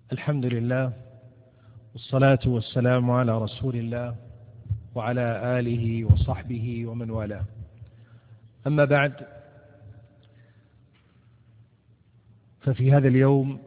الحمد لله، والصلاة والسلام على رسول الله وعلى آله وصحبه ومن والاه. أما بعد، ففي هذا اليوم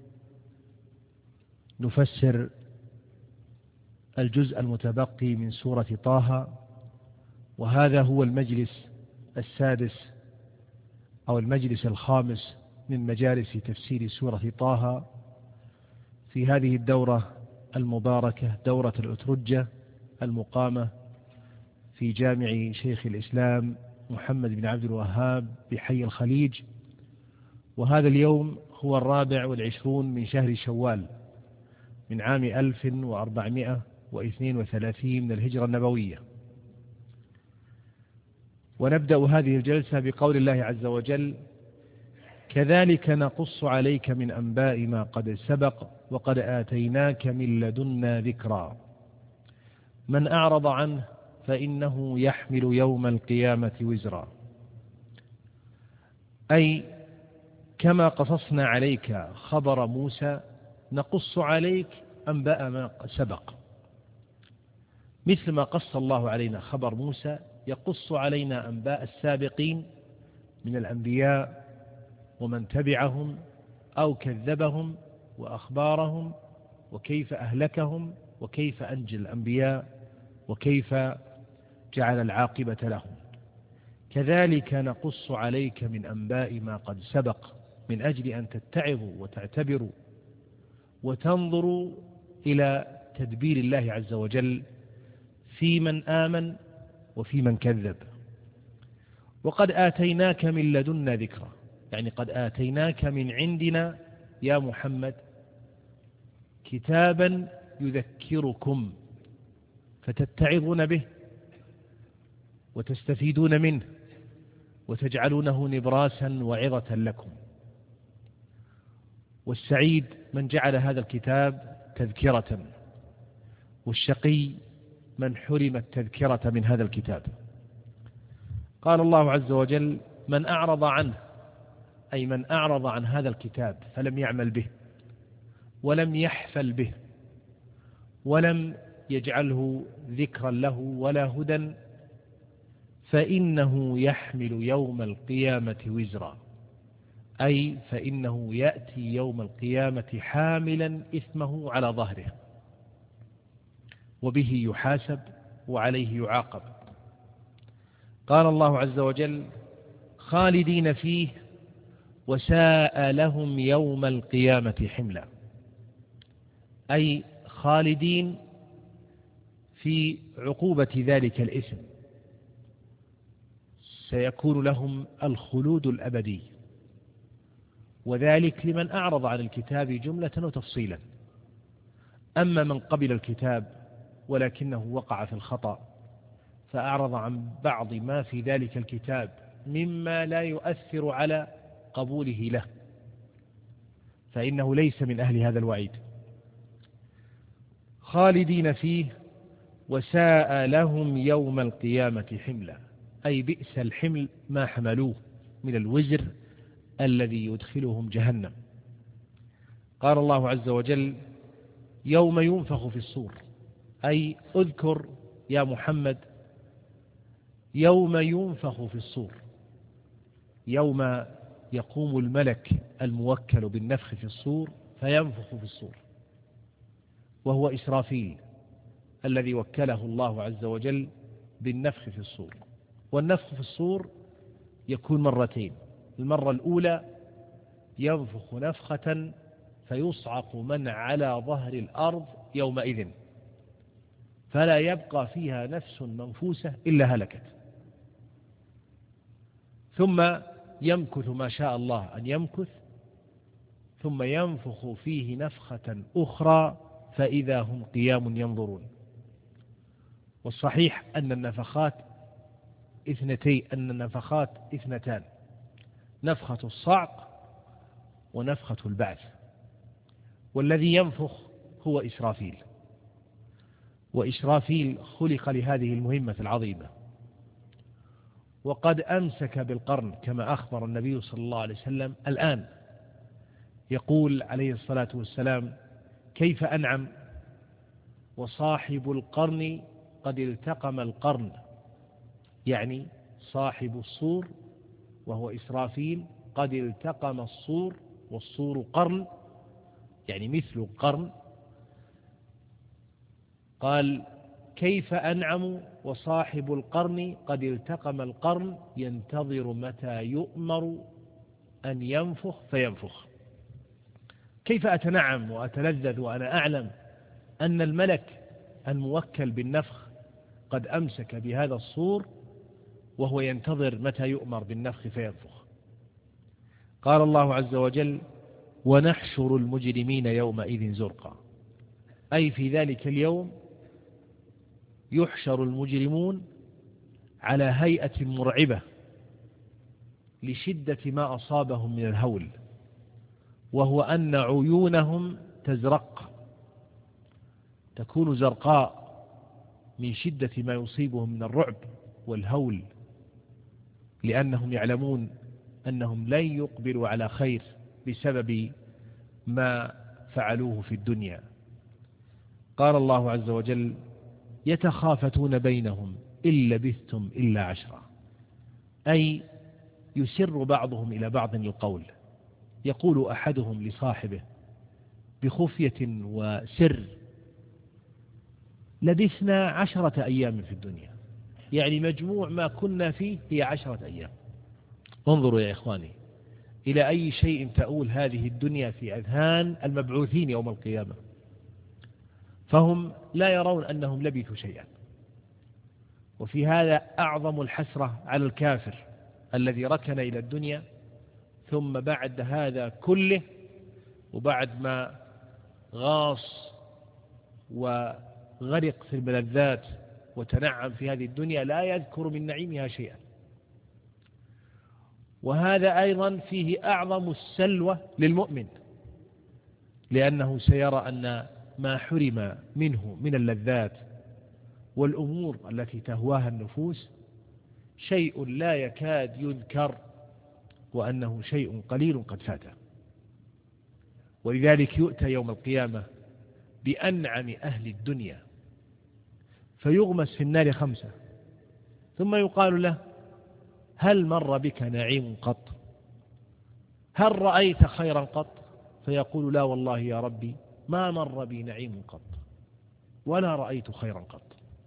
نفسر الجزء المتبقي من سورة طه، وهذا هو المجلس السادس أو المجلس الخامس من مجالس تفسير سورة طه في هذه الدورة المباركة، دورة الأترجة المقامة في جامع شيخ الإسلام محمد بن عبد الوهاب بحي الخليج. وهذا اليوم هو 24 من شهر شوال من عام 1432 من الهجرة النبوية. ونبدأ هذه الجلسة بقول الله عز وجل: كذلك نقص عليك من أنباء ما قد سبق وقد آتيناك من لدنا ذكرا من أعرض عنه فإنه يحمل يوم القيامة وزرا. أي كما قصصنا عليك خبر موسى نقص عليك أنباء ما سبق، مثل ما قص الله علينا خبر موسى يقص علينا أنباء السابقين من الأنبياء ومن تبعهم أو كذبهم وأخبارهم وكيف أهلكهم وكيف أنجى الأنبياء وكيف جعل العاقبة لهم. كذلك نقص عليك من أنباء ما قد سبق، من أجل أن تتعظوا وتعتبروا وتنظروا إلى تدبير الله عز وجل في من آمن وفي من كذب. وقد آتيناك من لدنا ذكرا، يعني قد آتيناك من عندنا يا محمد كتابا يذكركم فتتعظون به وتستفيدون منه وتجعلونه نبراسا وعظة لكم. والسعيد من جعل هذا الكتاب تذكرة، والشقي من حرم التذكرة من هذا الكتاب. قال الله عز وجل: من أعرض عنه، أي من أعرض عن هذا الكتاب فلم يعمل به ولم يحفل به ولم يجعله ذكرا له ولا هدى، فإنه يحمل يوم القيامة وزرا. أي فإنه يأتي يوم القيامة حاملا إثمه على ظهره، وبه يحاسب وعليه يعاقب. قال الله عز وجل: خالدين فيه وساء لهم يوم القيامة حملا. أي خالدين في عقوبة ذلك الإثم، سيكون لهم الخلود الأبدي، وذلك لمن أعرض عن الكتاب جملة وتفصيلا. أما من قبل الكتاب ولكنه وقع في الخطأ فأعرض عن بعض ما في ذلك الكتاب مما لا يؤثر على قبوله له، فإنه ليس من أهل هذا الوعيد. خالدين فيه وساء لهم يوم القيامة حملا. أي بئس الحمل ما حملوه من الوزر الذي يدخلهم جهنم. قال الله عز وجل: يوم ينفخ في الصور. أي اذكر يا محمد يوم ينفخ في الصور، يوم يقوم الملك الموكل بالنفخ في الصور فينفخ في الصور، وهو إسرافيل الذي وكله الله عز وجل بالنفخ في الصور. والنفخ في الصور يكون مرتين: المرة الأولى ينفخ نفخة فيصعق من على ظهر الأرض يومئذ فلا يبقى فيها نفس منفوسة إلا هلكت، ثم يمكث ما شاء الله أن يمكث، ثم ينفخ فيه نفخة أخرى فإذا هم قيام ينظرون. والصحيح أن النفخات اثنتان: نفخة الصعق ونفخة البعث. والذي ينفخ هو إسرافيل، وإسرافيل خلق لهذه المهمة العظيمة، وقد أمسك بالقرن كما أخبر النبي صلى الله عليه وسلم. الآن يقول عليه الصلاة والسلام: كيف أنعم وصاحب القرن قد التقم القرن، يعني صاحب الصور وهو إسرافيل قد التقم الصور، والصور قرن يعني مثل القرن. قال كيف أنعم وصاحب القرن قد التقم القرن ينتظر متى يؤمر أن ينفخ فينفخ. كيف أتنعم وأتلذذ وأنا أعلم أن الملك الموكل بالنفخ قد أمسك بهذا الصور وهو ينتظر متى يؤمر بالنفخ فينفخ. قال الله عز وجل ونحشر المجرمين يومئذ زرقا، أي في ذلك اليوم يحشر المجرمون على هيئة مرعبة لشدة ما أصابهم من الهول، وهو أن عيونهم تزرق، تكون زرقاء من شدة ما يصيبهم من الرعب والهول، لأنهم يعلمون أنهم لن يقبلوا على خير بسبب ما فعلوه في الدنيا. قال الله عز وجل يتخافتون بينهم إن لبثتم إلا عشرا، أي يسر بعضهم إلى بعض القول، يقول أحدهم لصاحبه بخفية وسر لبثنا 10 أيام في الدنيا، يعني مجموع ما كنا فيه هي 10 أيام. انظروا يا إخواني إلى أي شيء تؤول هذه الدنيا في أذهان المبعوثين يوم القيامة، فهم لا يرون أنهم لبثوا شيئا. وفي هذا أعظم الحسرة على الكافر الذي ركن إلى الدنيا، ثم بعد هذا كله وبعد ما غاص وغرق في الملذات وتنعم في هذه الدنيا لا يذكر من نعيمها شيئا. وهذا أيضا فيه أعظم السلوى للمؤمن، لأنه سيرى أن ما حرم منه من اللذات والأمور التي تهواها النفوس شيء لا يكاد يذكر، وأنه شيء قليل قد فاته. ولذلك يؤتى يوم القيامة بأنعم أهل الدنيا فيغمس في النار 5، ثم يقال له هل مر بك نعيم قط؟ هل رأيت خيرا قط؟ فيقول لا والله يا ربي ما مر بي نعيم قط ولا رأيت خيرا قط.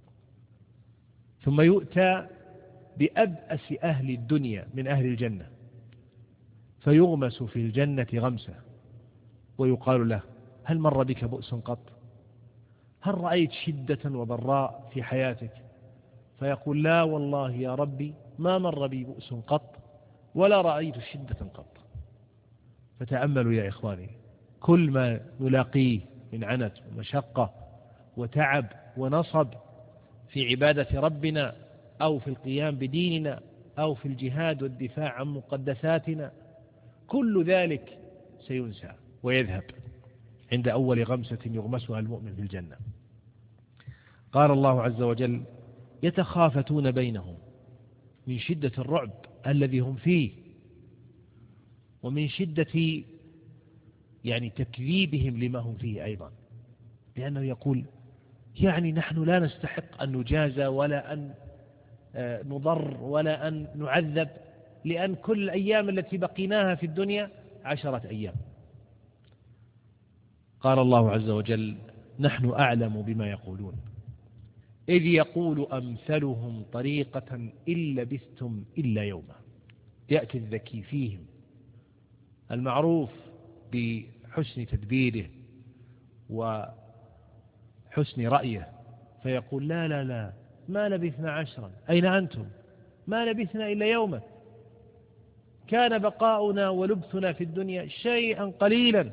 ثم يؤتى بأبأس أهل الدنيا من أهل الجنة فيغمس في الجنة غمسة، ويقال له هل مر بك بؤس قط؟ هل رأيت شدة وضراء في حياتك؟ فيقول لا والله يا ربي ما مر بي بؤس قط ولا رأيت شدة قط. فتأملوا يا إخواني كل ما نلاقيه من عنت ومشقة وتعب ونصب في عبادة ربنا أو في القيام بديننا أو في الجهاد والدفاع عن مقدساتنا، كل ذلك سينسى ويذهب عند أول غمسة يغمسها المؤمن في الجنة. قال الله عز وجل يتخافتون بينهم من شدة الرعب الذي هم فيه، ومن شدة يعني تكذيبهم لما هم فيه أيضا، لأنه يقول يعني نحن لا نستحق أن نجازى ولا أن نضر ولا أن نعذب، لأن كل الأيام التي بقيناها في الدنيا 10 أيام. قال الله عز وجل نحن أعلم بما يقولون إذ يقول أمثلهم طريقة إن لبثتم إلا يوما. يأتي الذكي فيهم المعروف بحسن تدبيره وحسن رأيه فيقول لا لا لا ما لبثنا 10، أين أنتم؟ ما لبثنا إلا يوما، كان بقاؤنا ولبثنا في الدنيا شيئا قليلا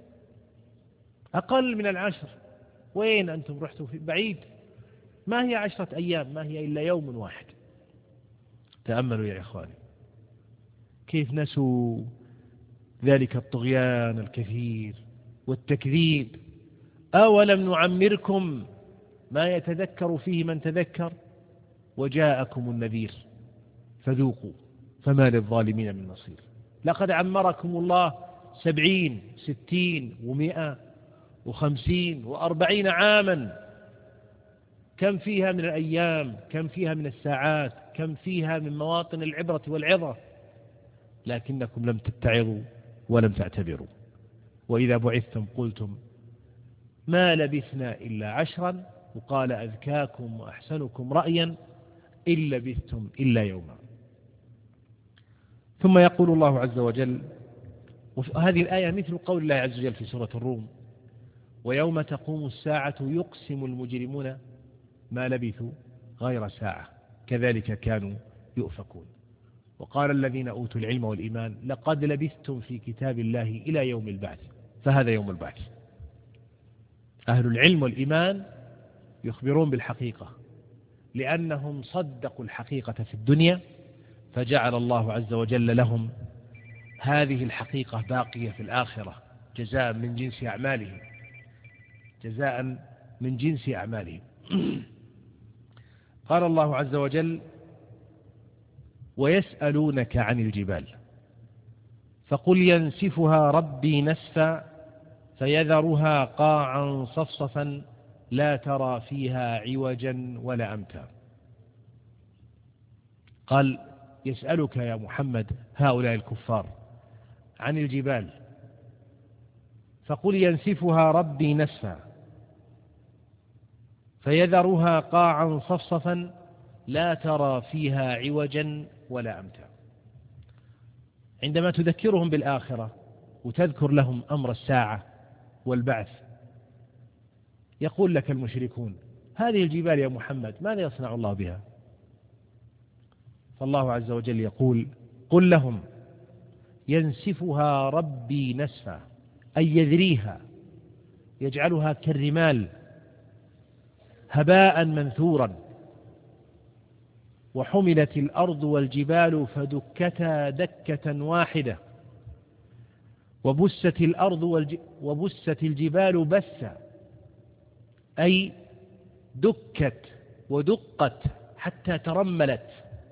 أقل من 10، وين أنتم رحتوا في بعيد؟ ما هي 10 أيام، ما هي إلا يوم واحد. تأملوا يا إخواني كيف نسوا ذلك الطغيان الكثير والتكذيب. أولم نعمركم ما يتذكر فيه من تذكر وجاءكم النذير فذوقوا فما للظالمين من نصير. لقد عمركم الله 70 60 و100 و50 و40 عاما، كم فيها من الأيام، كم فيها من الساعات، كم فيها من مواطن العبرة والعظة، لكنكم لم تتعظوا ولم تعتبروا. وإذا بعثتم قلتم ما لبثنا إلا 10، وقال أذكاكم وأحسنكم رأيا إن لبثتم إلا يوما. ثم يقول الله عز وجل، وهذه الآية مثل قول الله عز وجل في سورة الروم: ويوم تقوم الساعة يقسم المجرمون ما لبثوا غير ساعة كذلك كانوا يؤفكون. وقال الذين أوتوا العلم والإيمان لقد لبثتم في كتاب الله إلى يوم البعث، فهذا يوم البعث. أهل العلم والإيمان يخبرون بالحقيقة، لأنهم صدقوا الحقيقة في الدنيا، فجعل الله عز وجل لهم هذه الحقيقة باقية في الآخرة جزاء من جنس أعمالهم، جزاء من جنس أعمالهم. قال الله عز وجل: ويسألونك عن الجبال فقل ينسفها ربي نسفا فيذرها قاعا صفصفا لا ترى فيها عوجا ولا أمتا. قال: يسألك يا محمد هؤلاء الكفار عن الجبال، فقل ينسفها ربي نسفا فيذرها قاعا صفصفا لا ترى فيها عوجا ولا أمتا. عندما تذكرهم بالآخرة وتذكر لهم أمر الساعة والبعث، يقول لك المشركون: هذه الجبال يا محمد ماذا يصنع الله بها؟ فالله عز وجل يقول: قل لهم ينسفها ربي نسفا، أي يذريها، يجعلها كالرمال هباء منثورا. وحملت الأرض والجبال فدكتا دكة واحدة وبست الأرض وبست الجبال بسا، أي دكت ودقت حتى ترملت.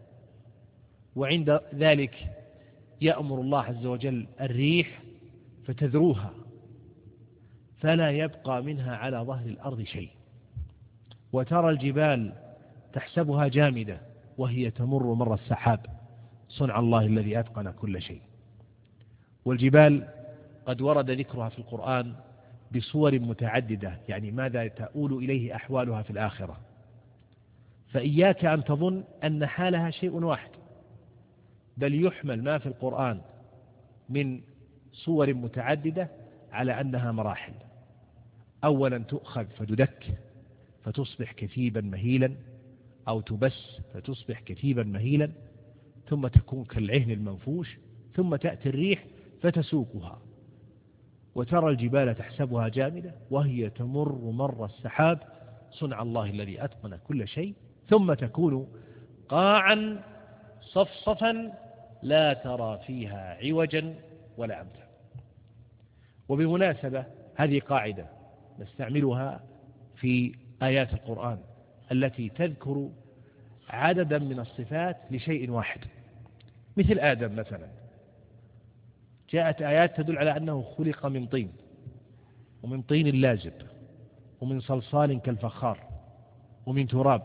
وعند ذلك يأمر الله عز وجل الريح فتذروها فلا يبقى منها على ظهر الأرض شيء. وترى الجبال تحسبها جامدة وهي تمر مر السحاب، صنع الله الذي أتقن كل شيء. والجبال قد ورد ذكرها في القرآن بصور متعددة، يعني ماذا تؤول إليه أحوالها في الآخرة. فإياك أن تظن أن حالها شيء واحد، بل يحمل ما في القرآن من صور متعددة على أنها مراحل. أولا تؤخذ فتدك فتصبح كثيبا مهيلا، أو تبس فتصبح كثيبا مهيلا، ثم تكون كالعهن المنفوش، ثم تأتي الريح فتسوقها. وترى الجبال تحسبها جامدة وهي تمر مر السحاب، صنع الله الذي أتقن كل شيء، ثم تكون قاعا صفصفا لا ترى فيها عوجا ولا أمتا. وبمناسبة هذه قاعدة نستعملها في آيات القرآن التي تذكر عددا من الصفات لشيء واحد، مثل آدم مثلا، جاءت آيات تدل على أنه خلق من طين، ومن طين لازب، ومن صلصال كالفخار، ومن تراب.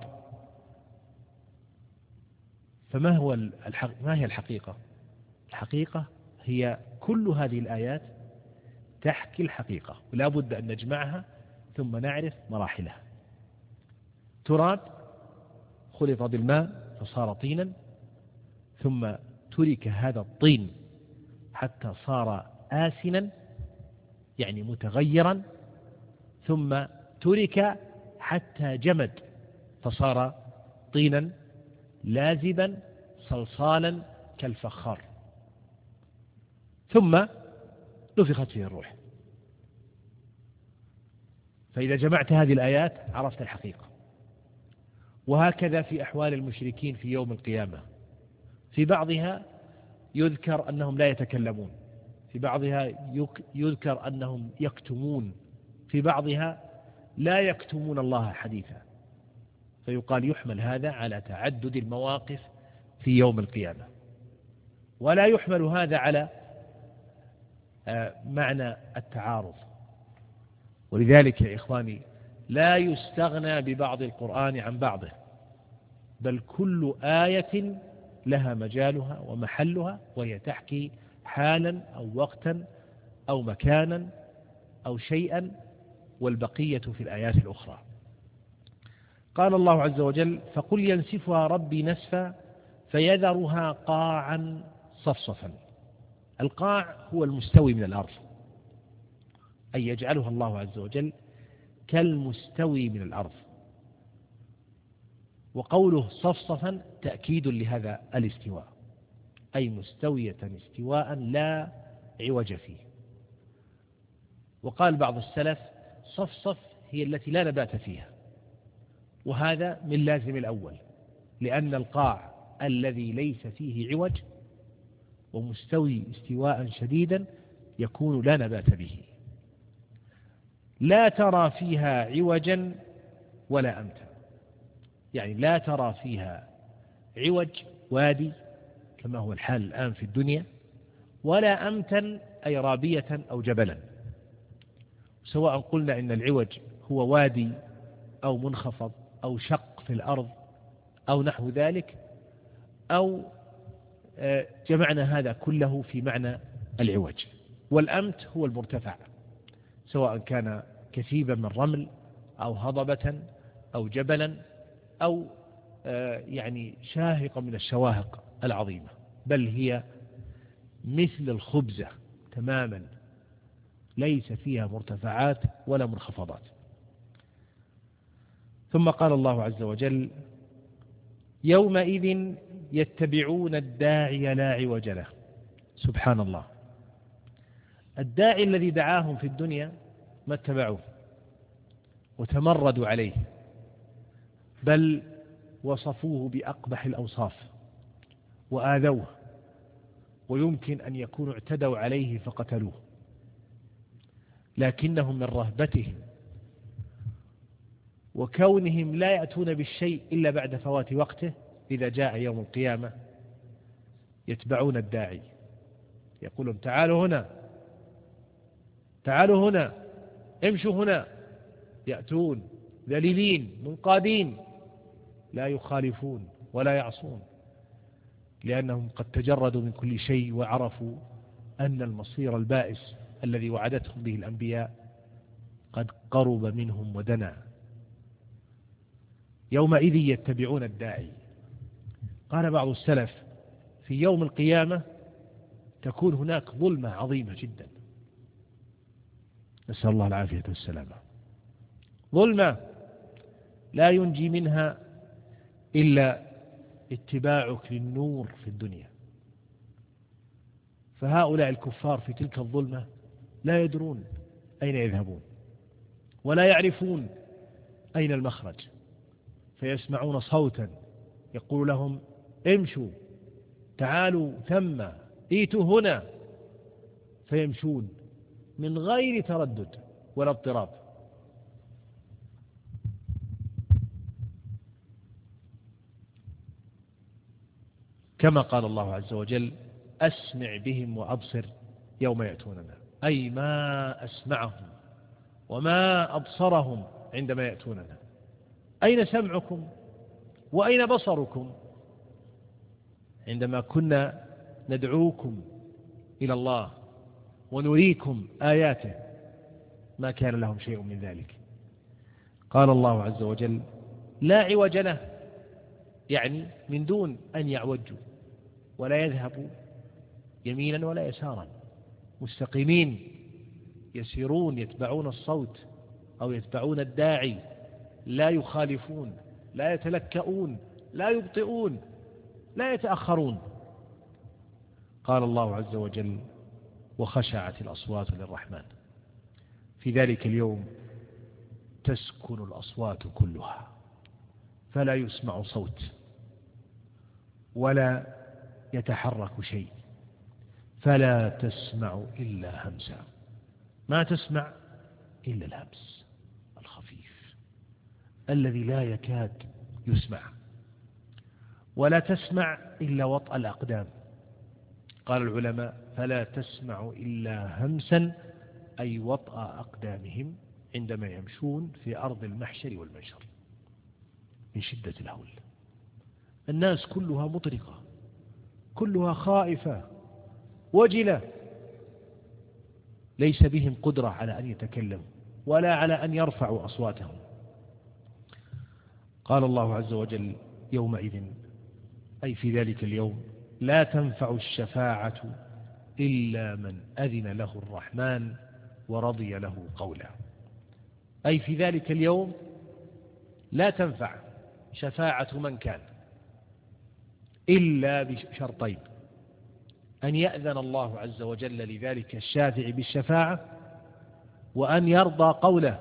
فما هي الحقيقة؟ الحقيقة هي كل هذه الآيات تحكي الحقيقة، ولا بد أن نجمعها ثم نعرف مراحلها. تراب خلط بالماء فصار طينا، ثم ترك هذا الطين حتى صار آسنا يعني متغيرا، ثم ترك حتى جمد فصار طينا لازبا صلصالا كالفخار، ثم نفخت فيه الروح. فإذا جمعت هذه الآيات عرفت الحقيقة. وهكذا في أحوال المشركين في يوم القيامة، في بعضها يذكر أنهم لا يتكلمون، في بعضها يذكر أنهم يكتمون، في بعضها لا يكتمون الله حديثا. فيقال يحمل هذا على تعدد المواقف في يوم القيامة، ولا يحمل هذا على معنى التعارض. ولذلك يا إخواني لا يستغنى ببعض القرآن عن بعضه، بل كل آية لها مجالها ومحلها، وهي تحكي حالا أو وقتا أو مكانا أو شيئا، والبقية في الآيات الأخرى. قال الله عز وجل: فقل ينسفها ربي نسفا فيذرها قاعا صفصفا. القاع هو المستوي من الأرض، أي يجعلها الله عز وجل كالمستوي من الأرض. وقوله صفصفا تأكيد لهذا الاستواء، أي مستوية استواء لا عوج فيه. وقال بعض السلف: صفصف هي التي لا نبات فيها، وهذا من لازم الأول، لأن القاع الذي ليس فيه عوج ومستوي استواء شديدا يكون لا نبات به، لا ترى فيها عوجا ولا أمتا، يعني لا ترى فيها عوج وادي كما هو الحال الآن في الدنيا، ولا أمتا أي رابية أو جبلا، سواء قلنا إن العوج هو وادي أو منخفض أو شق في الأرض أو نحو ذلك، أو جمعنا هذا كله في معنى العوج. والأمت هو المرتفع، سواء كان كثيبا من رمل أو هضبة أو جبلا أو يعني شاهقا من الشواهق العظيمة، بل هي مثل الخبزة تماما، ليس فيها مرتفعات ولا منخفضات. ثم قال الله عز وجل: يومئذ يتبعون الداعي لا عوج له. سبحان الله، الداعي الذي دعاهم في الدنيا ما اتبعوه وتمردوا عليه، بل وصفوه بأقبح الأوصاف وآذوه، ويمكن أن يكونوا اعتدوا عليه فقتلوه، لكنهم من رهبتهم وكونهم لا يأتون بالشيء إلا بعد فوات وقته، إذا جاء يوم القيامة يتبعون الداعي، يقولون: تعالوا هنا، تعالوا هنا، امشوا هنا، يأتون ذليلين منقادين، لا يخالفون ولا يعصون، لأنهم قد تجردوا من كل شيء وعرفوا أن المصير البائس الذي وعدتهم به الأنبياء قد قرب منهم ودنا. يومئذ يتبعون الداعي. قال بعض السلف: في يوم القيامة تكون هناك ظلمة عظيمة جدا، نسأل الله العافية والسلامة، ظلمة لا ينجي منها إلا اتباعك للنور في الدنيا. فهؤلاء الكفار في تلك الظلمة لا يدرون أين يذهبون ولا يعرفون أين المخرج، فيسمعون صوتا يقول لهم: امشوا، تعالوا ثم، ائتوا هنا، فيمشون من غير تردد ولا اضطراب. كما قال الله عز وجل: أسمع بهم وأبصر يوم يأتوننا، أي ما أسمعهم وما أبصرهم عندما يأتوننا. أين سمعكم وأين بصركم عندما كنا ندعوكم إلى الله ونريكم آياته؟ ما كان لهم شيء من ذلك. قال الله عز وجل: لا عوج له، يعني من دون أن يعوجوا ولا يذهبوا يمينا ولا يسارا، مستقيمين يسيرون يتبعون الصوت أو يتبعون الداعي، لا يخالفون، لا يتلكؤون، لا يبطئون، لا يتأخرون. قال الله عز وجل: وخشعت الأصوات للرحمن. في ذلك اليوم تسكن الأصوات كلها، فلا يسمع صوت ولا يتحرك شيء، فلا تسمع إلا همسا، ما تسمع إلا الهمس الخفيف الذي لا يكاد يسمع، ولا تسمع إلا وطأ الأقدام. قال العلماء: فلا تسمع إلا همسا، أي وطأ أقدامهم عندما يمشون في أرض المحشر والمنشر من شدة الهول. الناس كلها مطرقة، كلها خائفة وجلة، ليس بهم قدرة على أن يتكلموا ولا على أن يرفعوا أصواتهم. قال الله عز وجل يومئذ، أي في ذلك اليوم، لا تنفع الشفاعة إلا من أذن له الرحمن ورضي له قولا. أي في ذلك اليوم لا تنفع شفاعة من كان إلا بشرطين: أن يأذن الله عز وجل لذلك الشافع بالشفاعة، وأن يرضى قوله،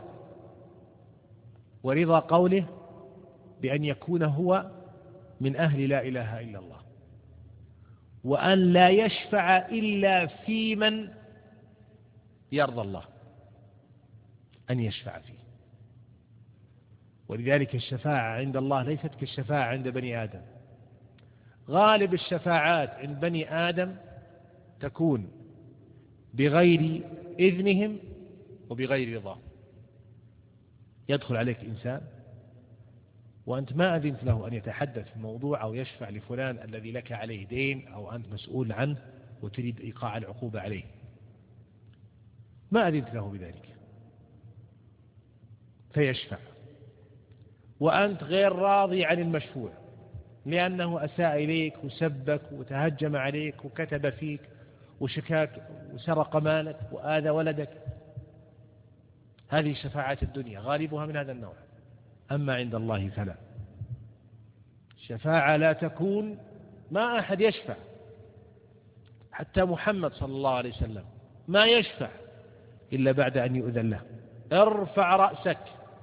ورضا قوله بأن يكون هو من أهل لا إله إلا الله، وأن لا يشفع إلا في من يرضى الله أن يشفع فيه. ولذلك الشفاعة عند الله ليست كالشفاعة عند بني آدم. غالب الشفاعات عند بني آدم تكون بغير إذنهم وبغير رضاهم. يدخل عليك إنسان وأنت ما أذنت له أن يتحدث في موضوع أو يشفع لفلان الذي لك عليه دين أو أنت مسؤول عنه وتريد إيقاع العقوبة عليه، ما أذنت له بذلك فيشفع، وأنت غير راضي عن المشفوع لأنه أساء إليك وسبك وتهجم عليك وكتب فيك وشكاك وسرق مالك وآذى ولدك. هذه شفاعات الدنيا غالبها من هذا النوع. أما عند الله فلا، الشفاعة لا تكون، ما أحد يشفع، حتى محمد صلى الله عليه وسلم ما يشفع إلا بعد أن يؤذن له. ارفع رأسك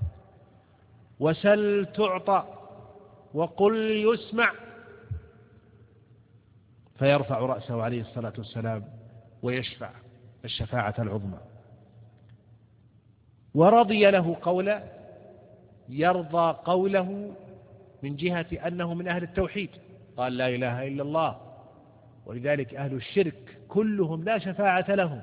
وسل تعطى وقل يسمع، فيرفع رأسه عليه الصلاة والسلام ويشفع الشفاعة العظمى. ورضي له قولا، يرضى قوله من جهة أنه من أهل التوحيد، قال لا إله إلا الله. ولذلك أهل الشرك كلهم لا شفاعة لهم.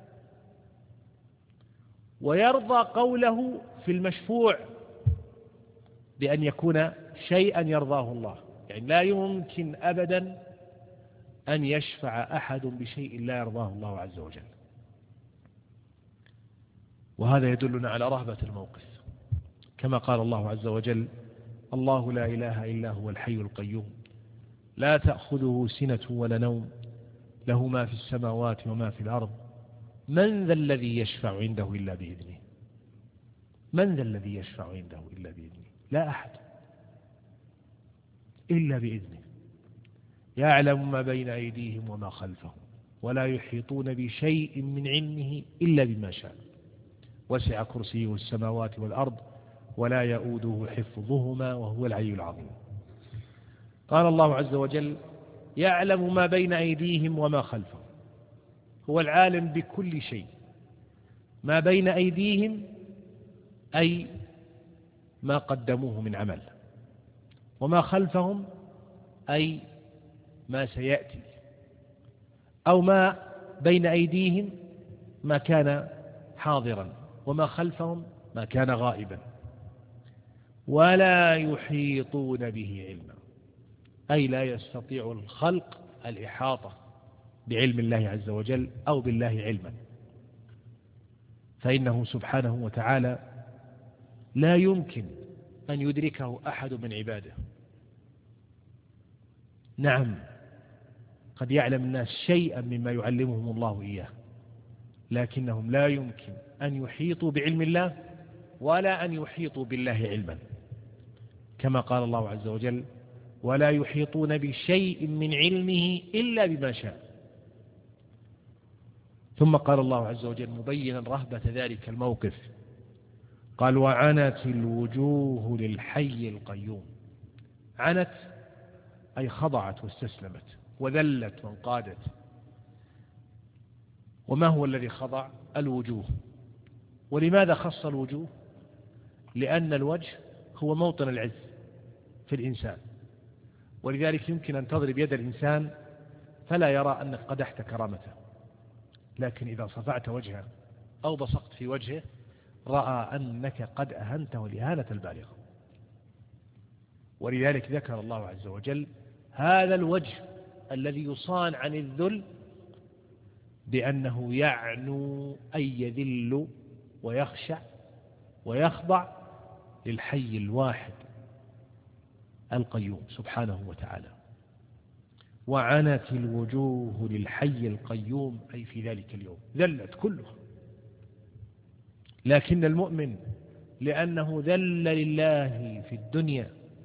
ويرضى قوله في المشفوع بأن يكون شيئا يرضاه الله، يعني لا يمكن أبدا أن يشفع أحد بشيء لا يرضاه الله عز وجل. وهذا يدلنا على رهبة الموقف، كما قال الله عز وجل: الله لا إله إلا هو الحي القيوم لا تأخذه سنة ولا نوم له ما في السماوات وما في الأرض من ذا الذي يشفع عنده إلا بإذنه. من ذا الذي يشفع عنده إلا بإذنه؟ لا أحد إلا بإذنه. يعلم ما بين أيديهم وما خلفهم ولا يحيطون بشيء من علمه إلا بما شاء. وسع كرسيه السماوات والأرض ولا يؤوده حفظهما وهو العلي العظيم. قال الله عز وجل: يعلم ما بين أيديهم وما خلفهم. هو العالم بكل شيء. ما بين أيديهم أي ما قدموه من عمل، وما خلفهم أي ما سيأتي، أو ما بين أيديهم ما كان حاضرا وما خلفهم ما كان غائبا. ولا يحيطون به علما، أي لا يستطيع الخلق الإحاطة بعلم الله عز وجل أو بالله علما، فإنه سبحانه وتعالى لا يمكن أن يدركه أحد من عباده. نعم، قد يعلم الناس شيئا مما يعلمهم الله إياه، لكنهم لا يمكن أن يحيطوا بعلم الله ولا أن يحيطوا بالله علما، كما قال الله عز وجل: ولا يحيطون بشيء من علمه إلا بما شاء. ثم قال الله عز وجل مبينا رهبة ذلك الموقف، قال: وعنت الوجوه للحي القيوم. عنت أي خضعت واستسلمت وذلت وانقادت. وما هو الذي خضع؟ الوجوه. ولماذا خص الوجوه؟ لأن الوجه هو موطن العز في الإنسان، ولذلك يمكن أن تضرب يد الإنسان فلا يرى أنك قدحت كرامته، لكن إذا صفعت وجهه أو بصقت في وجهه رأى أنك قد أهنته الإهانة البالغة. ولذلك ذكر الله عز وجل هذا الوجه الذي يصان عن الذل بأنه يعنو أن يذل ويخشع ويخضع للحي الواحد القيوم سبحانه وتعالى. وعنت الوجوه للحي القيوم أي في ذلك اليوم، ذلت كلها. لكن المؤمن لأنه ذل لله في الدنيا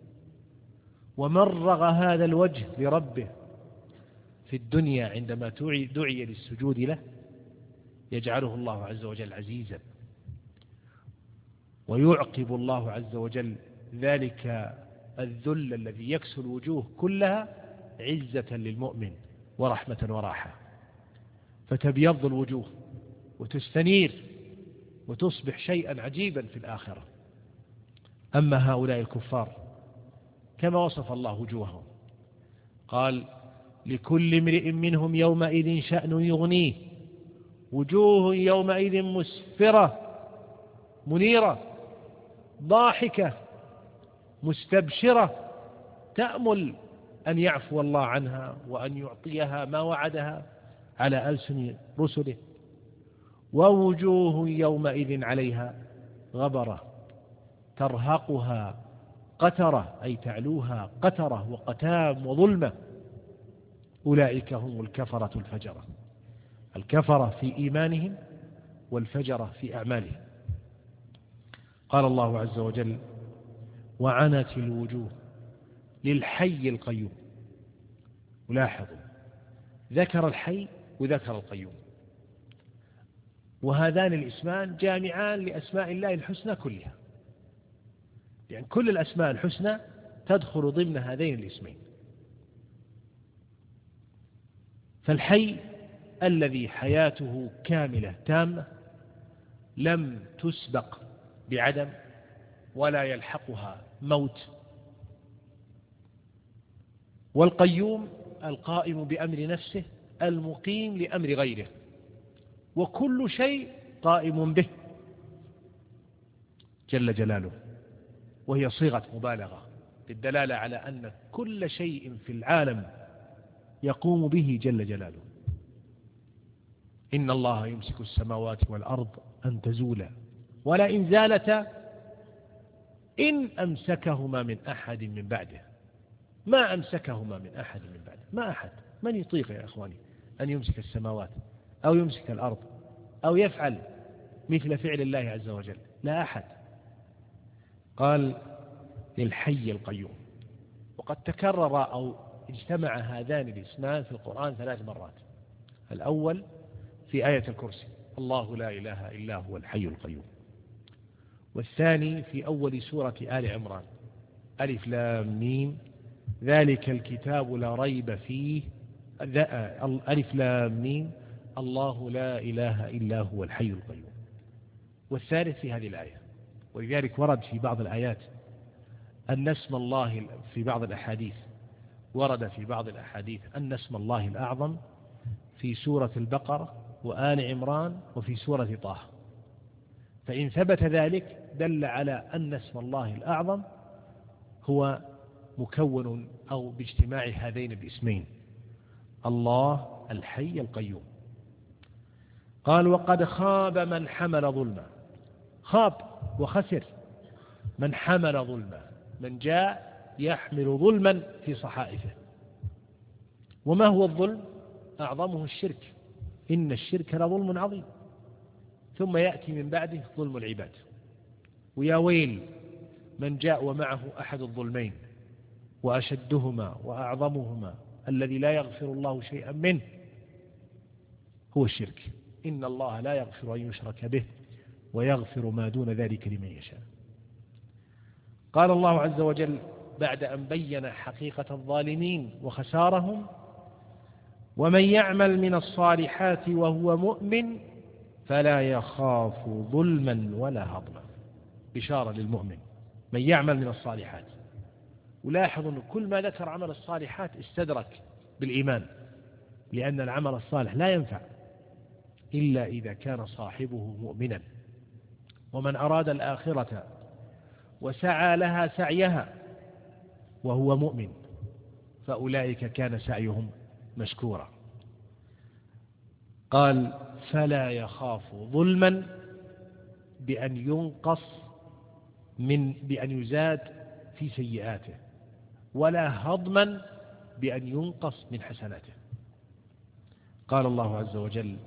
ومرغ هذا الوجه لربه في الدنيا عندما دعي للسجود له، يجعله الله عز وجل عزيزا، ويعقب الله عز وجل ذلك الذل الذي يكسو الوجوه كلها عزة للمؤمن ورحمة وراحة، فتبيض الوجوه وتستنير وتصبح شيئا عجيبا في الآخرة. أما هؤلاء الكفار كما وصف الله وجوههم قال لكل امرئ منهم يومئذ شأن يغنيه وجوه يومئذ مسفرة منيرة ضاحكة مستبشرة تأمل أن يعفو الله عنها وأن يعطيها ما وعدها على ألسن رسله. ووجوه يومئذ عليها غبرة ترهقها قترة أي تعلوها قترة وقتام وظلمة، أولئك هم الكفرة الفجرة، الكفرة في إيمانهم والفجرة في أعمالهم. قال الله عز وجل وعنت الوجوه للحي القيوم. ولاحظوا ذكر الحي وذكر القيوم، وهذان الاسمان جامعان لأسماء الله الحسنى كلها، يعني كل الأسماء الحسنى تدخل ضمن هذين الاسمين. فالحي الذي حياته كاملة تامة لم تسبق بعدم ولا يلحقها موت. والقيوم القائم بأمر نفسه المقيم لأمر غيره، وكل شيء قائم به جل جلاله، وهي صيغة مبالغة للدلالة على أن كل شيء في العالم يقوم به جل جلاله. إن الله يمسك السماوات والأرض أن تزولا ولئن زالتا إن أمسكهما من أحد من بعده. ما أمسكهما من أحد من بعده، ما أحد. من يطيق يا أخواني أن يمسك السماوات أو يمسك الأرض أو يفعل مثل فعل الله عز وجل؟ لا أحد. قال للحي القيوم. وقد تكرر أو اجتمع هذان الاسمان في القرآن 3 مرات. الأول في آية الكرسي الله لا إله إلا هو الحي القيوم، والثاني في أول سورة آل عمران ألف لام ميم ذلك الكتاب لا ريب فيه ألف لام ميم الله لا إله إلا هو الحي القيوم، والثالث في هذه الآية. ولذلك ورد في بعض الآيات أن اسم الله في بعض الأحاديث ورد في بعض الأحاديث أن اسم الله الأعظم في سورة البقرة وآل عمران وفي سورة طه. فإن ثبت ذلك دل على أن اسم الله الأعظم هو مكون أو باجتماع هذين الاسمين الله الحي القيوم. قال وقد خاب من حمل ظلما. خاب وخسر من حمل ظلما، من جاء يحمل ظلما في صحائفه. وما هو الظلم؟ أعظمه الشرك، إن الشرك لظلم عظيم. ثم يأتي من بعده ظلم العباد. ويا ويل من جاء ومعه أحد الظلمين وأشدهما وأعظمهما الذي لا يغفر الله شيئا منه هو الشرك. إن الله لا يغفر أن يشرك به ويغفر ما دون ذلك لمن يشاء. قال الله عز وجل بعد أن بين حقيقة الظالمين وخسارهم ومن يعمل من الصالحات وهو مؤمن فلا يخاف ظلما ولا هضما. بشارة للمؤمن من يعمل من الصالحات. ولاحظوا أن كل ما ذكر عمل الصالحات استدرك بالإيمان، لأن العمل الصالح لا ينفع إلا إذا كان صاحبه مؤمنا. ومن أراد الآخرة وسعى لها سعيها وهو مؤمن فأولئك كان سعيهم مشكورا. قال فلا يخاف ظلما بأن يزاد في سيئاته، ولا هضما بأن ينقص من حسناته. قال الله عز وجل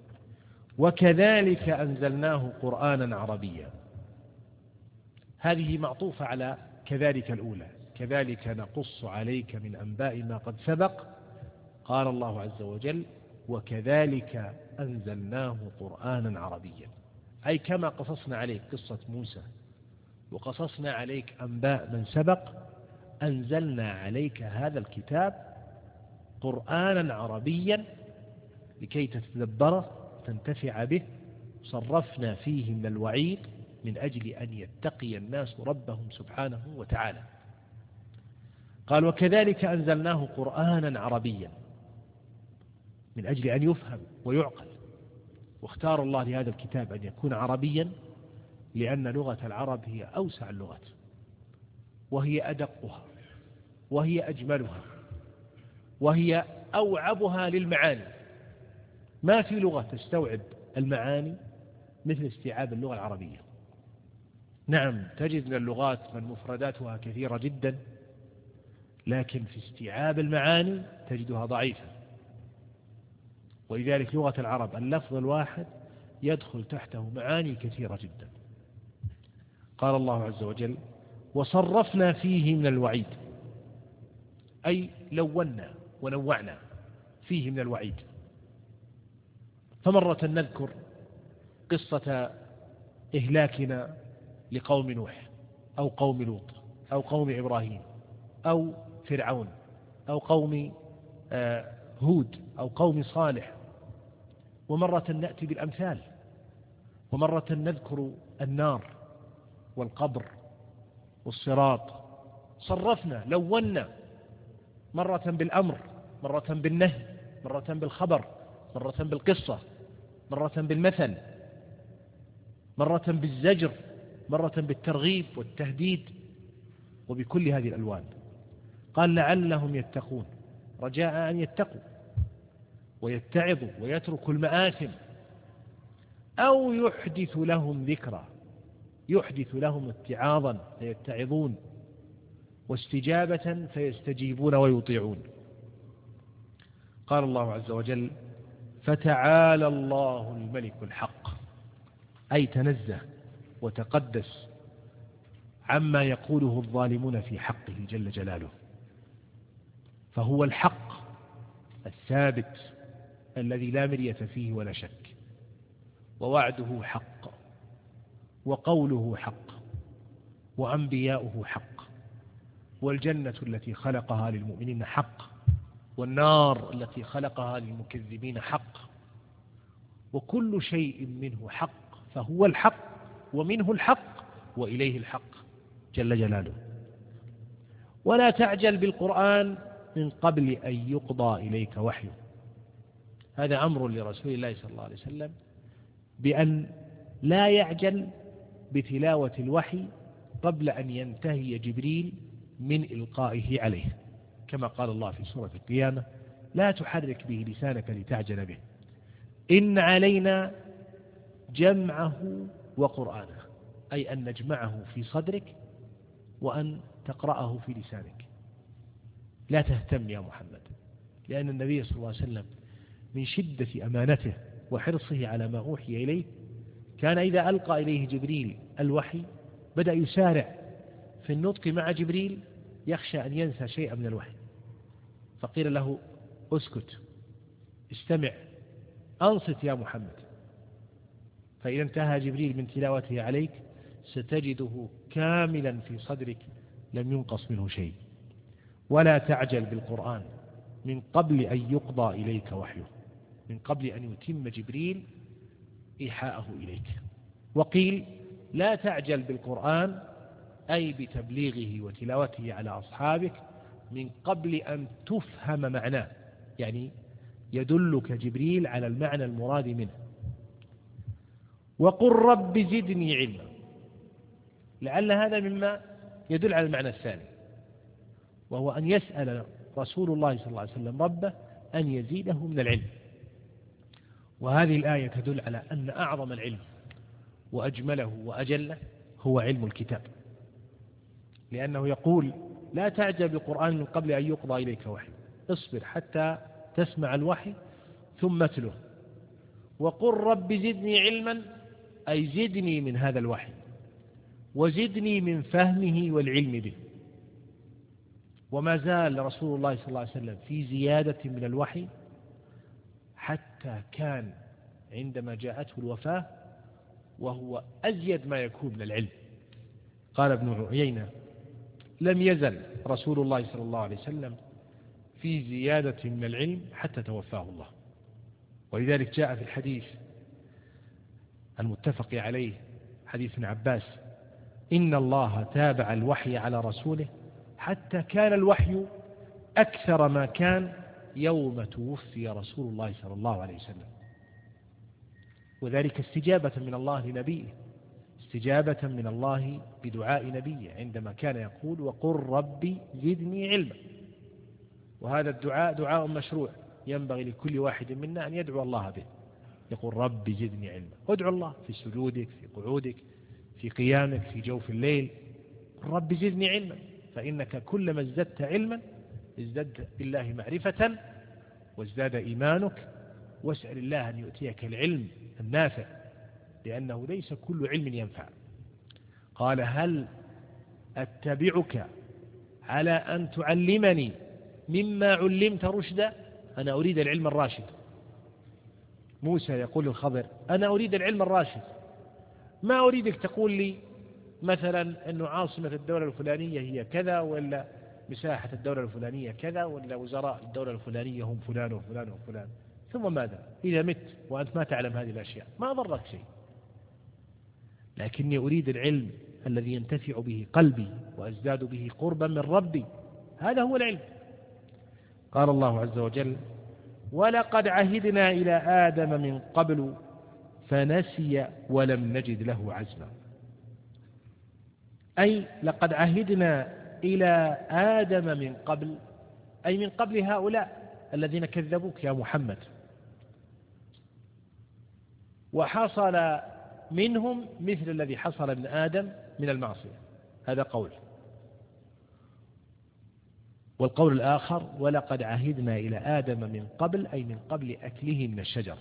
وكذلك أنزلناه قرآنا عربيا. هذه معطوفة على كذلك الأولى، كذلك نقص عليك من أنباء ما قد سبق. قال الله عز وجل وكذلك أنزلناه قرآنا عربيا، أي كما قصصنا عليك قصة موسى وقصصنا عليك أنباء من سبق، أنزلنا عليك هذا الكتاب قرآنا عربيا لكي تتدبره تنتفع به. صرفنا فيه من الوعيد من أجل أن يتقي الناس ربهم سبحانه وتعالى. قال وكذلك أنزلناه قرآنا عربيا من أجل أن يفهم ويعقل. واختار الله لهذا الكتاب أن يكون عربيا لأن لغة العرب هي أوسع اللغات، وهي أدقها، وهي أجملها، وهي أوعبها للمعاني. ما في لغة تستوعب المعاني مثل استيعاب اللغة العربية. نعم تجد من اللغات من مفرداتها كثيرة جدا، لكن في استيعاب المعاني تجدها ضعيفة. ولذلك لغة العرب اللفظ الواحد يدخل تحته معاني كثيرة جدا. قال الله عز وجل وصرفنا فيه من الوعيد، أي لونا ونوعنا فيه من الوعيد. فمرة نذكر قصة إهلاكنا لقوم نوح أو قوم لوط أو قوم إبراهيم أو فرعون أو قوم هود أو قوم صالح، ومرة نأتي بالأمثال، ومرة نذكر النار والقبر والصراط. صرفنا لونا، مرة بالأمر، مرة بالنهي، مرة بالخبر، مرة بالقصة، مرة بالمثل، مرة بالزجر، مرة بالترغيب والتهديد، وبكل هذه الألوان. قال لعلهم يتقون، رجاء أن يتقوا ويتعظوا ويتركوا المآثم، أو يحدث لهم ذكرى، يحدث لهم اتعاظا فيتعظون، واستجابة فيستجيبون ويطيعون. قال الله عز وجل فتعالى الله الملك الحق، أي تنزه وتقدس عما يقوله الظالمون في حقه جل جلاله، فهو الحق الثابت الذي لا مرية فيه ولا شك، ووعده حق، وقوله حق، وأنبياؤه حق، والجنة التي خلقها للمؤمنين حق، والنار التي خلقها للمكذبين حق، وكل شيء منه حق، فهو الحق ومنه الحق وإليه الحق جل جلاله. ولا تعجل بالقرآن من قبل أن يقضى إليك وحيه. هذا أمر لرسول الله صلى الله عليه وسلم بأن لا يعجل بتلاوة الوحي قبل أن ينتهي جبريل من إلقائه عليه، كما قال الله في سورة القيامة لا تحرك به لسانك لتعجل به، إن علينا جمعه وقرآنه، أي أن نجمعه في صدرك وأن تقرأه في لسانك. لا تهتم يا محمد، لأن النبي صلى الله عليه وسلم من شدة أمانته وحرصه على ما أوحي إليه كان إذا ألقى إليه جبريل الوحي بدأ يسارع في النطق مع جبريل، يخشى أن ينسى شيئا من الوحي، فقيل له اسكت، استمع، أنصت يا محمد. فإذا انتهى جبريل من تلاوته عليك ستجده كاملا في صدرك لم ينقص منه شيء. ولا تعجل بالقرآن من قبل أن يقضى إليك وحيه، من قبل أن يتم جبريل إيحاءه إليك. وقيل لا تعجل بالقرآن أي بتبليغه وتلاوته على أصحابك من قبل أن تفهم معناه، يعني يدلك جبريل على المعنى المراد منه. وقل رب زدني علما. لعل هذا مما يدل على المعنى الثاني، وهو أن يسأل رسول الله صلى الله عليه وسلم ربه أن يزيده من العلم. وهذه الآية تدل على أن أعظم العلم وأجمله وأجله هو علم الكتاب، لأنه يقول لا تعجب بالقرآن من قبل أن يقضى إليك وحي، اصبر حتى تسمع الوحي ثم اتله. وقل رب زدني علما، أي زدني من هذا الوحي وزدني من فهمه والعلم به. وما زال رسول الله صلى الله عليه وسلم في زيادة من الوحي حتى كان عندما جاءته الوفاة وهو أزيد ما يكون من العلم. قال ابن عيينة لم يزل رسول الله صلى الله عليه وسلم في زيادة من العلم حتى توفاه الله. ولذلك جاء في الحديث المتفق عليه حديث ابن عباس إن الله تابع الوحي على رسوله حتى كان الوحي أكثر ما كان يوم توفي رسول الله صلى الله عليه وسلم. وذلك استجابة من الله لنبيه، استجابة من الله بدعاء نبيه عندما كان يقول وقل ربي زدني علما. وهذا الدعاء دعاء مشروع ينبغي لكل واحد منا أن يدعو الله به، يقول ربي زدني علما. ادعو الله في سجودك، في قعودك، في قيامك، في جوف الليل، ربي زدني علما، فإنك كلما ازددت علما ازددت بالله معرفة وازداد إيمانك. واسأل الله أن يؤتيك العلم النافع، لأنه ليس كل علم ينفع. قال هل أتبعك على أن تعلمني مما علمت رشدا؟ أنا أريد العلم الراشد. موسى يقول للخضر أنا أريد العلم الراشد، ما أريدك تقول لي مثلا أنه عاصمة الدولة الفلانية هي كذا، ولا مساحة الدولة الفلانية كذا، ولا وزراء الدولة الفلانية هم فلان وفلان وفلان. ثم ماذا إذا مت وأنت ما تعلم هذه الأشياء؟ ما ضرك شيء. لكني أريد العلم الذي ينتفع به قلبي وأزداد به قربا من ربي، هذا هو العلم. قال الله عز وجل ولقد عهدنا إلى آدم من قبل فنسي ولم نجد له عزما. أي لقد عهدنا إلى آدم من قبل، أي من قبل هؤلاء الذين كذبوك يا محمد، وحصل منهم مثل الذي حصل من آدم من المعصية. هذا قول. والقول الآخر ولقد عهدنا إلى آدم من قبل، أي من قبل أكله من الشجر،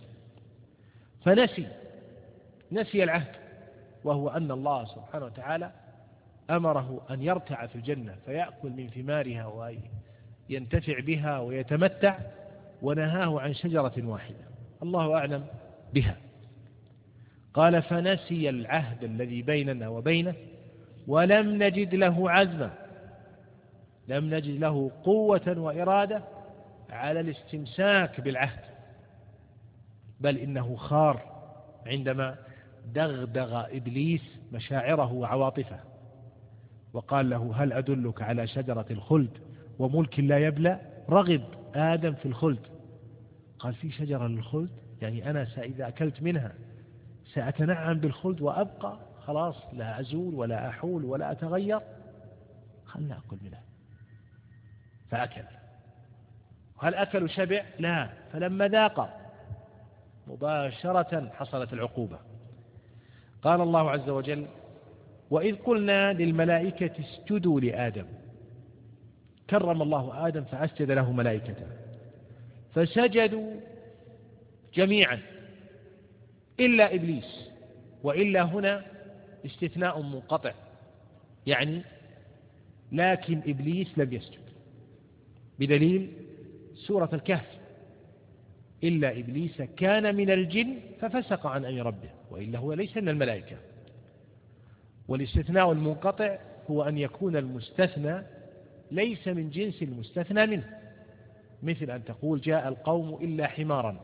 نسي العهد، وهو أن الله سبحانه وتعالى أمره أن يرتع في الجنة فيأكل من ثمارها وينتفع بها ويتمتع، ونهاه عن شجرة واحدة الله أعلم بها. قال فنسي العهد الذي بيننا وبينه ولم نجد له عزما، لم نجد له قوة وإرادة على الاستمساك بالعهد، بل إنه خار عندما دغدغ إبليس مشاعره وعواطفه وقال له هل أدلك على شجرة الخلد وملك لا يبلى؟ رغب آدم في الخلد، قال في شجرة للخلد، يعني أنا إذا أكلت منها سأتنعم بالخلد وأبقى خلاص لا أزول ولا أحول ولا أتغير، خلنا أكل منها. فأكل. هل أكل شبع؟ لا، فلما ذاق مباشرة حصلت العقوبة. قال الله عز وجل وإذ قلنا للملائكة اسجدوا لآدم، كرم الله آدم فأسجد له ملائكته فسجدوا جميعا إلا إبليس، وإلا هنا استثناء منقطع، يعني لكن إبليس لم يسجد، بدليل سورة الكهف إلا إبليس كان من الجن ففسق عن أمر ربه وإلا هو ليس من الملائكة. والاستثناء المنقطع هو أن يكون المستثنى ليس من جنس المستثنى منه، مثل أن تقول جاء القوم إلا حمارا،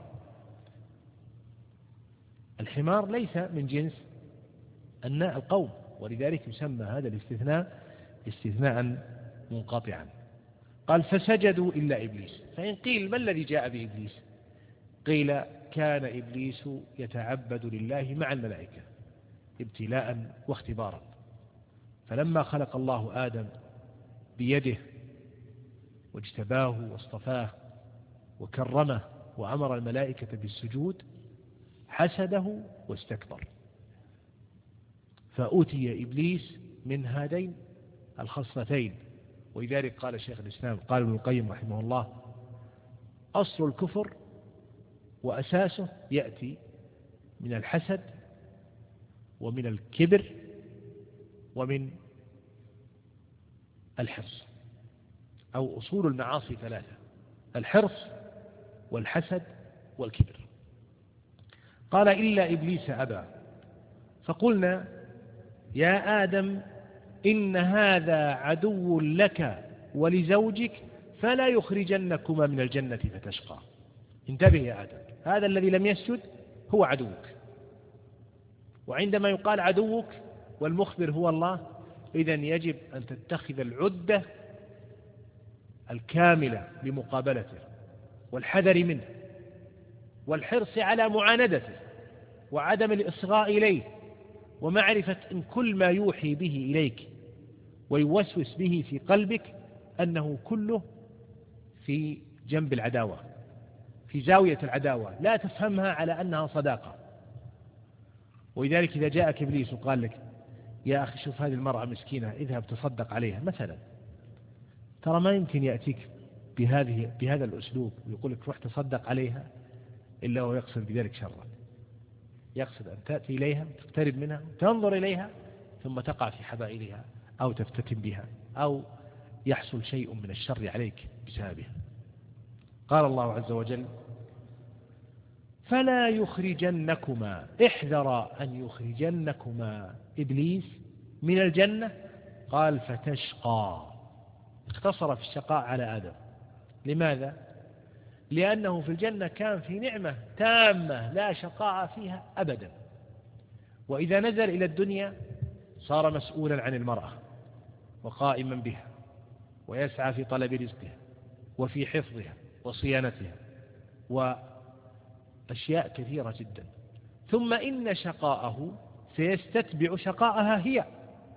الحمار ليس من جنس القوم، ولذلك يسمى هذا الاستثناء استثناء منقطعا. قال فسجدوا إلا إبليس. فإن قيل ما الذي جاء بإبليس؟ قيل كان إبليس يتعبد لله مع الملائكة ابتلاء واختبارا. فلما خلق الله آدم بيده واجتباه واصطفاه وكرمه وأمر الملائكة بالسجود حسده واستكبر، فأوتي إبليس من هذين الخصلتين. ولذلك قال شيخ الإسلام، قال ابن القيم رحمه الله: أصل الكفر وأساسه يأتي من الحسد ومن الكبر ومن الحرص، أو أصول المعاصي ثلاثة: الحرص والحسد والكبر. قال: إلا إبليس أبى، فقلنا: يا آدم إن هذا عدو لك ولزوجك فلا يخرجنكما من الجنة فتشقى. انتبه يا آدم، هذا الذي لم يسجد هو عدوك، وعندما يقال عدوك والمخبر هو الله، إذن يجب أن تتخذ العدة الكاملة لمقابلته والحذر منه والحرص على معاندته وعدم الإصغاء إليه، ومعرفة أن كل ما يوحي به إليك ويوسوس به في قلبك أنه كله في جنب العداوة، في زاوية العداوة، لا تفهمها على أنها صداقة. ولذلك إذا جاءك إبليس وقال لك: يا أخي شوف هذه المرأة مسكينة، اذهب تصدق عليها مثلا، ترى ما يمكن يأتيك بهذا الأسلوب ويقول لك روح تصدق عليها إلا هو يقصد بذلك شرا. يقصد أن تأتي إليها، تقترب منها، تنظر إليها، ثم تقع في حبائلها أو تفتتن بها أو يحصل شيء من الشر عليك بسببها. قال الله عز وجل: فلا يخرجنكما، احذر أن يخرجنكما إبليس من الجنة. قال: فتشقى. اقتصر في الشقاء على آدم. لماذا؟ لأنه في الجنة كان في نعمة تامة لا شقاء فيها أبدا، وإذا نزل إلى الدنيا صار مسؤولا عن المرأة وقائما بها ويسعى في طلب رزقها وفي حفظها وصيانتها وأشياء كثيرة جدا. ثم إن شقاءه سيستتبع شقاءها هي،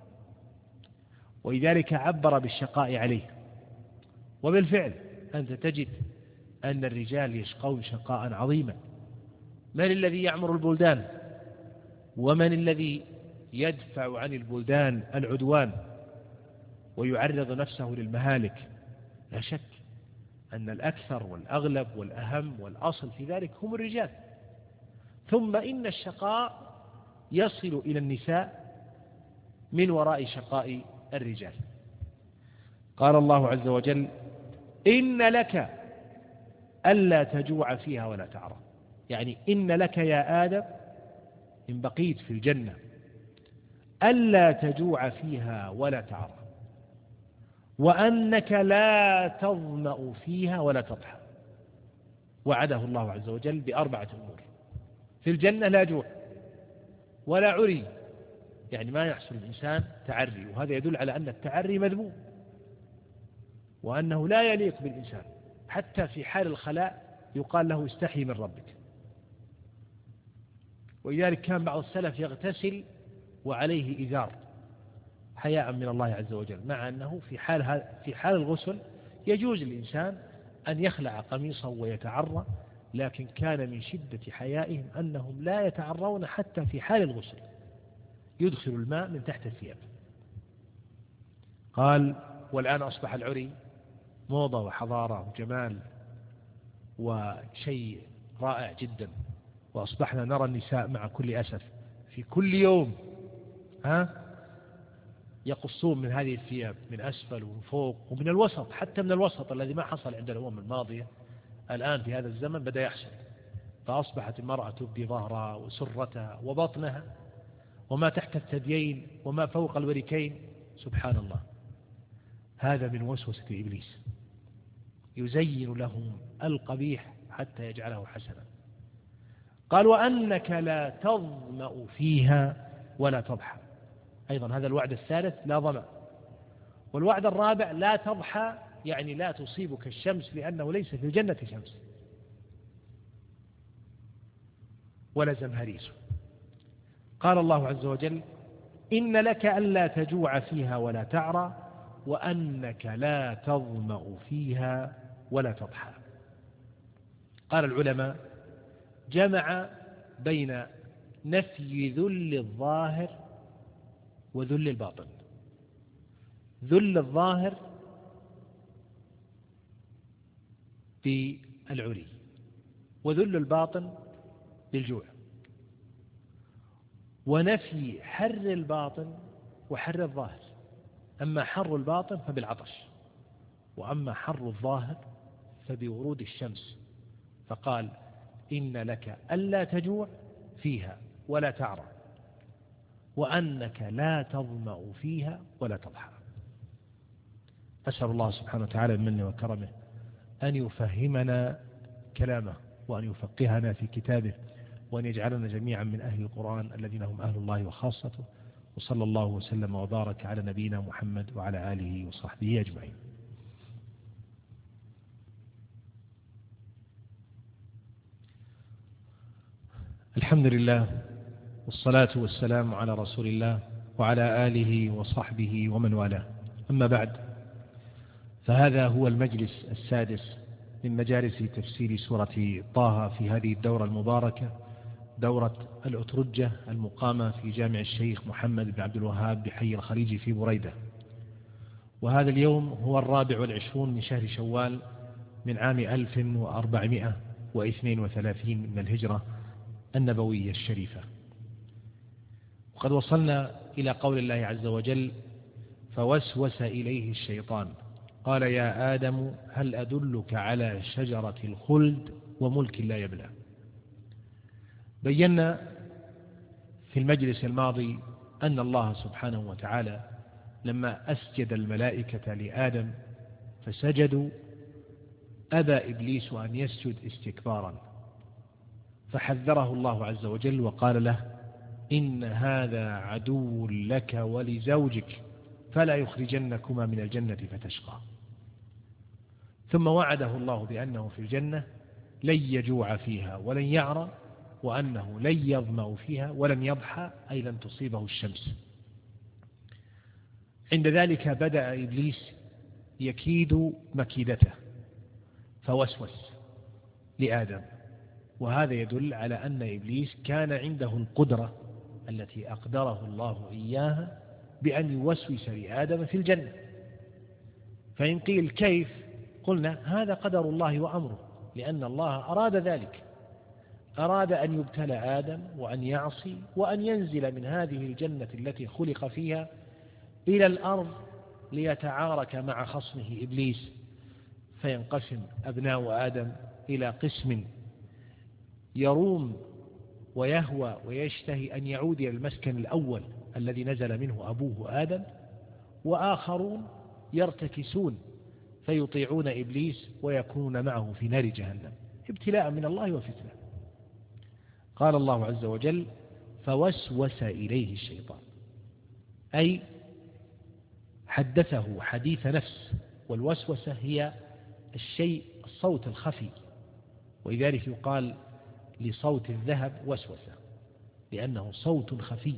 ولذلك عبر بالشقاء عليه. وبالفعل أنت تجد أن الرجال يشقون شقاء عظيما. من الذي يعمر البلدان؟ ومن الذي يدفع عن البلدان العدوان ويعرض نفسه للمهالك؟ لا شك أن الأكثر والأغلب والأهم والأصل في ذلك هم الرجال. ثم إن الشقاء يصل إلى النساء من وراء شقاء الرجال. قال الله عز وجل: إن لك ألا تجوع فيها ولا تعرى. يعني إن لك يا آدم إن بقيت في الجنة ألا تجوع فيها ولا تعرى، وأنك لا تظمأ فيها ولا تضحى. وعده الله عز وجل بأربعة أمور: في الجنة لا جوع ولا عري، يعني ما يحصل الإنسان تعري، وهذا يدل على أن التعري مذموم وأنه لا يليق بالإنسان. حتى في حال الخلاء يقال له استحي من ربك. ولذلك كان بعض السلف يغتسل وعليه إزار حياء من الله عز وجل، مع أنه في حال الغسل يجوز للإنسان أن يخلع قميصه ويتعرى، لكن كان من شدة حيائهم أنهم لا يتعرون حتى في حال الغسل، يدخل الماء من تحت الثياب. قال: والآن أصبح العري موضة وحضارة وجمال وشيء رائع جدا، وأصبحنا نرى النساء مع كل أسف في كل يوم يقصون من هذه الثياب من أسفل ومن فوق ومن الوسط، حتى من الوسط الذي ما حصل عند الأمم الماضية الآن في هذا الزمن بدأ يحصل. فأصبحت المرأة تبدي ظهرها وسرتها وبطنها وما تحت الثديين وما فوق الوركين. سبحان الله، هذا من وسوسة إبليس، يزين لهم القبيح حتى يجعله حسنا. قال: وأنك لا تظمأ فيها ولا تضحى. أيضا هذا الوعد الثالث، لا ظمأ. والوعد الرابع لا تضحى، يعني لا تصيبك الشمس، لأنه ليس في الجنة شمس. ولا زمهرير. قال الله عز وجل: إن لك ألا تجوع فيها ولا تعرى وأنك لا تظمأ فيها ولا تضحى. قال العلماء: جمع بين نفي ذل الظاهر وذل الباطن. ذل الظاهر بالعري، وذل الباطن بالجوع، ونفي حر الباطن وحر الظاهر. أما حر الباطن فبالعطش، وأما حر الظاهر فبورود الشمس. فقال: إن لك ألا تجوع فيها ولا تعرى وأنك لا تظمأ فيها ولا تضحى. أسأل الله سبحانه وتعالى بمنه وكرمه أن يفهمنا كلامه، وأن يفقهنا في كتابه، وأن يجعلنا جميعا من أهل القرآن الذين هم أهل الله وخاصته. وصلى الله وسلم وبارك على نبينا محمد وعلى آله وصحبه أجمعين. الحمد لله، والصلاة والسلام على رسول الله وعلى آله وصحبه ومن والاه. أما بعد، فهذا هو المجلس السادس من مجالس تفسير سورة طه في هذه الدورة المباركة، دورة الأترجة المقامة في جامع الشيخ محمد بن عبد الوهاب بحي الخليج في بريدة. وهذا اليوم هو 24 من شهر شوال من عام 1432 من الهجرة النبوية الشريفة. وقد وصلنا إلى قول الله عز وجل: فوسوس إليه الشيطان قال يا آدم هل أدلك على شجرة الخلد وملك لا يبلى. بينا في المجلس الماضي أن الله سبحانه وتعالى لما أسجد الملائكة لآدم فسجدوا، أبى إبليس أن يسجد استكبارا، فحذره الله عز وجل وقال له: إن هذا عدو لك ولزوجك فلا يخرجنكما من الجنة فتشقى. ثم وعده الله بأنه في الجنة لن يجوع فيها ولن يعرى، وأنه لن يظمأ فيها ولن يضحى، أي لن تصيبه الشمس. عند ذلك بدأ إبليس يكيد مكيدته فوسوس لآدم، وهذا يدل على أن إبليس كان عنده القدرة التي أقدره الله إياها بأن يوسوس لآدم في الجنة. فإن قيل كيف؟ قلنا هذا قدر الله وأمره، لأن الله أراد ذلك، أراد أن يبتلى آدم وأن يعصي وأن ينزل من هذه الجنة التي خلق فيها إلى الأرض ليتعارك مع خصمه إبليس، فينقسم أبناء آدم إلى قسم يروم ويهوى ويشتهي أن يعود إلى المسكن الأول الذي نزل منه أبوه آدم، وآخرون يرتكسون فيطيعون إبليس ويكونون معه في نار جهنم ابتلاء من الله وفتنة. قال الله عز وجل: فوسوس إليه الشيطان، أي حدثه حديث نفس. والوسوسة هي الشيء الصوت الخفي، ولذلك يقال لصوت الذهب وسوسة لأنه صوت خفي.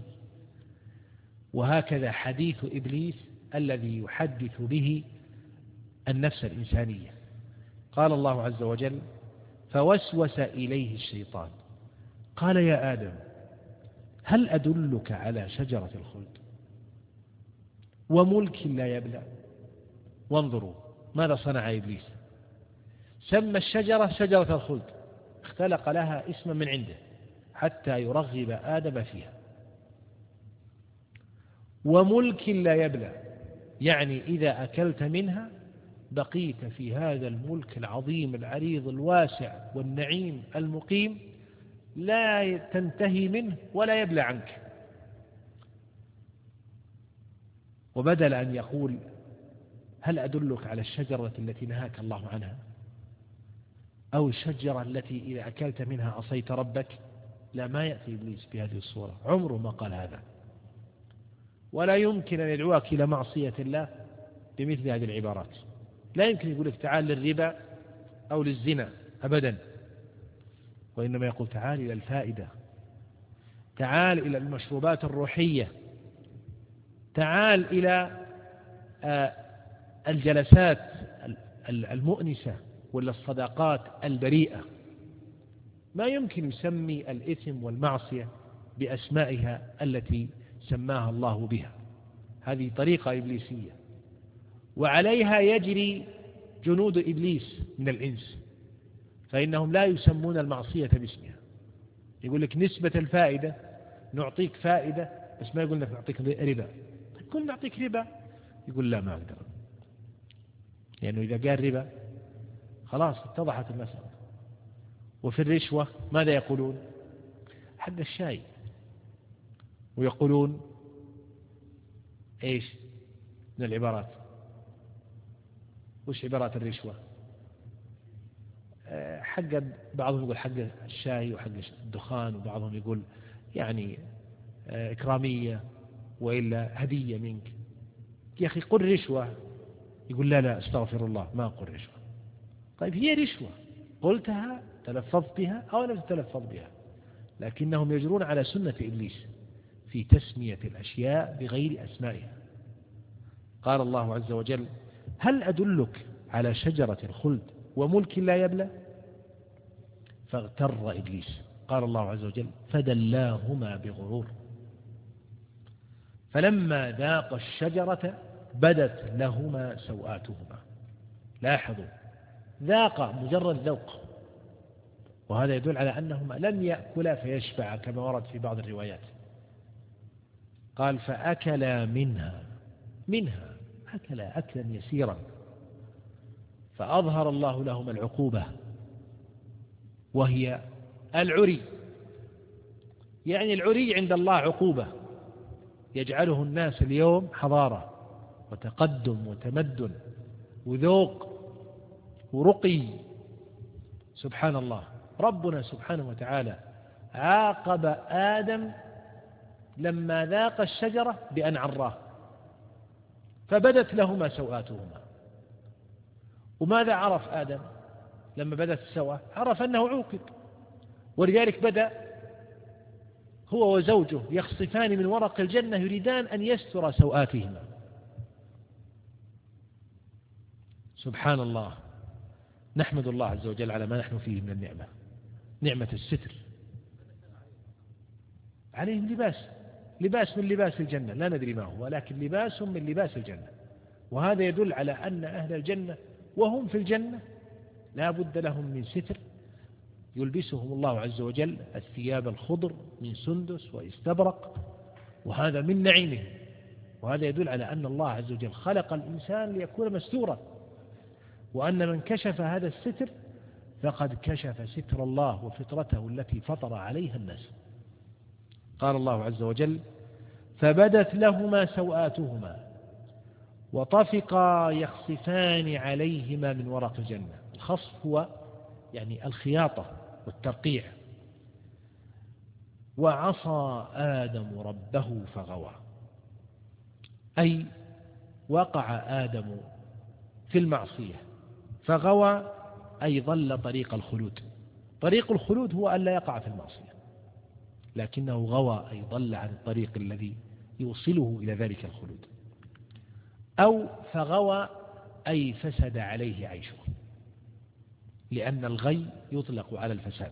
وهكذا حديث إبليس الذي يحدث به النفس الإنسانية. قال الله عز وجل: فوسوس إليه الشيطان قال يا آدم هل أدلك على شجرة الخلد وملك لا يبلى. وانظروا ماذا صنع إبليس، سمى الشجرة شجرة الخلد، اختلق لها اسما من عنده حتى يرغب آدم فيها. وملك لا يبلى، يعني إذا أكلت منها بقيت في هذا الملك العظيم العريض الواسع والنعيم المقيم، لا تنتهي منه ولا يبلى عنك. وبدل أن يقول هل أدلك على الشجرة التي نهاك الله عنها، أو الشجرة التي إذا أكلت منها عصيت ربك، لا، ما يأتي إبليس بهذه الصورة، عمره ما قال هذا، ولا يمكن أن يدعوك إلى معصية الله بمثل هذه العبارات. لا يمكن يقول لك تعال للربا أو للزنا أبدا، وإنما يقول تعال إلى الفائدة تعال إلى المشروبات الروحية، تعال إلى الجلسات المؤنسة ولا الصداقات البريئة. ما يمكن يسمي الإثم والمعصية بأسمائها التي سماها الله بها. هذه طريقة إبليسية، وعليها يجري جنود إبليس من الإنس، فإنهم لا يسمون المعصية باسمها. يقول لك نسبة الفائدة، نعطيك فائدة بس ما يقول لك نعطيك ربا. تقول نعطيك ربا، يقول لا ما أقدر، لأنه إذا قال ربا خلاص اتضحت المسألة. وفي الرشوة ماذا يقولون؟ حق الشاي. ويقولون إيش من العبارات؟ وش عبارات الرشوة؟ حق بعضهم يقول حق الشاي وحق الدخان، وبعضهم يقول يعني إكرامية وإلا هدية منك. يا أخي قل رشوة، يقول لا استغفر الله ما أقول رشوة. طيب هي رشوة، قلتها تلفظت بها أو لم تتلفظ بها، لكنهم يجرون على سنة إبليس في تسمية الأشياء بغير أسمائها. قال الله عز وجل: هل أدلك على شجرة الخلد وملك لا يبلى؟ فاغتر إبليس. قال الله عز وجل: فدلاهما بغرور، فلما ذاقا الشجرة بدت لهما سوآتهما. لاحظوا، ذاق مجرد ذوق، وهذا يدل على أنهما لم يأكلا فيشبع كما ورد في بعض الروايات. قال: فأكلا منها أكلا أكلا يسيرا، فأظهر الله لهما العقوبة وهي العري. يعني العري عند الله عقوبة يجعله الناس اليوم حضارة وتقدم وتمدن وذوق ورقي. سبحان الله، ربنا سبحانه وتعالى عاقب آدم لما ذاق الشجرة بأن عراه، فبدت لهما سوآتهما. وماذا عرف آدم لما بدت السوءة؟ عرف أنه عوقب، ولذلك بدأ هو وزوجه يخصفان من ورق الجنة يريدان أن يستر سوآتهما. سبحان الله، نحمد الله عز وجل على ما نحن فيه من النعمة، نعمة الستر. عليهم لباس من لباس الجنة، لا ندري ما هو، لكن لباس من لباس الجنة. وهذا يدل على أن أهل الجنة وهم في الجنة لا بد لهم من ستر يلبسهم الله عز وجل الثياب الخضر من سندس واستبرق، وهذا من نعيمه. وهذا يدل على أن الله عز وجل خلق الإنسان ليكون مستورا، وأن من كشف هذا الستر فقد كشف ستر الله وفطرته التي فطر عليها الناس. قال الله عز وجل: فبدت لهما سوآتهما وطفقا يخصفان عليهما من ورق الجنة. الخصف هو يعني الخياطة والترقيع. وعصى آدم ربه فغوى، أي وقع آدم في المعصية فغوى، أي ضل طريق الخلود. طريق الخلود هو أن لا يقع في المعصية، لكنه غوى أي ضل عن الطريق الذي يوصله إلى ذلك الخلود. أو فغوى أي فسد عليه عيشه، لأن الغي يطلق على الفساد.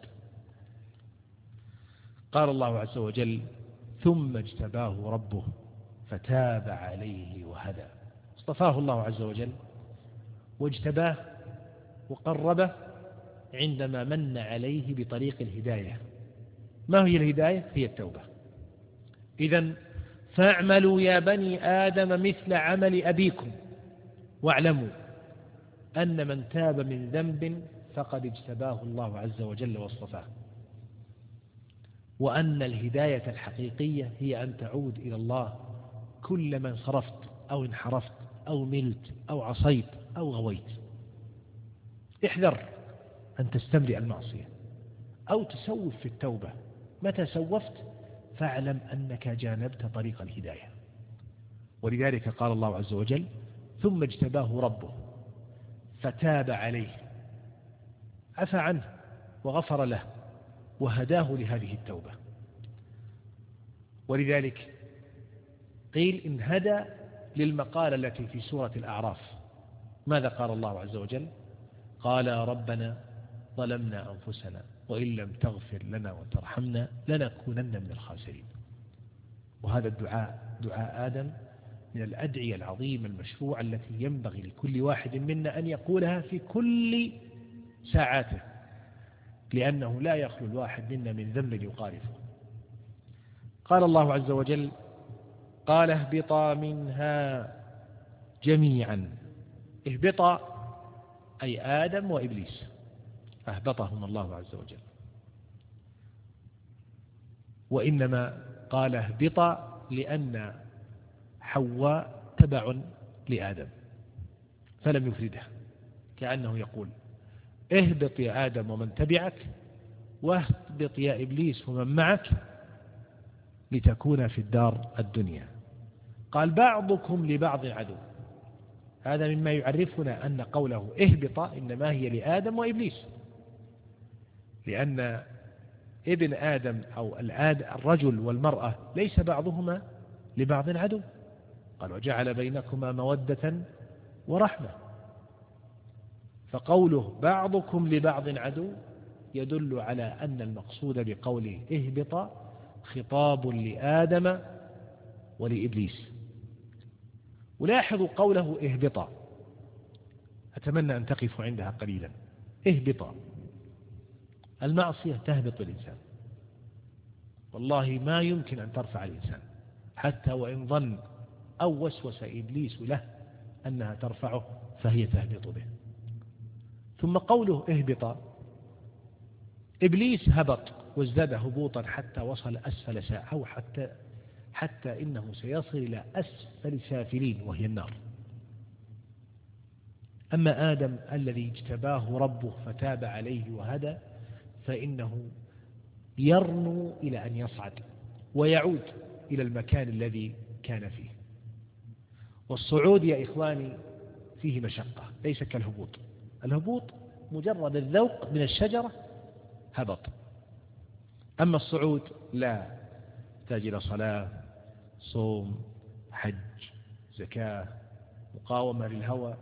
قال الله عز وجل: ثم اجتباه ربه فتاب عليه وهدى. اصطفاه الله عز وجل واجتباه وقربه عندما من عليه بطريق الهداية. ما هي الهداية؟ هي التوبة. إذن فاعملوا يا بني آدم مثل عمل أبيكم واعلموا أن من تاب من ذنب فقد اجتباه الله عز وجل واصطفاه. وأن الهداية الحقيقية هي أن تعود إلى الله كلما انصرفت أو انحرفت أو ملت أو عصيت أو غويت. احذر أن تستمرئ المعصية أو تسوف في التوبة. متى سوفت فاعلم أنك جانبت طريق الهداية. ولذلك قال الله عز وجل: ثم اجتباه ربه فتاب عليه، عفى عنه وغفر له وهداه لهذه التوبة. ولذلك قيل إن هدى للمقالة التي في سورة الأعراف. ماذا قال الله عز وجل؟ قال ربنا ظلمنا أنفسنا وإن لم تغفر لنا وترحمنا لنكونن من الخاسرين. وهذا الدعاء دعاء آدم من الأدعية العظيمة المشروعة التي ينبغي لكل واحد منا أن يقولها في كل ساعاته، لأنه لا يخلو الواحد منا من ذنب يقارفه. قال الله عز وجل قال اهبطا منها جميعا. اهبطا أي آدم وإبليس، أهبطهم الله عز وجل، وإنما قال اهبطا لأن حواء تبع لآدم فلم يفردها، كأنه يقول اهبط يا آدم ومن تبعك، واهبط يا إبليس ومن معك لتكون في الدار الدنيا. قال بعضكم لبعض عدو. هذا مما يعرفنا أن قوله اهبط إنما هي لآدم وإبليس، لأن ابن آدم أو الرجل والمرأة ليس بعضهما لبعض عدو. قال وجعل بينكما مودة ورحمة. فقوله بعضكم لبعض عدو يدل على أن المقصود بقوله اهبط خطاب لآدم ولإبليس. ولاحظوا قوله اهبط، أتمنى أن تقفوا عندها قليلا. اهبط، المعصية تهبط الإنسان، والله ما يمكن أن ترفع الإنسان حتى وإن ظن أو وسوس إبليس له أنها ترفعه فهي تهبط به. ثم قوله اهبط، إبليس هبط وازداد هبوطا حتى وصل أسفل ساعة، أو حتى إنه سيصل إلى أسفل سافلين وهي النار. أما آدم الذي اجتباه ربه فتاب عليه وهدى فإنه يرنو إلى أن يصعد ويعود إلى المكان الذي كان فيه. والصعود يا إخواني فيه مشقة، ليس كالهبوط. الهبوط مجرد الذوق من الشجرة هبط، أما الصعود لا، يحتاج إلى صلاة، صوم، حج، زكاة، مقاومة للهوى،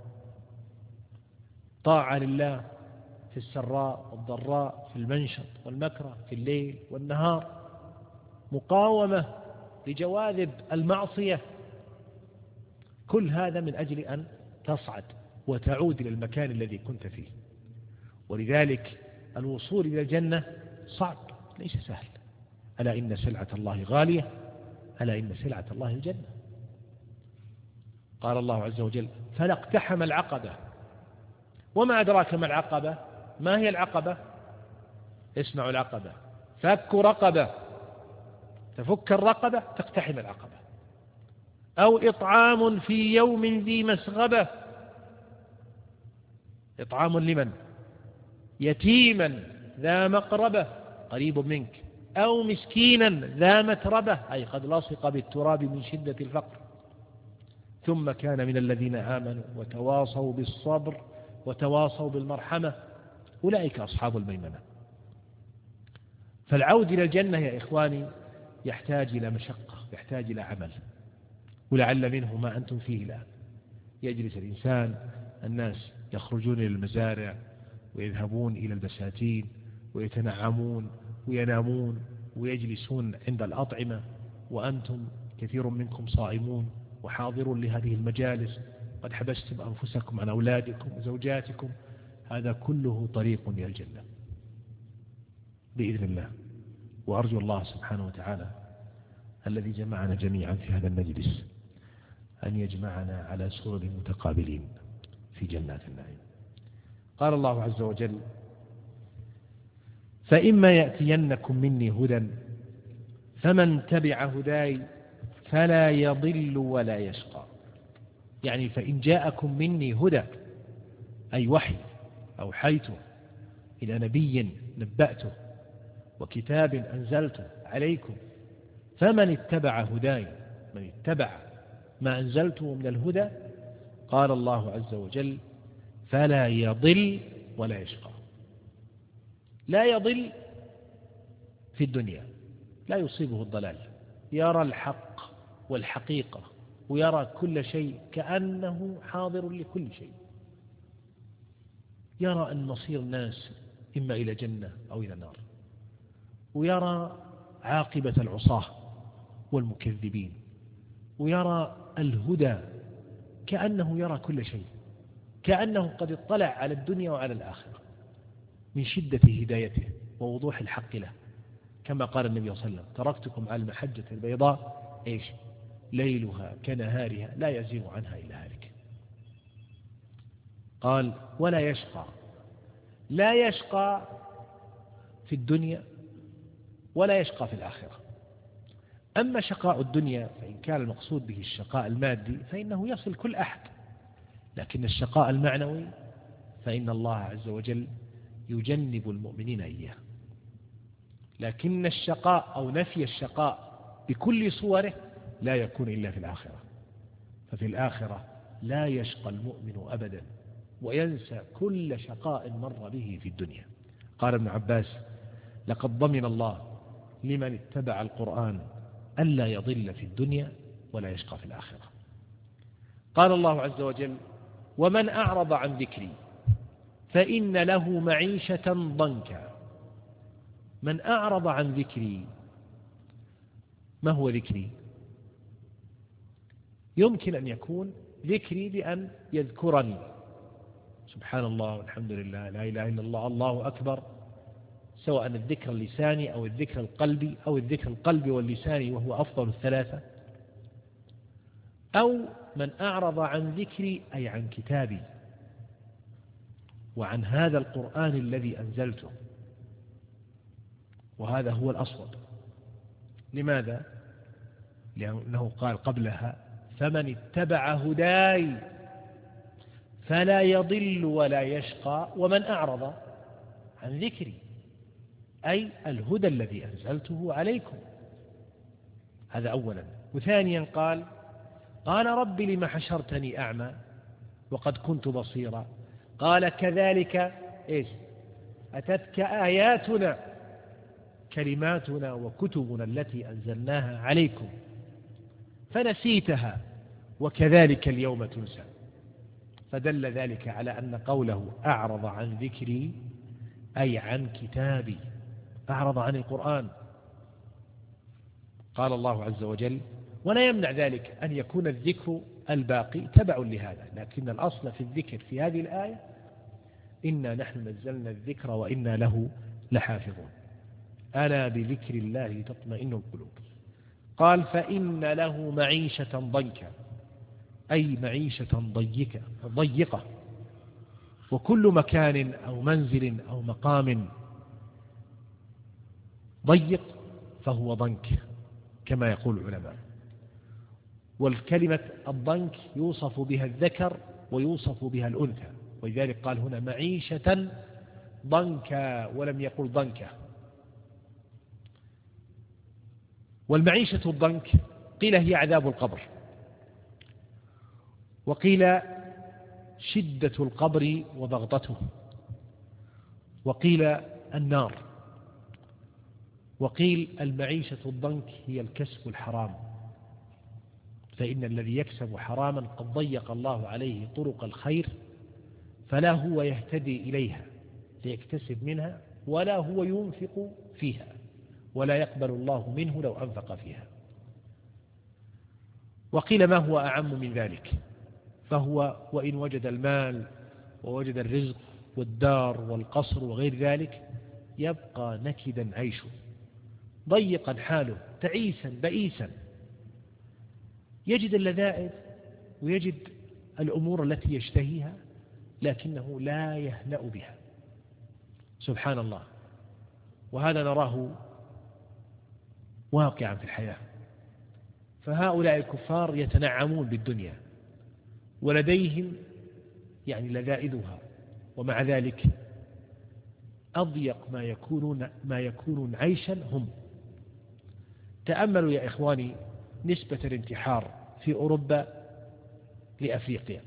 طاعة لله في السراء والضراء، في المنشط والمكره، في الليل والنهار، مقاومة لجواذب المعصية. كل هذا من أجل أن تصعد وتعود إلى المكان الذي كنت فيه. ولذلك الوصول إلى الجنة صعب، ليس سهل. ألا إن سلعة الله غالية، ألا إن سلعة الله الجنة. قال الله عز وجل فلا اقتحم العقبة. وما أدراك ما العقبة؟ ما هي العقبة؟ اسمعوا العقبة، فك رقبة، تفك الرقبة تقتحم العقبة، أو إطعام في يوم ذي مسغبة. إطعام لمن؟ يتيما ذا مقربة قريب منك، أو مسكينا ذا متربة أي قد لصق بالتراب من شدة الفقر، ثم كان من الذين آمنوا وتواصوا بالصبر وتواصوا بالمرحمة أولئك أصحاب الميمنة. فالعود إلى الجنة يا إخواني يحتاج إلى مشقة، يحتاج إلى عمل، ولعل منه ما أنتم فيه الآن. يجلس الإنسان، الناس يخرجون إلى المزارع ويذهبون إلى البساتين ويتنعمون وينامون ويجلسون عند الأطعمة، وأنتم كثير منكم صائمون وحاضرون لهذه المجالس، قد حبستم أنفسكم عن أولادكم وزوجاتكم. هذا كله طريق إلى الجنة بإذن الله. وأرجو الله سبحانه وتعالى الذي جمعنا جميعا في هذا المجلس أن يجمعنا على سرر متقابلين في جنات النعيم. قال الله عز وجل فإما يأتينكم مني هدى فمن تبع هداي فلا يضل ولا يشقى. يعني فإن جاءكم مني هدى أي وحي أوحيته إلى نبي نبأته وكتاب أنزلته عليكم، فمن اتبع هداي، من اتبع ما أنزلته من الهدى، قال الله عز وجل فلا يضل ولا يشقى. لا يضل في الدنيا، لا يصيبه الضلال يرى الحق والحقيقة ويرى كل شيء كأنه حاضر لكل شيء، يرى أن مصير الناس إما إلى جنة أو إلى نار، ويرى عاقبة العصاة والمكذبين، ويرى الهدى كأنه يرى كل شيء، كأنه قد اطلع على الدنيا وعلى الآخرة من شدة هدايته ووضوح الحق له، كما قال النبي صلى الله عليه وسلم: تركتكم على المحجة البيضاء ليلها كنهارها لا يزيغ عنها إلا هالك. قال: ولا يشقى، لا يشقى في الدنيا ولا يشقى في الآخرة. أما شقاء الدنيا فإن كان المقصود به الشقاء المادي فإنه يصل كل أحد، لكن الشقاء المعنوي فإن الله عز وجل يجنب المؤمنين إياه. لكن الشقاء أو نفي الشقاء بكل صوره لا يكون إلا في الآخرة، ففي الآخرة لا يشقى المؤمن أبدا وينسى كل شقاء مر به في الدنيا. قال ابن عباس: لقد ضمن الله لمن اتبع القرآن ألا يضل في الدنيا ولا يشقى في الآخرة. قال الله عز وجل: ومن أعرض عن ذكري فإن له معيشة ضنكا. من أعرض عن ذكري، ما هو ذكري؟ يمكن أن يكون ذكري بأن يذكرني، سبحان الله والحمد لله لا إله إلا الله الله أكبر، سواء الذكر اللساني أو الذكر القلبي أو الذكر القلبي واللساني وهو أفضل الثلاثة. أو من أعرض عن ذكري أي عن كتابي وعن هذا القرآن الذي أنزلته، وهذا هو الأصوب. لماذا؟ لأنه قال قبلها: فمن اتبع هداي فلا يضل ولا يشقى ومن أعرض عن ذكري، أي الهدى الذي أنزلته عليكم. هذا أولا. وثانيا قال رب لم حشرتني أعمى وقد كنت بصيرا. قال: كذلك أتتك آياتنا كلماتنا وكتبنا التي أنزلناها عليكم فنسيتها وكذلك اليوم تنسى. فدل ذلك على أن قوله أعرض عن ذكري أي عن كتابي، أعرض عن القرآن. قال الله عز وجل: ولا يمنع ذلك أن يكون الذكر الباقي تبع لهذا، لكن الأصل في الذكر في هذه الآية: إنا نحن نزلنا الذكر وإنا له لحافظون. ألا بذكر الله تطمئن القلوب. قال: فإن له معيشة ضنكا، أي معيشة ضيقة، وكل مكان أو منزل أو مقام ضيق فهو ضنك كما يقول العلماء. والكلمة الضنك يوصف بها الذكر ويوصف بها الأنثى، ولذلك قال هنا معيشة ضنكا ولم يقل ضنكا. والمعيشة الضنك قيل هي عذاب القبر، وقيل شدة القبر وضغطته، وقيل النار، وقيل المعيشة الضنك هي الكسب الحرام، فإن الذي يكسب حراما قد ضيق الله عليه طرق الخير، فلا هو يهتدي إليها ليكتسب منها ولا هو ينفق فيها، ولا يقبل الله منه لو أنفق فيها. وقيل ما هو أعم من ذلك، فهو وإن وجد المال ووجد الرزق والدار والقصر وغير ذلك يبقى نكدا عيشه، ضيقا حاله، تعيسا بئيسا، يجد اللذائذ ويجد الأمور التي يشتهيها لكنه لا يهنأ بها. سبحان الله. وهذا نراه واقعا في الحياة. فهؤلاء الكفار يتنعمون بالدنيا ولديهم لذائذها، ومع ذلك أضيق ما يكونون عيشا هم. تأملوا يا إخواني نسبة الانتحار في أوروبا لأفريقيا،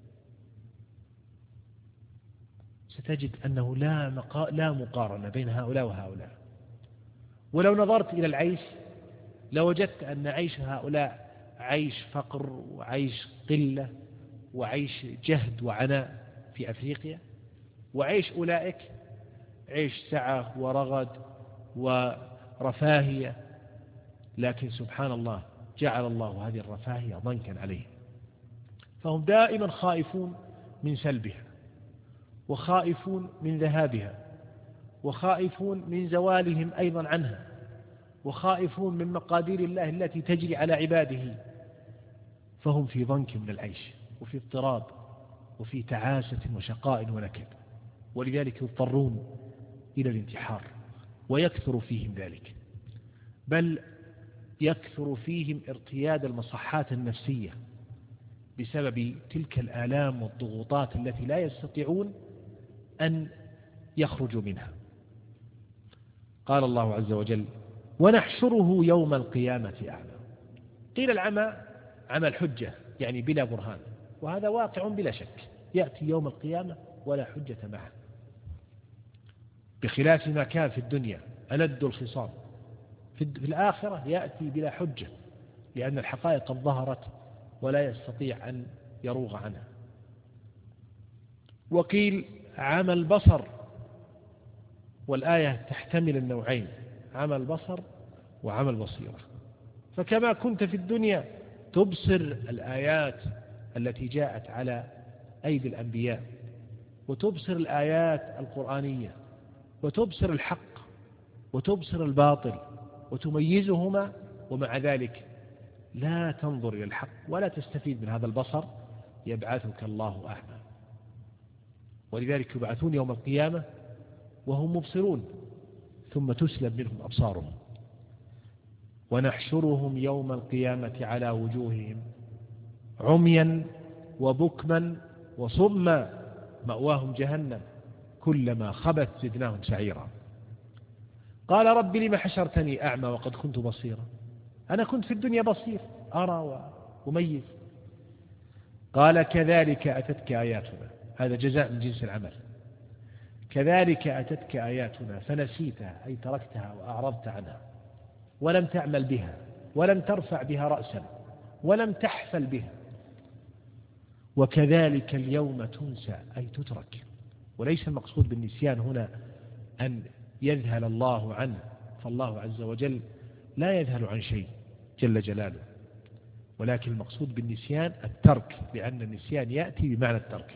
ستجد أنه لا مقارنة بين هؤلاء وهؤلاء. ولو نظرت إلى العيش لوجدت أن عيش هؤلاء عيش فقر وعيش قلة وعيش جهد وعناء في أفريقيا، وعيش أولئك عيش سعة ورغد ورفاهية، لكن سبحان الله جعل الله هذه الرفاهية ضنكا عليهم، فهم دائما خائفون من سلبها، وخائفون من ذهابها، وخائفون من زوالهم أيضا عنها، وخائفون من مقادير الله التي تجري على عباده، فهم في ضنك من العيش وفي اضطراب وفي تعاسة وشقاء ونكد، ولذلك يضطرون إلى الانتحار، ويكثر فيهم ذلك، بل يكثر فيهم ارتياد المصحات النفسية بسبب تلك الآلام والضغوطات التي لا يستطيعون أن يخرجوا منها. قال الله عز وجل: ونحشره يوم القيامة أعمى. قيل العمى عمى الحجة، يعني بلا برهان، وهذا واقع بلا شك، يأتي يوم القيامة ولا حجة معه، بخلاف ما كان في الدنيا ألد الخصام. في الآخرة يأتي بلا حجة، لأن الحقائق قد ظهرت ولا يستطيع أن يروغ عنها. وقيل عمى البصر، والآية تحتمل النوعين، عمى البصر وعمى البصيرة. فكما كنت في الدنيا تبصر الآيات التي جاءت على أيدي الأنبياء، وتبصر الآيات القرآنية، وتبصر الحق وتبصر الباطل وتميزهما، ومع ذلك لا تنظر إلى الحق ولا تستفيد من هذا البصر، يبعثك الله أعمى. ولذلك يبعثون يوم القيامة وهم مبصرون، ثم تسلب منهم أبصارهم. ونحشرهم يوم القيامة على وجوههم عميا وبكما وصما مأواهم جهنم كلما خبت زدناهم سعيرا. قال: رب لم حشرتني أعمى وقد كنت بصيرا؟ أنا كنت في الدنيا بصير، أرى وأميز. قال: كذلك أتتك آياتنا. هذا جزاء من جنس العمل. كذلك أتتك آياتنا فنسيتها، أي تركتها وأعرضت عنها، ولم تعمل بها، ولم ترفع بها رأسا، ولم تحفل بها. وكذلك اليوم تنسى، أي تترك. وليس المقصود بالنسيان هنا أن يذهل الله عنه، فالله عز وجل لا يذهل عن شيء جل جلاله، ولكن المقصود بالنسيان الترك، لأن النسيان يأتي بمعنى الترك.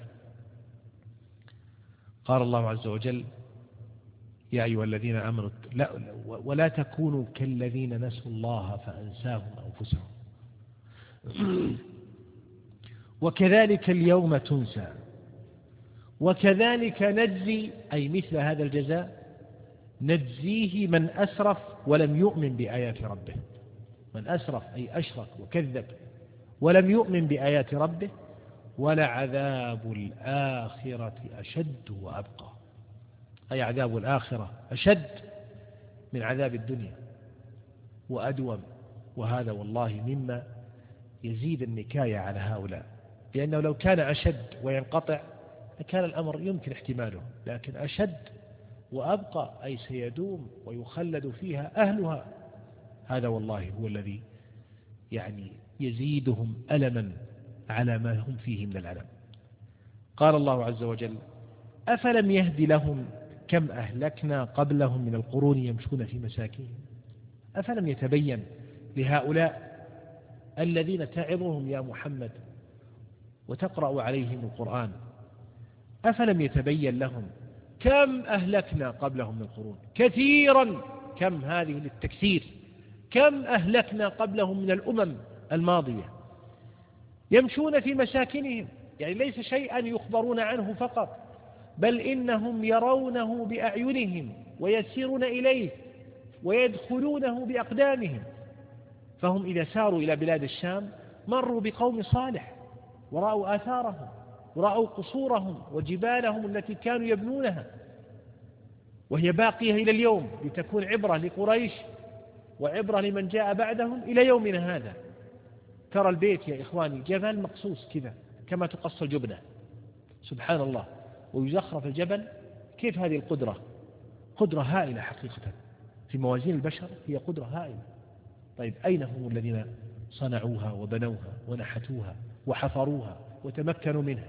قال الله عز وجل: يا أيها الذين آمنوا ولا تكونوا كالذين نسوا الله فأنساهم أنفسهم. وكذلك اليوم تنسى. وكذلك نجزي، أي مثل هذا الجزاء نجزيه من أسرف ولم يؤمن بآيات ربه. من أسرف أي أشرك وكذب ولم يؤمن بآيات ربه، ولعذاب الآخرة أشد وأبقى، أي عذاب الآخرة أشد من عذاب الدنيا وأدوم. وهذا والله مما يزيد النكاية على هؤلاء، لأنه لو كان أشد وينقطع لكان الأمر يمكن احتماله، لكن أشد وأبقى أي سيدوم ويخلد فيها أهلها، هذا والله هو الذي يعني يزيدهم ألما على ما هم فيه من الألم. قال الله عز وجل: أفلم يهد لهم كم أهلكنا قبلهم من القرون يمشون في مساكنهم. أفلم يتبين لهؤلاء الذين تعظهم يا محمد وتقرأ عليهم القرآن، أفلم يتبين لهم كم أهلكنا قبلهم من القرون؟ كثيرا، كم هذه للتكثير، كم أهلكنا قبلهم من الأمم الماضية يمشون في مساكنهم، يعني ليس شيئا يخبرون عنه فقط، بل إنهم يرونه بأعينهم ويسيرون إليه ويدخلونه بأقدامهم. فهم إذا ساروا إلى بلاد الشام مروا بقوم صالح ورأوا آثارهم ورأوا قصورهم وجبالهم التي كانوا يبنونها، وهي باقية إلى اليوم لتكون عبرة لقريش وعبرة لمن جاء بعدهم إلى يومنا هذا. ترى البيت يا إخواني جبل مقصوص كذا كما تقص الجبنة، سبحان الله، ويزخرف الجبل. كيف هذه القدرة؟ قدرة هائلة حقيقة، في موازين البشر هي قدرة هائلة. طيب أين هم الذين صنعوها وبنوها ونحتوها وحفروها وتمكنوا منها؟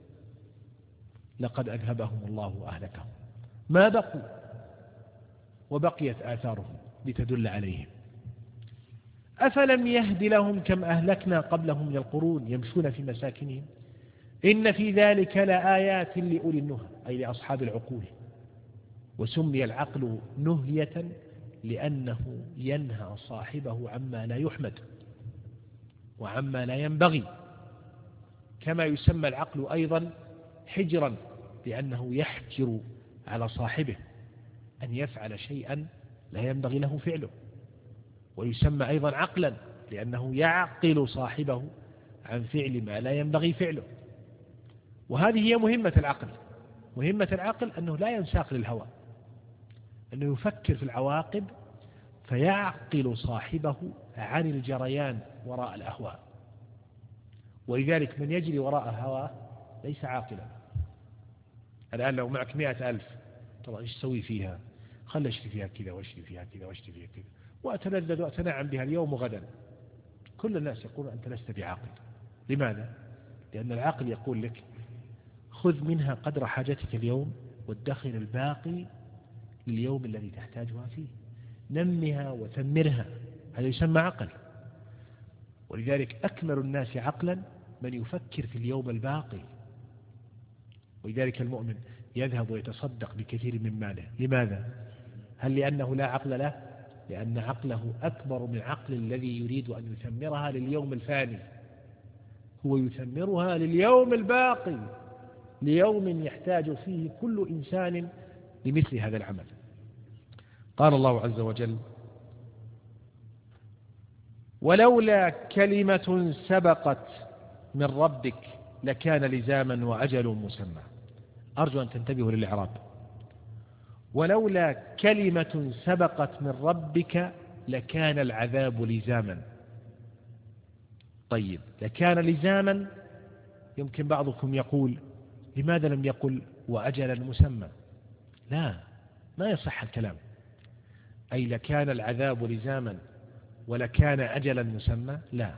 لقد أذهبهم الله وأهلكهم، ما بقوا، وبقيت آثارهم لتدل عليهم. أفلم يهد لهم كم أهلكنا قبلهم من القرون يمشون في مساكنهم إن في ذلك لآيات لأولي النهى، أي لأصحاب العقول. وسمي العقل نهية لأنه ينهى صاحبه عما لا يحمد وعما لا ينبغي، كما يسمى العقل أيضا حجرا لأنه يحجر على صاحبه أن يفعل شيئا لا ينبغي له فعله. ويسمى أيضا عقلا لأنه يعقل صاحبه عن فعل ما لا ينبغي فعله. وهذه هي مهمة العقل. مهمة العقل أنه لا ينساق للهوى، أنه يفكر في العواقب فيعقل صاحبه عن الجريان وراء الأهواء. ولذلك من يجري وراء هواه ليس عاقلا. الآن لو معك 100,000 ترى إيش تسوي فيها؟ خل أشتري فيها كذا واشتري فيها كذا واشتري فيها كذا وأتلذذ وأتنعم بها اليوم وغدا. كل الناس يقولون أنت لست بعاقل. لماذا؟ لأن العقل يقول لك خذ منها قدر حاجتك اليوم وادخر الباقي لليوم الذي تحتاجها فيه، نمها وثمرها. هذا يسمى عقل. ولذلك أكمل الناس عقلا من يفكر في اليوم الباقي. ولذلك المؤمن يذهب ويتصدق بكثير من ماله. لماذا؟ هل لأنه لا عقل له؟ لأن عقله أكبر من عقل الذي يريد أن يثمرها لليوم الفاني. هو يثمرها لليوم الباقي، ليوم يحتاج فيه كل إنسان لمثل هذا العمل. قال الله عز وجل ولولا كلمة سبقت من ربك لكان لزاما وأجل مسمى. أرجو أن تنتبهوا للإعراب. ولولا كلمة سبقت من ربك لكان العذاب لزاما. طيب لكان لزاما، يمكن بعضكم يقول لماذا لم يقل وأجلا مسمى؟ لا، ما يصح الكلام. أي لكان العذاب لزاما ولكان أجلا مسمى؟ لا.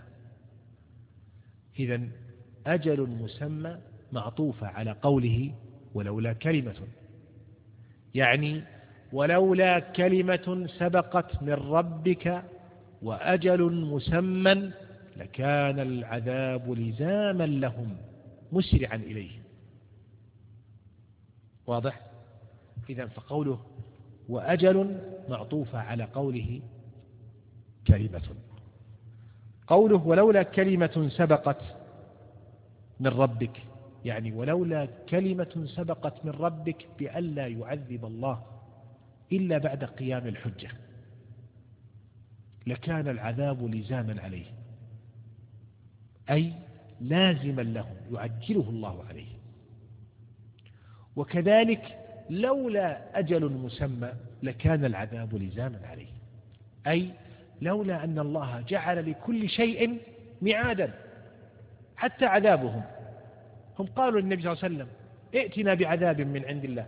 إذن أجل مسمى معطوفة على قوله ولولا كلمة، يعني ولولا كلمة سبقت من ربك وأجل مسمى لكان العذاب لزاما لهم مسرعا إليه. واضح؟ إذن فقوله وأجل معطوفة على قوله كلمة. قوله ولولا كلمة سبقت من ربك، يعني ولولا كلمة سبقت من ربك بألا يعذب الله إلا بعد قيام الحجة لكان العذاب لزاما عليه، أي لازما لهم يعجله الله عليه. وكذلك لولا أجل مسمى لكان العذاب لزاما عليه، أي لولا أن الله جعل لكل شيء ميعادا حتى عذابهم. هم قالوا للنبي صلى الله عليه وسلم ائتنا بعذاب من عند الله،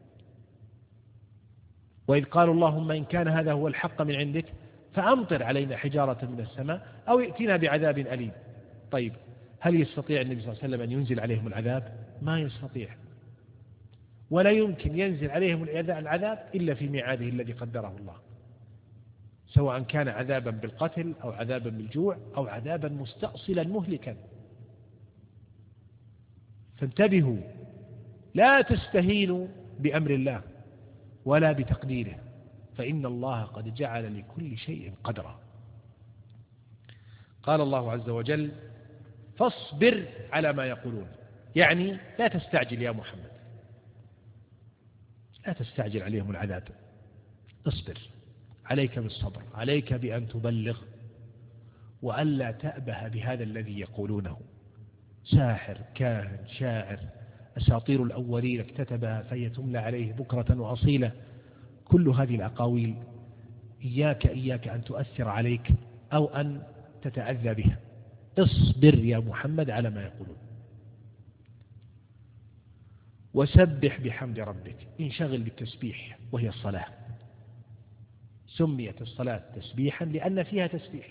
وإذ قالوا اللهم إن كان هذا هو الحق من عندك فأمطر علينا حجارة من السماء أو ائتنا بعذاب أليم. طيب هل يستطيع النبي صلى الله عليه وسلم أن ينزل عليهم العذاب؟ ما يستطيع، ولا يمكن ينزل عليهم العذاب إلا في ميعاده الذي قدره الله، سواء كان عذابا بالقتل أو عذابا بالجوع أو عذابا مستأصلا مهلكا. فانتبهوا، لا تستهينوا بأمر الله ولا بتقديره، فإن الله قد جعل لكل شيء قدرا. قال الله عز وجل فاصبر على ما يقولون، يعني لا تستعجل يا محمد، لا تستعجل عليهم العذاب، اصبر، عليك بالصبر، عليك بأن تبلغ وألا تأبه بهذا الذي يقولونه، ساحر، كاهن، شاعر، أساطير الأولين اكتتبها فهي تملى عليه بكرة وأصيلة. كل هذه الأقاويل إياك أن تؤثر عليك أو أن تتأذى بها. اصبر يا محمد على ما يقولون، وسبح بحمد ربك، انشغل بالتسبيح وهي الصلاة، سميت الصلاة تسبيحا لأن فيها تسبيح،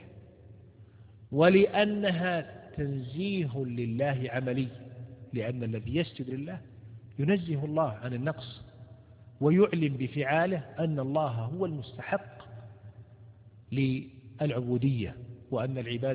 ولأنها تنزيه لله عملي، لأن الذي يسجد لله ينزه الله عن النقص ويعلم بفعاله أن الله هو المستحق للعبودية، وأن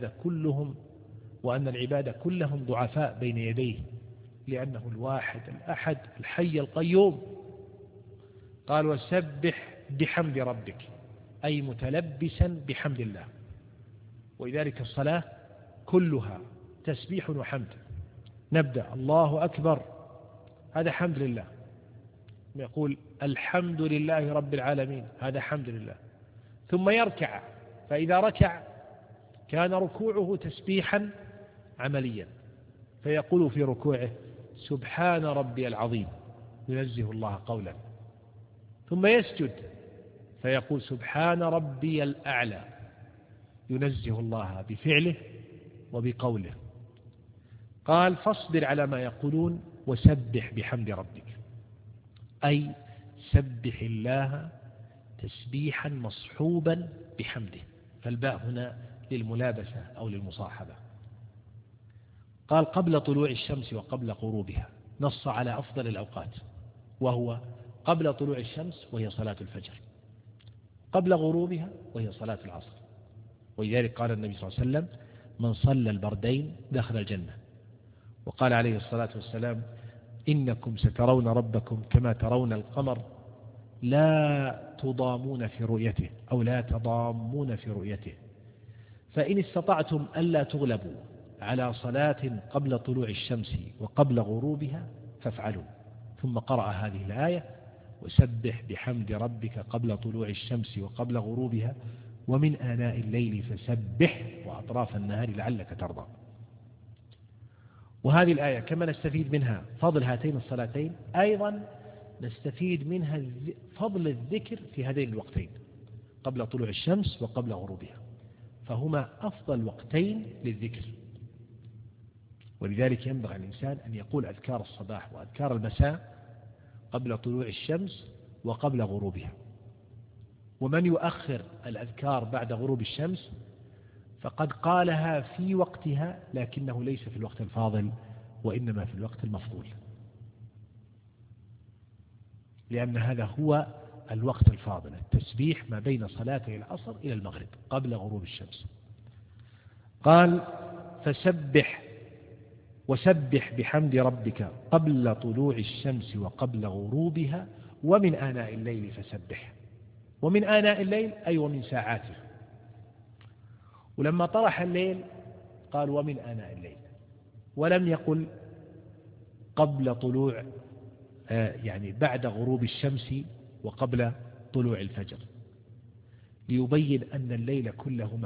العباد كلهم ضعفاء بين يديه، لأنه الواحد الأحد الحي القيوم. قال وسبح بحمد ربك، أي متلبسا بحمد الله. ولذلك الصلاة كلها تسبيح وحمد. نبدأ الله أكبر، هذا حمد لله، يقول الحمد لله رب العالمين، هذا حمد لله. ثم يركع، فإذا ركع كان ركوعه تسبيحا عمليا، فيقول في ركوعه سبحان ربي العظيم، ينزه الله قولا. ثم يسجد فيقول سبحان ربي الأعلى، ينزه الله بفعله وبقوله. قال فاصبر على ما يقولون وسبح بحمد ربك، أي سبح الله تسبيحا مصحوبا بحمده، فالباء هنا للملابسة أو للمصاحبة. قال قبل طلوع الشمس وقبل غروبها، نص على أفضل الأوقات، وهو قبل طلوع الشمس وهي صلاة الفجر، قبل غروبها وهي صلاة العصر. ولذلك قال النبي صلى الله عليه وسلم من صلى البردين دخل الجنة. وقال عليه الصلاة والسلام إنكم سترون ربكم كما ترون القمر لا تضامون في رؤيته، أو لا تضامون في رؤيته، فإن استطعتم ألا تغلبوا على صلاة قبل طلوع الشمس وقبل غروبها فافعلوا. ثم قرأ هذه الآية وسبح بحمد ربك قبل طلوع الشمس وقبل غروبها ومن آناء الليل فسبح وأطراف النهار لعلك ترضى. وهذه الآية كما نستفيد منها فضل هاتين الصلاتين، أيضا نستفيد منها فضل الذكر في هذين الوقتين قبل طلوع الشمس وقبل غروبها، فهما أفضل وقتين للذكر. ولذلك ينبغي الإنسان أن يقول أذكار الصباح وأذكار المساء قبل طلوع الشمس وقبل غروبها. ومن يؤخر الأذكار بعد غروب الشمس فقد قالها في وقتها، لكنه ليس في الوقت الفاضل وإنما في الوقت المفضول، لأن هذا هو الوقت الفاضل، التسبيح ما بين صلاتي العصر إلى المغرب قبل غروب الشمس. قال فسبح وسبح بحمد ربك قبل طلوع الشمس وقبل غروبها ومن آناء الليل فسبح. ومن آناء الليل أي ومن ساعاته. ولما طرح الليل قال ومن آناء الليل، ولم يقل قبل طلوع يعني بعد غروب الشمس وقبل طلوع الفجر، ليبين أن الليل كله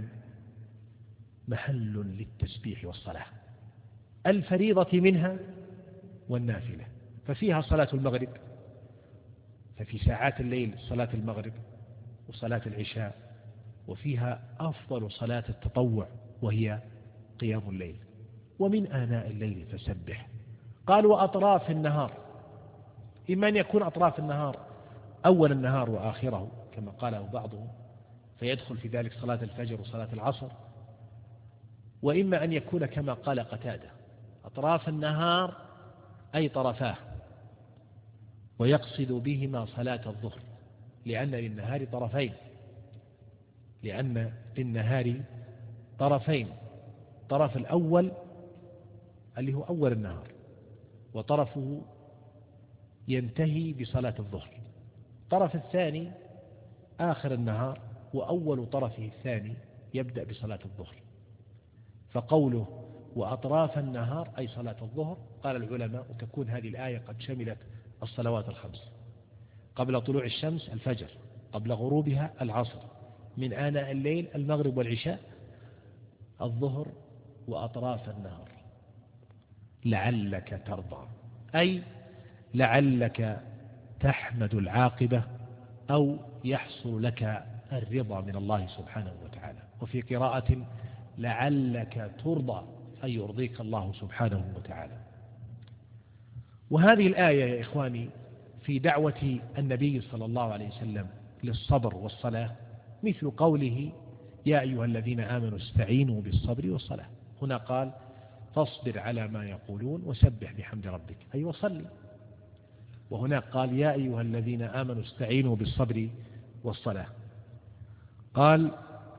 محل للتسبيح والصلاة، الفريضة منها والنافلة. ففيها صلاة المغرب، ففي ساعات الليل صلاة المغرب وصلاة العشاء، وفيها أفضل صلاة التطوع وهي قيام الليل. ومن آناء الليل فسبح. قال وأطراف النهار، إما أن يكون أطراف النهار أول النهار وآخره كما قاله بعضهم فيدخل في ذلك صلاة الفجر وصلاة العصر، وإما أن يكون كما قال قتادة أطراف النهار أي طرفاه، ويقصد بهما صلاة الظهر، لأن للنهار طرفين، طرف الأول اللي هو أول النهار وطرفه ينتهي بصلاة الظهر، طرف الثاني آخر النهار وأول طرفه الثاني يبدأ بصلاة الظهر. فقوله وأطراف النهار أي صلاة الظهر، قال العلماء وتكون هذه الآية قد شملت الصلوات الخمس، قبل طلوع الشمس الفجر، قبل غروبها العصر، من آناء الليل المغرب والعشاء، الظهر، وأطراف النهار لعلك ترضى، أي لعلك تحمد العاقبة أو يحصل لك الرضا من الله سبحانه وتعالى. وفي قراءة لعلك ترضى أي يرضيك الله سبحانه وتعالى. وهذه الآية يا إخواني في دعوة النبي صلى الله عليه وسلم للصبر والصلاة مثل قوله يا أيها الذين آمنوا استعينوا بالصبر والصلاة. هنا قال فاصبر على ما يقولون وسبح بحمد ربك، أي وصلي. وهنا قال يا أيها الذين آمنوا استعينوا بالصبر والصلاة. قال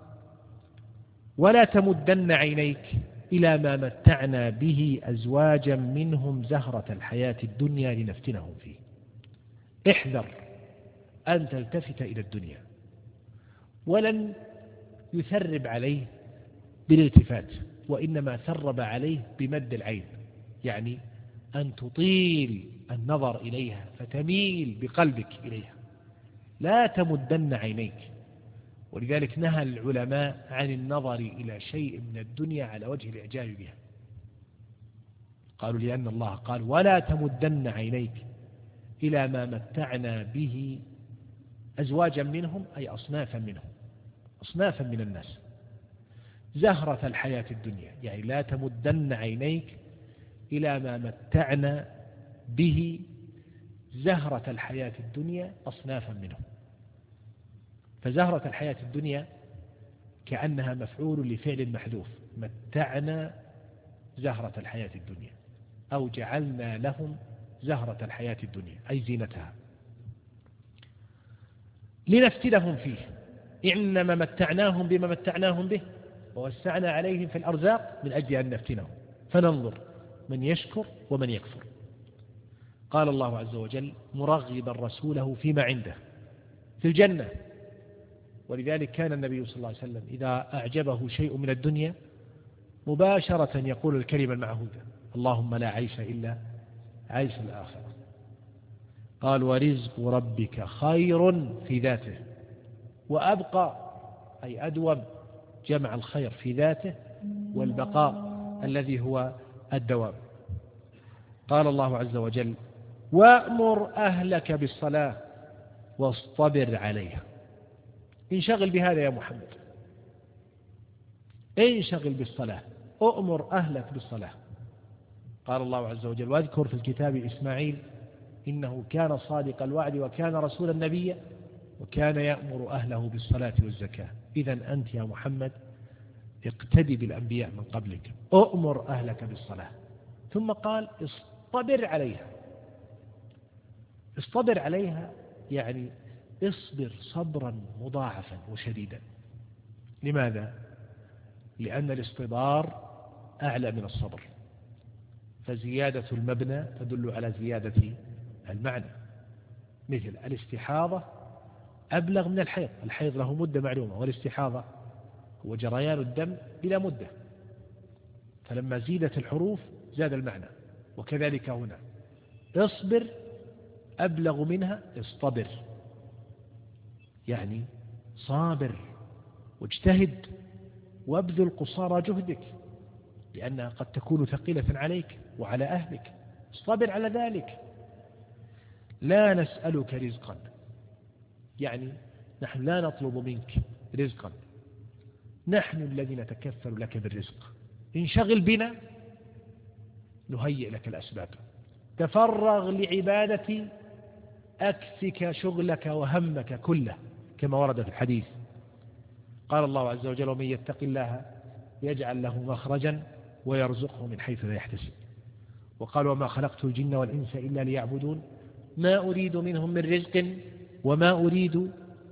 ولا تمدن عينيك إلى ما متعنا به أزواجا منهم زهرة الحياة الدنيا لنفتنهم فيه. احذر أن تلتفت إلى الدنيا، ولن يثرب عليه بالالتفات، وإنما ثرب عليه بمد العين، يعني أن تطيل النظر إليها فتميل بقلبك إليها، لا تمدن عينيك. ولذلك نهى العلماء عن النظر إلى شيء من الدنيا على وجه الإعجاب بها، قالوا لأن الله قال ولا تمدن عينيك إلى ما متعنا به أزواجا منهم، أي أصنافا منهم، أصنافا من الناس، زهرة الحياة الدنيا، يعني لا تمدن عينيك إلى ما متعنا به زهرة الحياة الدنيا أصنافا منهم. فزهرة الحياة الدنيا كأنها مفعول لفعل محذوف، متعنا زهرة الحياة الدنيا، أو جعلنا لهم زهرة الحياة الدنيا أي زينتها لنفتنهم فيه، إنما متعناهم بما متعناهم به ووسعنا عليهم في الأرزاق من أجل أن نفتنهم فننظر من يشكر ومن يكفر. قال الله عز وجل مرغبا رسوله فيما عنده في الجنة. ولذلك كان النبي صلى الله عليه وسلم إذا أعجبه شيء من الدنيا مباشرة يقول الكلمة المعهودة اللهم لا عيش إلا عيش الآخرة. قال ورزق ربك خير في ذاته وأبقى، أي أدوم، جمع الخير في ذاته والبقاء الذي هو الدوام. قال الله عز وجل وأمر أهلك بالصلاة واصطبر عليها. انشغل بهذا يا محمد، انشغل بالصلاة، أؤمر أهلك بالصلاة. قال الله عز وجل واذكر في الكتاب إسماعيل إنه كان صادق الوعد وكان رسولا نبيا وكان يأمر أهله بالصلاة والزكاة. إذن أنت يا محمد اقتدي بالأنبياء من قبلك، أؤمر أهلك بالصلاة. ثم قال اصطبر عليها. اصطبر عليها يعني اصبر صبرا مضاعفا وشديدا. لماذا؟ لأن الاصطبار أعلى من الصبر، فزيادة المبنى تدل على زيادة المعنى. مثل الاستحاضة أبلغ من الحيض، الحيض له مدة معلومة والاستحاضة هو جريان الدم بلا مدة، فلما زيدت الحروف زاد المعنى. وكذلك هنا اصبر أبلغ منها اصطبر، يعني صابر واجتهد وابذل قصارى جهدك لأنها قد تكون ثقيلة عليك وعلى أهلك، اصطبر على ذلك. لا نسألك رزقا، يعني نحن لا نطلب منك رزقا، نحن الذي نتكفل لك بالرزق. انشغل بنا نهيئ لك الأسباب، تفرغ لعبادة أكفك شغلك وهمك كله كما ورد في الحديث. قال الله عز وجل ومن يتق الله يجعل له مخرجا ويرزقه من حيث لا يحتسب. وقال وما خلقت الجن والإنس إلا ليعبدون ما أريد منهم من رزق وما أريد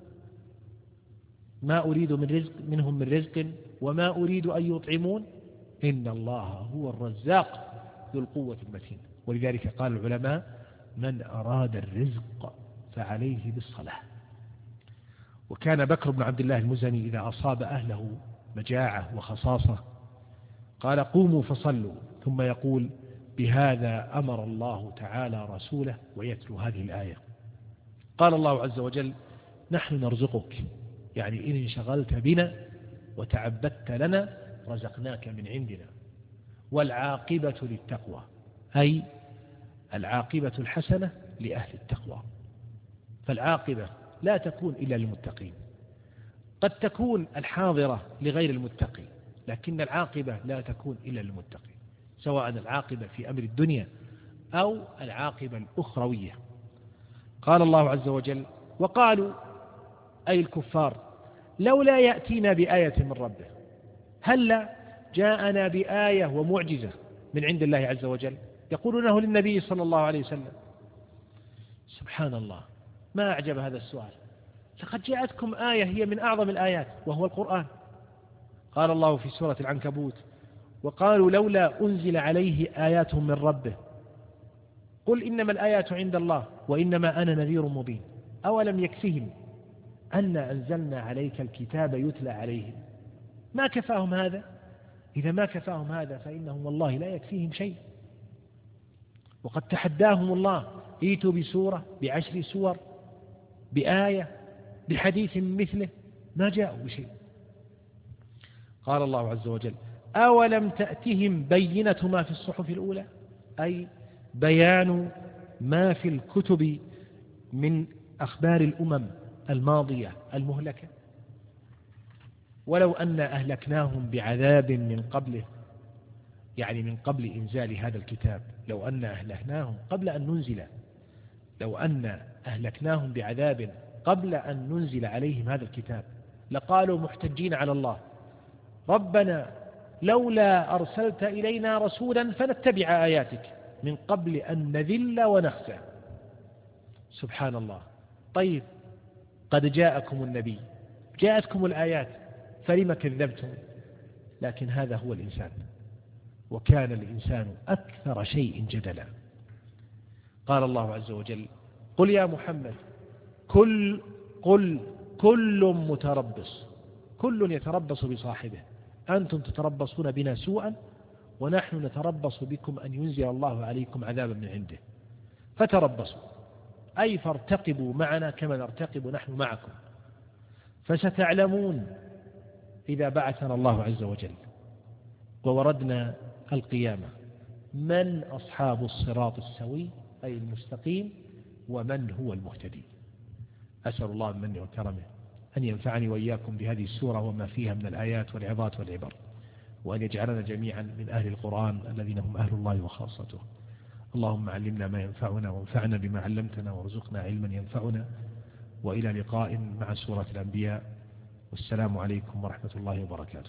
منهم من رزق وما أريد أن يطعمون إن الله هو الرزاق ذو القوة المتين. ولذلك قال العلماء من أراد الرزق فعليه بالصلاة. وكان بكر بن عبد الله المزني إذا أصاب أهله مجاعة وخصاصة قال قوموا فصلوا، ثم يقول بهذا أمر الله تعالى رسوله، ويتلو هذه الآية. قال الله عز وجل نحن نرزقك، يعني إن انشغلت بنا وتعبدت لنا رزقناك من عندنا. والعاقبة للتقوى، أي العاقبة الحسنة لأهل التقوى. فالعاقبة لا تكون إلا للمتقين، قد تكون الحاضرة لغير المتقين، لكن العاقبة لا تكون إلا للمتقين، سواء العاقبة في أمر الدنيا أو العاقبة الأخروية. قال الله عز وجل وقالوا أي الكفار لولا يأتينا بآية من ربه، هل جاءنا بآية ومعجزة من عند الله عز وجل؟ يقولونه للنبي صلى الله عليه وسلم. سبحان الله، ما أعجب هذا السؤال. لقد جاءتكم آية هي من أعظم الآيات وهو القرآن. قال الله في سورة العنكبوت: وقالوا لولا أنزل عليه آيات من ربه قل إنما الآيات عند الله وإنما أنا نذير مبين أولم يكفهم أن أنزلنا عليك الكتاب يتلى عليهم. ما كفاهم هذا؟ إذا ما كفاهم هذا فإنهم والله لا يكفيهم شيء. وقد تحداهم الله: ائتوا بسورة، ب10 سور، بآية، بحديث مثله، ما جاءوا بشيء. قال الله عز وجل: أولم تأتهم بينة ما في الصحف الأولى، أي بيان ما في الكتب من أخبار الأمم الماضية المهلكة. ولو أن أهلكناهم بعذاب من قبله، يعني من قبل إنزال هذا الكتاب، لو أن أهلكناهم قبل أن ننزل، لو أن أهلكناهم بعذاب قبل أن ننزل عليهم هذا الكتاب لقالوا محتجين على الله: ربنا لولا أرسلت إلينا رسولا فنتبع آياتك من قبل أن نذل ونخزى. سبحان الله. طيب، قد جاءكم النبي، جاءتكم الآيات، فلم كذبتم؟ لكن هذا هو الإنسان، وكان الإنسان أكثر شيء جدلا. قال الله عز وجل: قل يا محمد قل كل متربص، كل يتربص بصاحبه، أنتم تتربصون بنا سوءا ونحن نتربص بكم أن ينزل الله عليكم عذابا من عنده، فتربصوا، أي فارتقبوا معنا كما نرتقب نحن معكم، فستعلمون إذا بعثنا الله عز وجل ووردنا القيامة من أصحاب الصراط السوي أي المستقيم ومن هو المهتدي. أسأل الله من منه وكرمه أن ينفعني وإياكم بهذه السورة وما فيها من الآيات والعظات والعبر، وأن يجعلنا جميعا من أهل القرآن الذين هم أهل الله وخاصته. اللهم علمنا ما ينفعنا وانفعنا بما علمتنا وارزقنا علما ينفعنا، وإلى لقاء مع سورة الأنبياء، والسلام عليكم ورحمة الله وبركاته.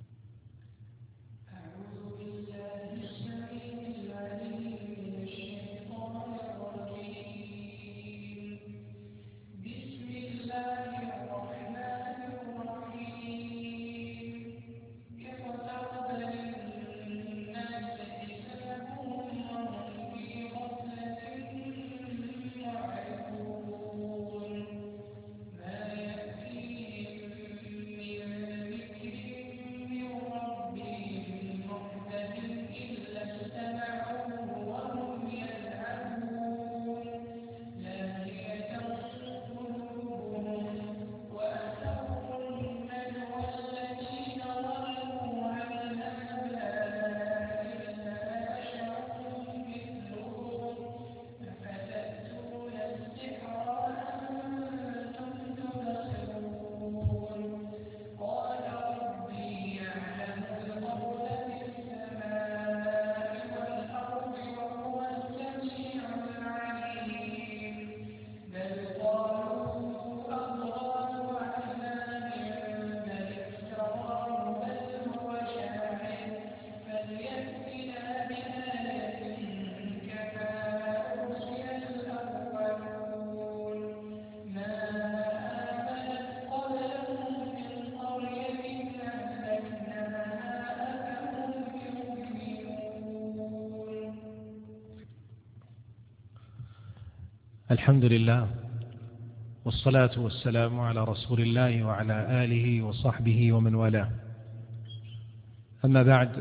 الحمد لله، والصلاة والسلام على رسول الله وعلى آله وصحبه ومن والاه. أما بعد،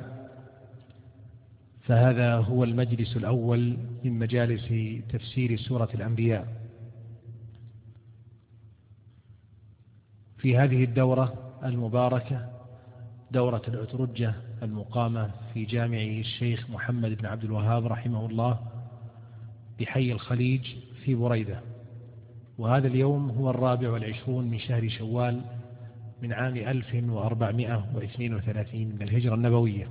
فهذا هو المجلس الأول من مجالس تفسير سورة الأنبياء. في هذه الدورة المباركة، دورة العترجة المقامة في جامع الشيخ محمد بن عبد الوهاب رحمه الله بحي الخليج في بريدة، وهذا اليوم هو 24 من شهر شوال من عام 1432 من الهجرة النبوية.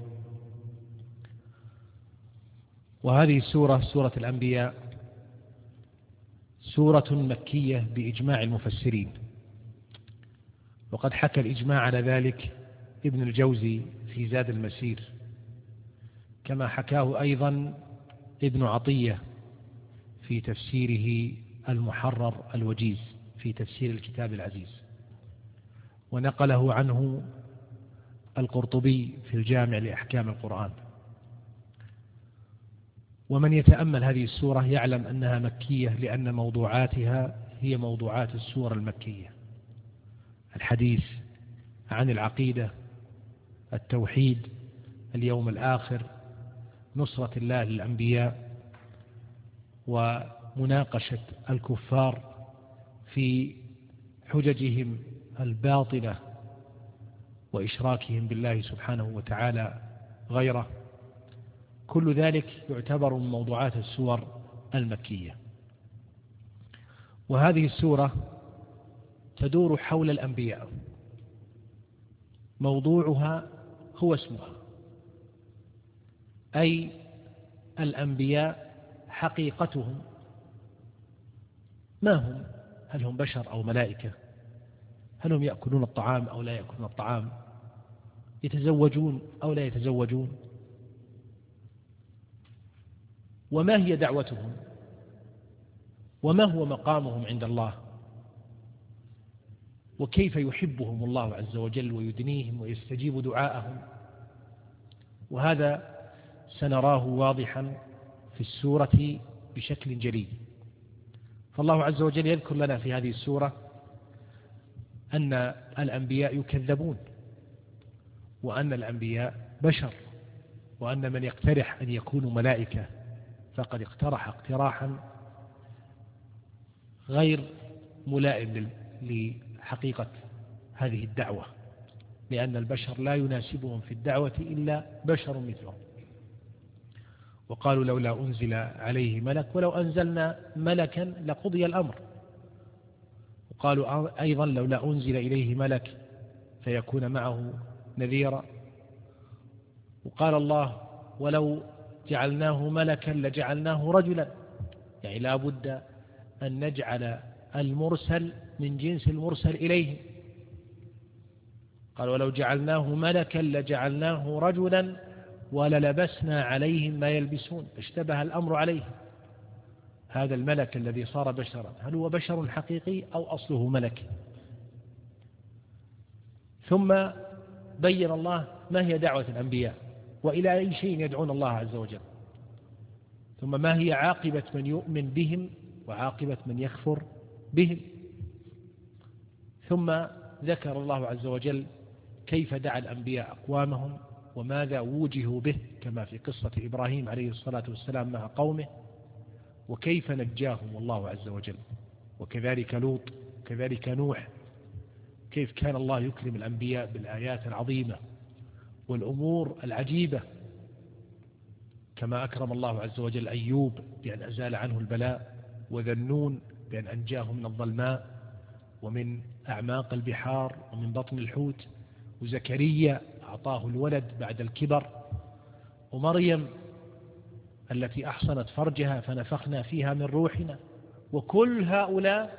وهذه السورة سورة الأنبياء سورة مكية بإجماع المفسرين، وقد حكى الإجماع على ذلك ابن الجوزي في زاد المسير، كما حكاه أيضا ابن عطية في تفسيره المحرر الوجيز في تفسير الكتاب العزيز، ونقله عنه القرطبي في الجامع لأحكام القرآن. ومن يتأمل هذه السورة يعلم أنها مكية، لأن موضوعاتها هي موضوعات السور المكية: الحديث عن العقيدة، التوحيد، اليوم الآخر، نصرة الله للأنبياء، ومناقشة الكفار في حججهم الباطلة وإشراكهم بالله سبحانه وتعالى غيره. كل ذلك يعتبر من موضوعات السور المكية. وهذه السورة تدور حول الأنبياء، موضوعها هو اسمها، أي الأنبياء حقيقتهم ما هم؟ هل هم بشر أو ملائكة؟ هل هم يأكلون الطعام أو لا يأكلون الطعام؟ يتزوجون أو لا يتزوجون؟ وما هي دعوتهم؟ وما هو مقامهم عند الله؟ وكيف يحبهم الله عز وجل ويدنيهم ويستجيب دعاءهم؟ وهذا سنراه واضحا في السورة بشكل جلي. فالله عز وجل يذكر لنا في هذه السورة أن الأنبياء يكذبون، وأن الأنبياء بشر، وأن من يقترح أن يكونوا ملائكة فقد اقترح اقتراحا غير ملائم لحقيقة هذه الدعوة، لأن البشر لا يناسبهم في الدعوة إلا بشر مثلهم. وقالوا لولا أنزل عليه ملك ولو أنزلنا ملكا لقضي الأمر. وقالوا أيضا لولا أنزل إليه ملك فيكون معه نذيرا. وقال الله ولو جعلناه ملكا لجعلناه رجلا، يعني لا بد أن نجعل المرسل من جنس المرسل إليه. قال ولو جعلناه ملكا لجعلناه رجلا وللبسنا عليهم ما يلبسون، اشتبه الأمر عليه. هذا الملك الذي صار بشرا هل هو بشر حقيقي أو أصله ملك؟ ثم بين الله ما هي دعوة الأنبياء وإلى أي شيء يدعون الله عز وجل، ثم ما هي عاقبة من يؤمن بهم وعاقبة من يكفر بهم. ثم ذكر الله عز وجل كيف دعا الأنبياء أقوامهم وماذا وجهوا به، كما في قصة إبراهيم عليه الصلاة والسلام مع قومه، وكيف نجاهم الله عز وجل، وكذلك لوط، وكذلك نوح، كيف كان الله يكرم الأنبياء بالآيات العظيمة والأمور العجيبة، كما أكرم الله عز وجل أيوب بأن أزال عنه البلاء، وذنون بأن أنجاه من الظلماء ومن أعماق البحار ومن بطن الحوت، وزكريا أعطاه الولد بعد الكبر، ومريم التي أحصنت فرجها فنفخنا فيها من روحنا. وكل هؤلاء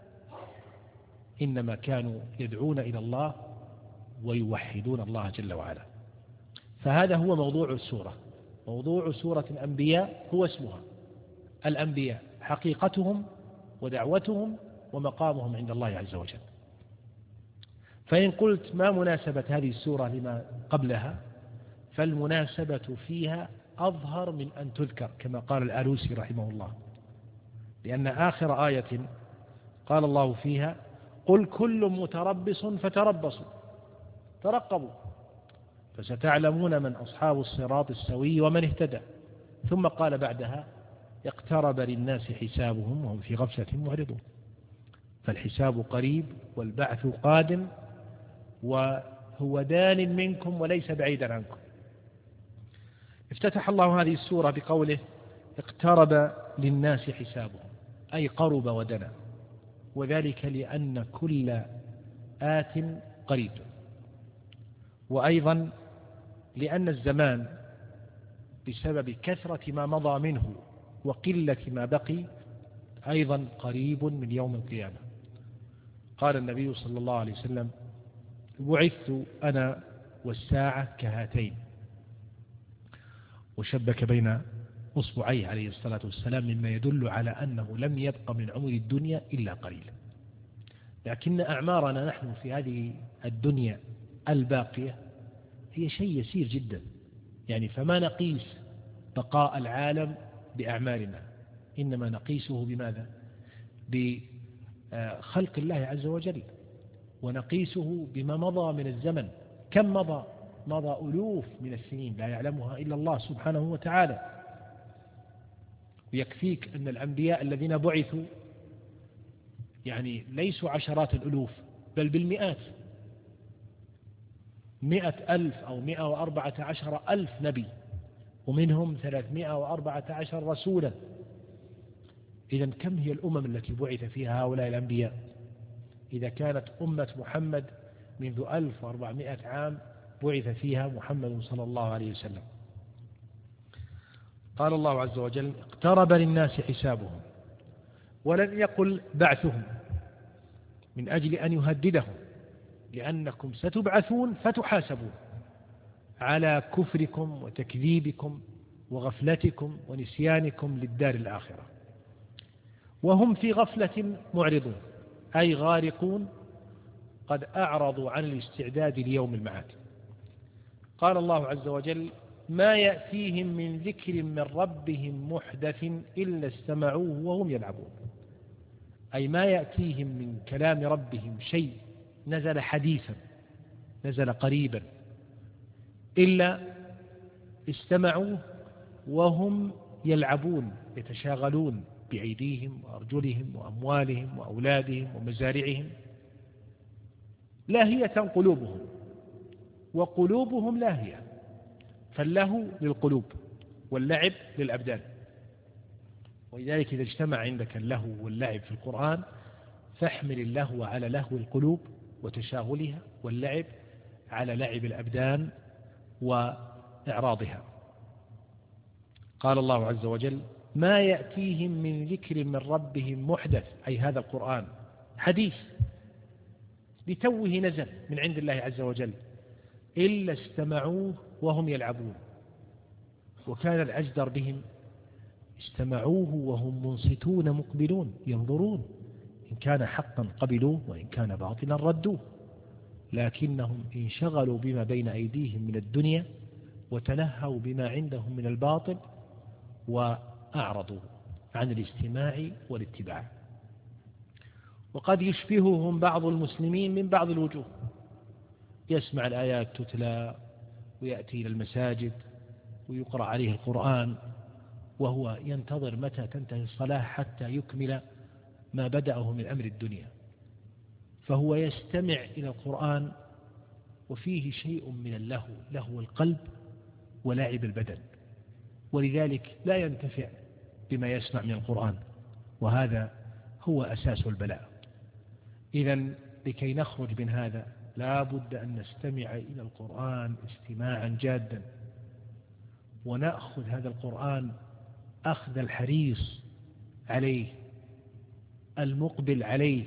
إنما كانوا يدعون إلى الله ويوحدون الله جل وعلا. فهذا هو موضوع السورة. موضوع سورة الأنبياء هو اسمها، الأنبياء حقيقتهم ودعوتهم ومقامهم عند الله عز وجل. فإن قلت ما مناسبة هذه السورة لما قبلها، فالمناسبة فيها أظهر من أن تذكر، كما قال الآلوسي رحمه الله، لأن آخر آية قال الله فيها قل كل متربص فتربصوا ترقبوا فستعلمون من أصحاب الصراط السوي ومن اهتدى. ثم قال بعدها اقترب للناس حسابهم وهم في غفلة معرضون. فالحساب قريب والبعث قادم، وهو دان منكم وليس بعيدا عنكم. افتتح الله هذه السورة بقوله اقترب للناس حسابهم، أي قرب ودنا، وذلك لأن كل آت قريب، وأيضا لأن الزمان بسبب كثرة ما مضى منه وقلة ما بقي أيضا قريب من يوم القيامة. قال النبي صلى الله عليه وسلم بعثت أنا والساعة كهاتين، وشبك بين أصبعيه عليه الصلاة والسلام، مما يدل على أنه لم يبق من عمر الدنيا إلا قليل. لكن أعمارنا نحن في هذه الدنيا الباقية هي شيء يسير جدا، يعني فما نقيس بقاء العالم بأعمارنا، إنما نقيسه بماذا؟ بخلق الله عز وجل، ونقيسه بما مضى من الزمن. كم مضى؟ مضى ألوف من السنين لا يعلمها إلا الله سبحانه وتعالى. ويكفيك أن الأنبياء الذين بعثوا يعني ليسوا عشرات الألوف بل بالمئات، 100,000 أو 114,000 نبي، ومنهم 314 رسولا. إذن كم هي الأمم التي بعث فيها هؤلاء الأنبياء؟ إذا كانت أمة محمد منذ 1400 عام بعث فيها محمد صلى الله عليه وسلم. قال الله عز وجل: اقترب للناس حسابهم، ولم يقل بعثهم من أجل أن يهددهم، لأنكم ستبعثون فتحاسبون على كفركم وتكذيبكم وغفلتكم ونسيانكم للدار الآخرة. وهم في غفلة معرضون، أي غارقون، قد أعرضوا عن الاستعداد ليوم المعاد. قال الله عز وجل: ما يأتيهم من ذكر من ربهم محدث إلا استمعوه وهم يلعبون، أي ما يأتيهم من كلام ربهم شيء نزل حديثا، نزل قريبا، إلا استمعوه وهم يلعبون، يتشاغلون بأيديهم وأرجلهم وأموالهم وأولادهم ومزارعهم. لاهية قلوبهم، وقلوبهم لاهية، فاللهو للقلوب واللعب للأبدان. ولذلك إذا اجتمع عندك اللهو واللعب في القرآن فاحمل اللهو على لهو القلوب وتشاغلها، واللعب على لعب الأبدان وإعراضها. قال الله عز وجل: ما يأتيهم من ذكر من ربهم محدث، أي هذا القرآن حديث لتوه نزل من عند الله عز وجل، إلا استمعوه وهم يلعبون. وكان الأجدر بهم استمعوه وهم منصتون مقبلون ينظرون، إن كان حقا قبلوه وإن كان باطلا ردوه، لكنهم انشغلوا بما بين أيديهم من الدنيا وتلهوا بما عندهم من الباطل وأعرضوا عن الاستماع والاتباع. وقد يشبههم بعض المسلمين من بعض الوجوه، يسمع الآيات تتلى ويأتي إلى المساجد ويقرأ عليه القرآن وهو ينتظر متى تنتهي الصلاة حتى يكمل ما بدأه من أمر الدنيا، فهو يستمع إلى القرآن وفيه شيء من اللهو، لهو القلب ولعب البدن، ولذلك لا ينتفع بما يسمع من القرآن، وهذا هو أساس البلاء. إذن لكي نخرج من هذا لا بد أن نستمع إلى القرآن استماعا جادا، ونأخذ هذا القرآن أخذ الحريص عليه المقبل عليه،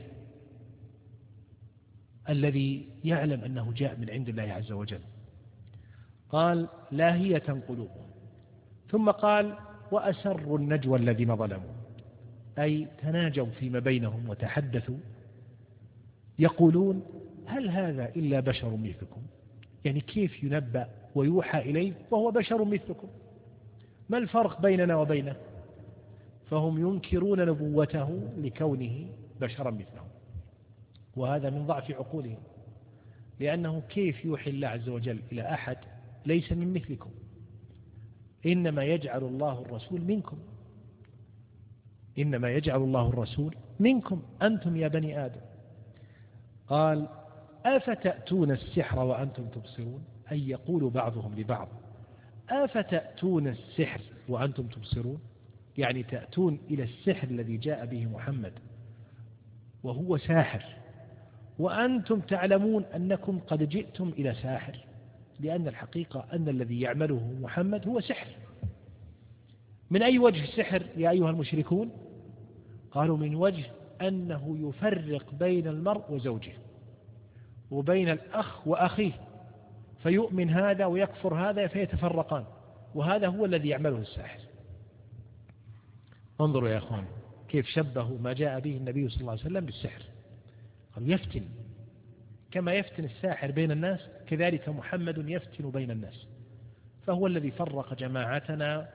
الذي يعلم أنه جاء من عند الله عز وجل. قال: لاهية قلوبهم، ثم قال: وأسروا النجوى الذين ظلموا، أي تناجوا فيما بينهم وتحدثوا يقولون: هل هذا إلا بشر مثلكم؟ يعني كيف ينبأ ويوحى إليه وهو بشر مثلكم؟ ما الفرق بيننا وبينه؟ فهم ينكرون نبوته لكونه بشرا مثلهم، وهذا من ضعف عقولهم، لأنه كيف يوحي الله عز وجل إلى أحد ليس من مثلكم؟ إنما يجعل الله الرسول منكم، إنما يجعل الله الرسول منكم أنتم يا بني آدم. قال: أفتأتون السحر وأنتم تبصرون، أي يقول بعضهم لبعض: أفتأتون السحر وأنتم تبصرون، يعني تأتون إلى السحر الذي جاء به محمد وهو ساحر، وأنتم تعلمون أنكم قد جئتم إلى ساحر، لأن الحقيقة أن الذي يعمله محمد هو سحر. من أي وجه السحر يا أيها المشركون؟ قالوا: من وجه أنه يفرق بين المرء وزوجه، وبين الأخ وأخيه، فيؤمن هذا ويكفر هذا فيتفرقان، وهذا هو الذي يعمله الساحر. انظروا يا أخوان كيف شبهوا ما جاء به النبي صلى الله عليه وسلم بالسحر. قالوا يفتن، كما يفتن الساحر بين الناس كذلك محمد يفتن بين الناس، فهو الذي فرق جماعتنا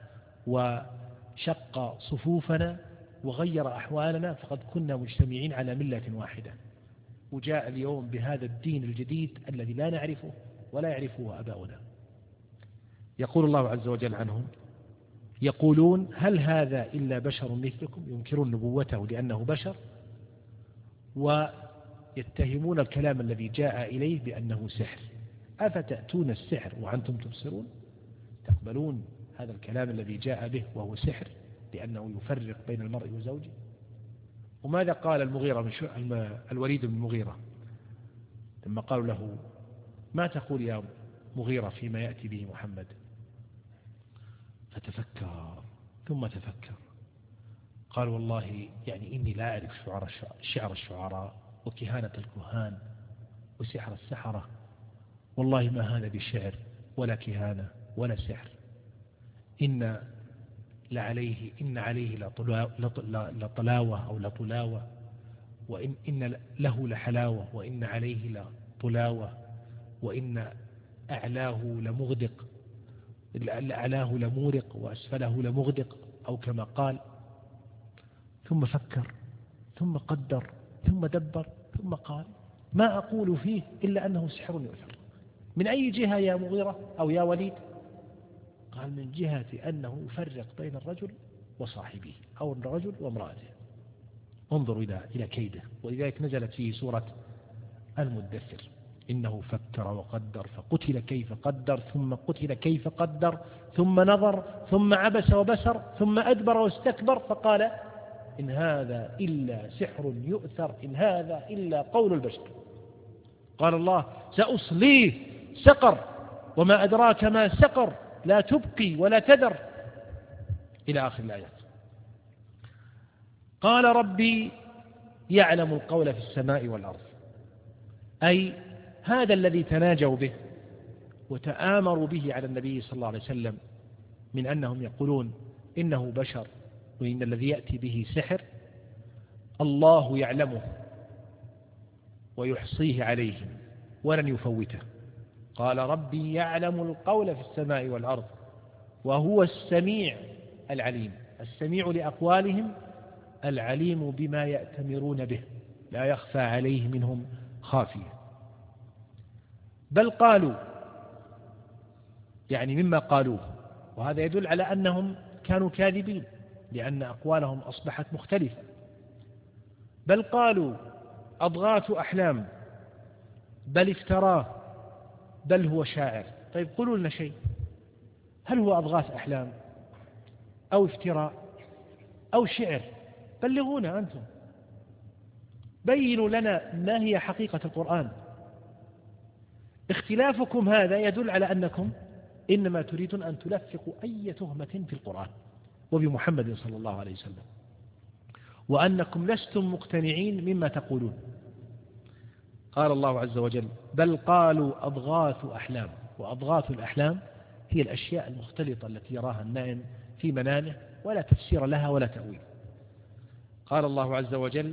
وشق صفوفنا وغير أحوالنا، فقد كنا مجتمعين على ملة واحدة، وجاء اليوم بهذا الدين الجديد الذي لا نعرفه ولا يعرفه آباؤنا. يقول الله عز وجل عنهم: يقولون هل هذا إلا بشر مثلكم، ينكرون نبوته لأنه بشر، ويتهمون الكلام الذي جاء إليه بأنه سحر. أفتأتون السحر وأنتم تبصرون، تقبلون هذا الكلام الذي جاء به وهو سحر لأنه يفرق بين المرء وزوجه؟ وماذا قال الوليد بن المغيرة لما قالوا له: ما تقول يا مغيرة فيما يأتي به محمد؟ فتفكر ثم تفكر، قال: والله يعني إني لا أعرف شعر الشعراء وكهانة الكهان وسحر السحرة، والله ما هذا بشعر ولا كهانة ولا سحر، إن عليه لطلاوة أو لطلاوة، وإن له لحلاوة، وإن عليه لطلاوة، وإن أعلاه لمغدق، أعلاه لمورق وأسفله لمغدق، أو كما قال. ثم فكر ثم قدر ثم دبر ثم قال: ما أقول فيه إلا أنه سحر يؤثر. من أي جهة يا مغيرة أو يا وليد؟ قال: من جهة أنه يفرق بين الرجل وصاحبه أو الرجل وامرأته. انظروا إلى كيده، ولذلك نزلت فيه سورة المدثر: إنه فكر وقدر فقتل كيف قدر ثم قتل كيف قدر ثم نظر ثم عبس وبسر ثم أدبر واستكبر فقال إن هذا إلا سحر يؤثر، إن هذا إلا قول البشر. قال الله: سأصليه سقر وما أدراك ما سقر لا تبقي ولا تذر، إلى آخر الآيات. قال: ربي يعلم القول في السماء والأرض، أي هذا الذي تناجوا به وتآمروا به على النبي صلى الله عليه وسلم من أنهم يقولون إنه بشر وإن الذي يأتي به سحر، الله يعلمه ويحصيه عليهم ولن يفوته. قال: ربي يعلم القول في السماء والأرض وهو السميع العليم. السميع لأقوالهم، العليم بما يأتمرون به، لا يخفى عليه منهم خافية. بل قالوا، يعني مما قالوه، وهذا يدل على أنهم كانوا كاذبين لأن أقوالهم أصبحت مختلفة. بل قالوا أضغاث أحلام، بل افتراه، بل هو شاعر. طيب قولوا لنا شيء، هل هو أضغاث أحلام أو افتراء أو شعر؟ بلغونا أنتم، بينوا لنا ما هي حقيقة القرآن. اختلافكم هذا يدل على أنكم إنما تريدون أن تلفقوا أي تهمة في القرآن وبمحمد صلى الله عليه وسلم، وأنكم لستم مقتنعين مما تقولون. قال الله عز وجل: بل قالوا أضغاث أحلام. وأضغاث الأحلام هي الأشياء المختلطة التي يراها النائم في منامه ولا تفسير لها ولا تأويل. قال الله عز وجل: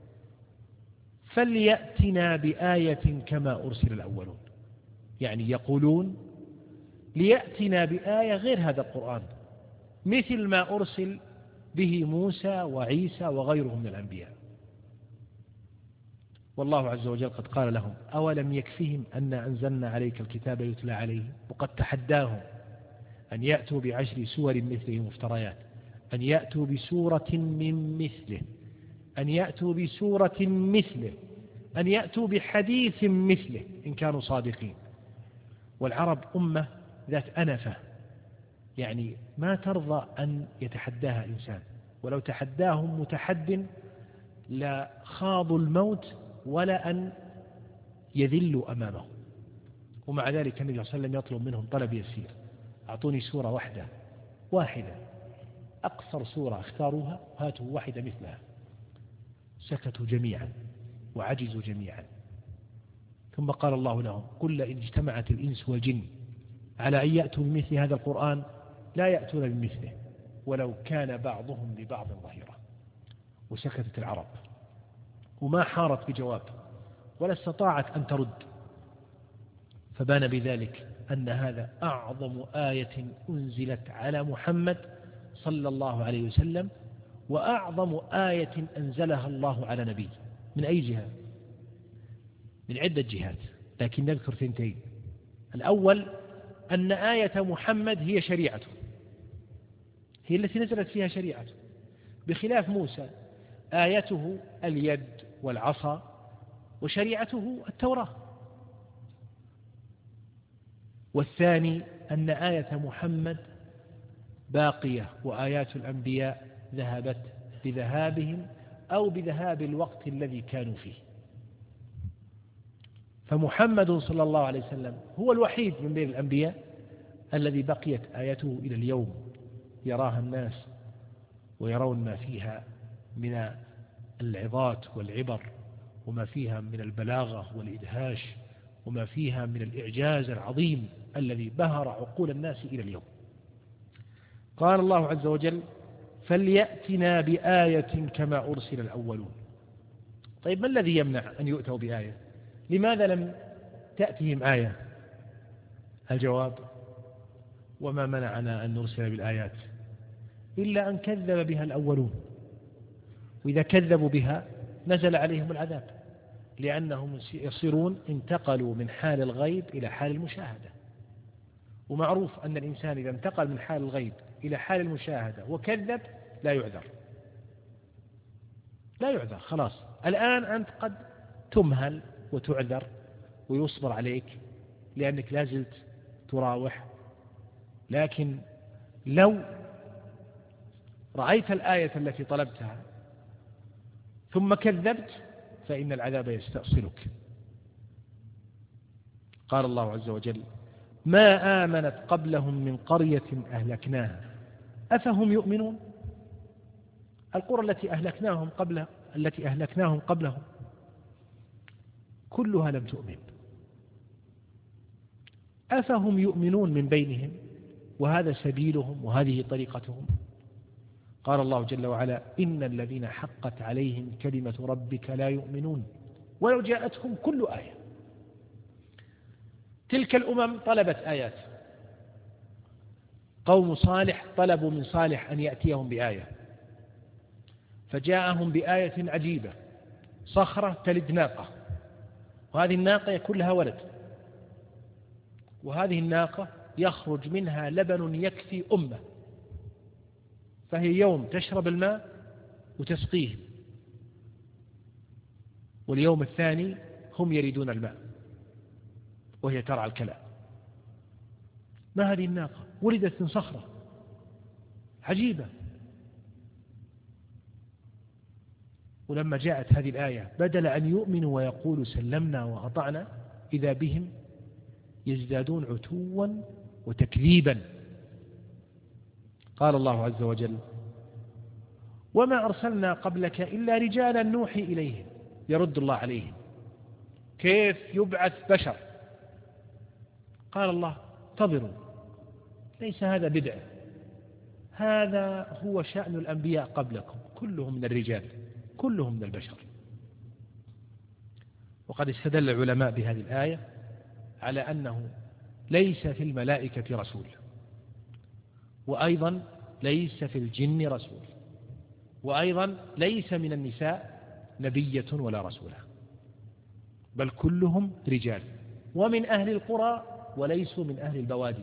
فليأتنا بآية كما أرسل الأولون. يعني يقولون ليأتنا بآية غير هذا القرآن، مثل ما أرسل به موسى وعيسى وغيرهم من الأنبياء. والله عز وجل قد قال لهم: أولم يكفهم أن أنزلنا عليك الكتاب يتلى عليهم. وقد تحداهم أن يأتوا ب10 سور مثله مفتريات، أن يأتوا بسورة من مثله، أن يأتوا بسورة مثله، أن يأتوا بحديث مثله إن كانوا صادقين. والعرب أمة ذات أنفة، يعني ما ترضى أن يتحداها إنسان، ولو تحداهم متحد لا خاضوا الموت ولا أن يذلوا أمامه. ومع ذلك النبي صلى الله عليه وسلم يطلب منهم طلب يسير: أعطوني سورة واحدة، أقصر سورة اختاروها، هاتوا واحدة مثلها. سكتوا جميعا وعجزوا جميعا، ثم قال الله لهم قل إن اجتمعت الإنس والجن على أن يأتوا بمثل هذا القرآن لا يأتون بمثله ولو كان بعضهم لبعض ظهيرا. وسكتت العرب وما حارت بجواب ولا استطاعت أن ترد. فبان بذلك أن هذا أعظم آية أنزلت على محمد صلى الله عليه وسلم، وأعظم آية أنزلها الله على نبيه. من أي جهة؟ من عدة جهات، لكن نذكر ثنتين. الأول أن آية محمد هي شريعته، هي التي نزلت فيها شريعته، بخلاف موسى آيته اليد والعصا وشريعته التوراة. والثاني أن آية محمد باقية وآيات الأنبياء ذهبت بذهابهم أو بذهاب الوقت الذي كانوا فيه. فمحمد صلى الله عليه وسلم هو الوحيد من بين الأنبياء الذي بقيت آيته إلى اليوم يراها الناس ويرون ما فيها من العظات والعبر، وما فيها من البلاغة والإدهاش، وما فيها من الإعجاز العظيم الذي بهر عقول الناس إلى اليوم. قال الله عز وجل فليأتنا بآية كما أرسل الأولون. طيب ما الذي يمنع أن يؤتوا بآية؟ لماذا لم تأتهم آية؟ الجواب وما منعنا أن نرسل بالآيات إلا أن كذب بها الأولون، وإذا كذبوا بها نزل عليهم العذاب، لأنهم يصيرون انتقلوا من حال الغيب إلى حال المشاهدة. ومعروف أن الإنسان إذا انتقل من حال الغيب إلى حال المشاهدة وكذب لا يعذر، لا يعذر. خلاص الآن أنت قد تمهل وتعذر ويصبر عليك لأنك لازلت تراوح، لكن لو رأيت الآية التي طلبتها ثم كذبت فإن العذاب يستأصلك. قال الله عز وجل ما آمنت قبلهم من قرية أهلكناها أفهم يؤمنون. القرى التي أهلكناهم قبلهم كلها لم تؤمن. أفهم يؤمنون من بينهم وهذا سبيلهم وهذه طريقتهم. قال الله جل وعلا إن الذين حقت عليهم كلمة ربك لا يؤمنون ولو جاءتهم كل آية. تلك الأمم طلبت آيات. قوم صالح طلبوا من صالح أن يأتيهم بآية، فجاءهم بآية عجيبة، صخرة تلد ناقة، وهذه الناقة يكون لها ولد، وهذه الناقة يخرج منها لبن يكفي أمة، فهي يوم تشرب الماء وتسقيه، واليوم الثاني هم يريدون الماء وهي ترعى الكلى. ما هذه الناقة؟ ولدت من صخرة عجيبة. ولما جاءت هذه الآية بدل أن يؤمنوا ويقولوا سلمنا وأطعنا إذا بهم يزدادون عتوا وتكذيبا. قال الله عز وجل وما أرسلنا قبلك إلا رجالا نوحي إليهم. يرد الله عليهم كيف يبعث بشر؟ قال الله انتظروا، ليس هذا بدعة، هذا هو شأن الأنبياء قبلكم، كلهم من الرجال كلهم من البشر. وقد استدل العلماء بهذه الآية على أنه ليس في الملائكة رسول، وأيضا ليس في الجن رسول، وأيضا ليس من النساء نبية ولا رسولة، بل كلهم رجال ومن أهل القرى وليسوا من أهل البوادي.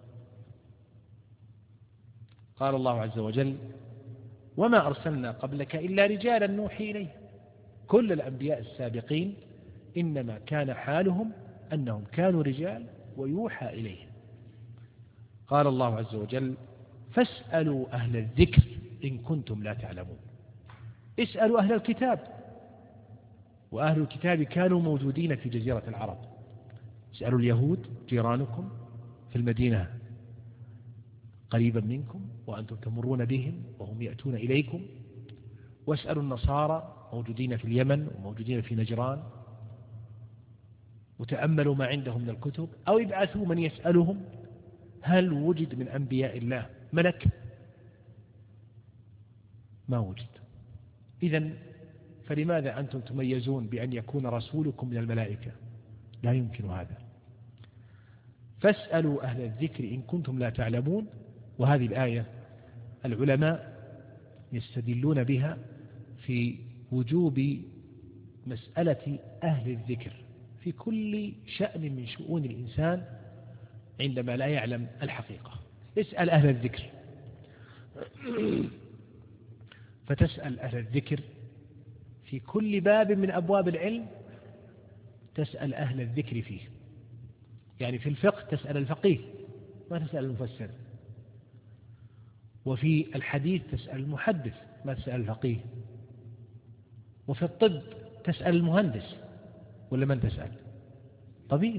قال الله عز وجل وما أرسلنا قبلك إلا رجالا نوحي إليه. كل الأنبياء السابقين إنما كان حالهم أنهم كانوا رجال ويوحى إليهم. قال الله عز وجل فاسألوا أهل الذكر إن كنتم لا تعلمون. اسألوا أهل الكتاب، وأهل الكتاب كانوا موجودين في جزيرة العرب. اسألوا اليهود جيرانكم في المدينة قريبا منكم وأنتم تمرون بهم وهم يأتون إليكم، واسألوا النصارى موجودين في اليمن وموجودين في نجران وتأملوا ما عندهم من الكتب، أو يبعثوا من يسألهم هل وجد من أنبياء الله ملك؟ ما وجد. إذن فلماذا أنتم تميزون بأن يكون رسولكم من الملائكة؟ لا يمكن هذا. فاسألوا أهل الذكر إن كنتم لا تعلمون. وهذه الآية العلماء يستدلون بها في وجوب مسألة أهل الذكر في كل شأن من شؤون الإنسان عندما لا يعلم الحقيقة. اسأل أهل الذكر، فتسأل أهل الذكر في كل باب من أبواب العلم، تسأل أهل الذكر فيه. يعني في الفقه تسأل الفقيه ما تسأل المفسر، وفي الحديث تسأل المحدث ما تسأل الفقيه، وفي الطب تسأل المهندس ولا من تسأل؟ طبيب.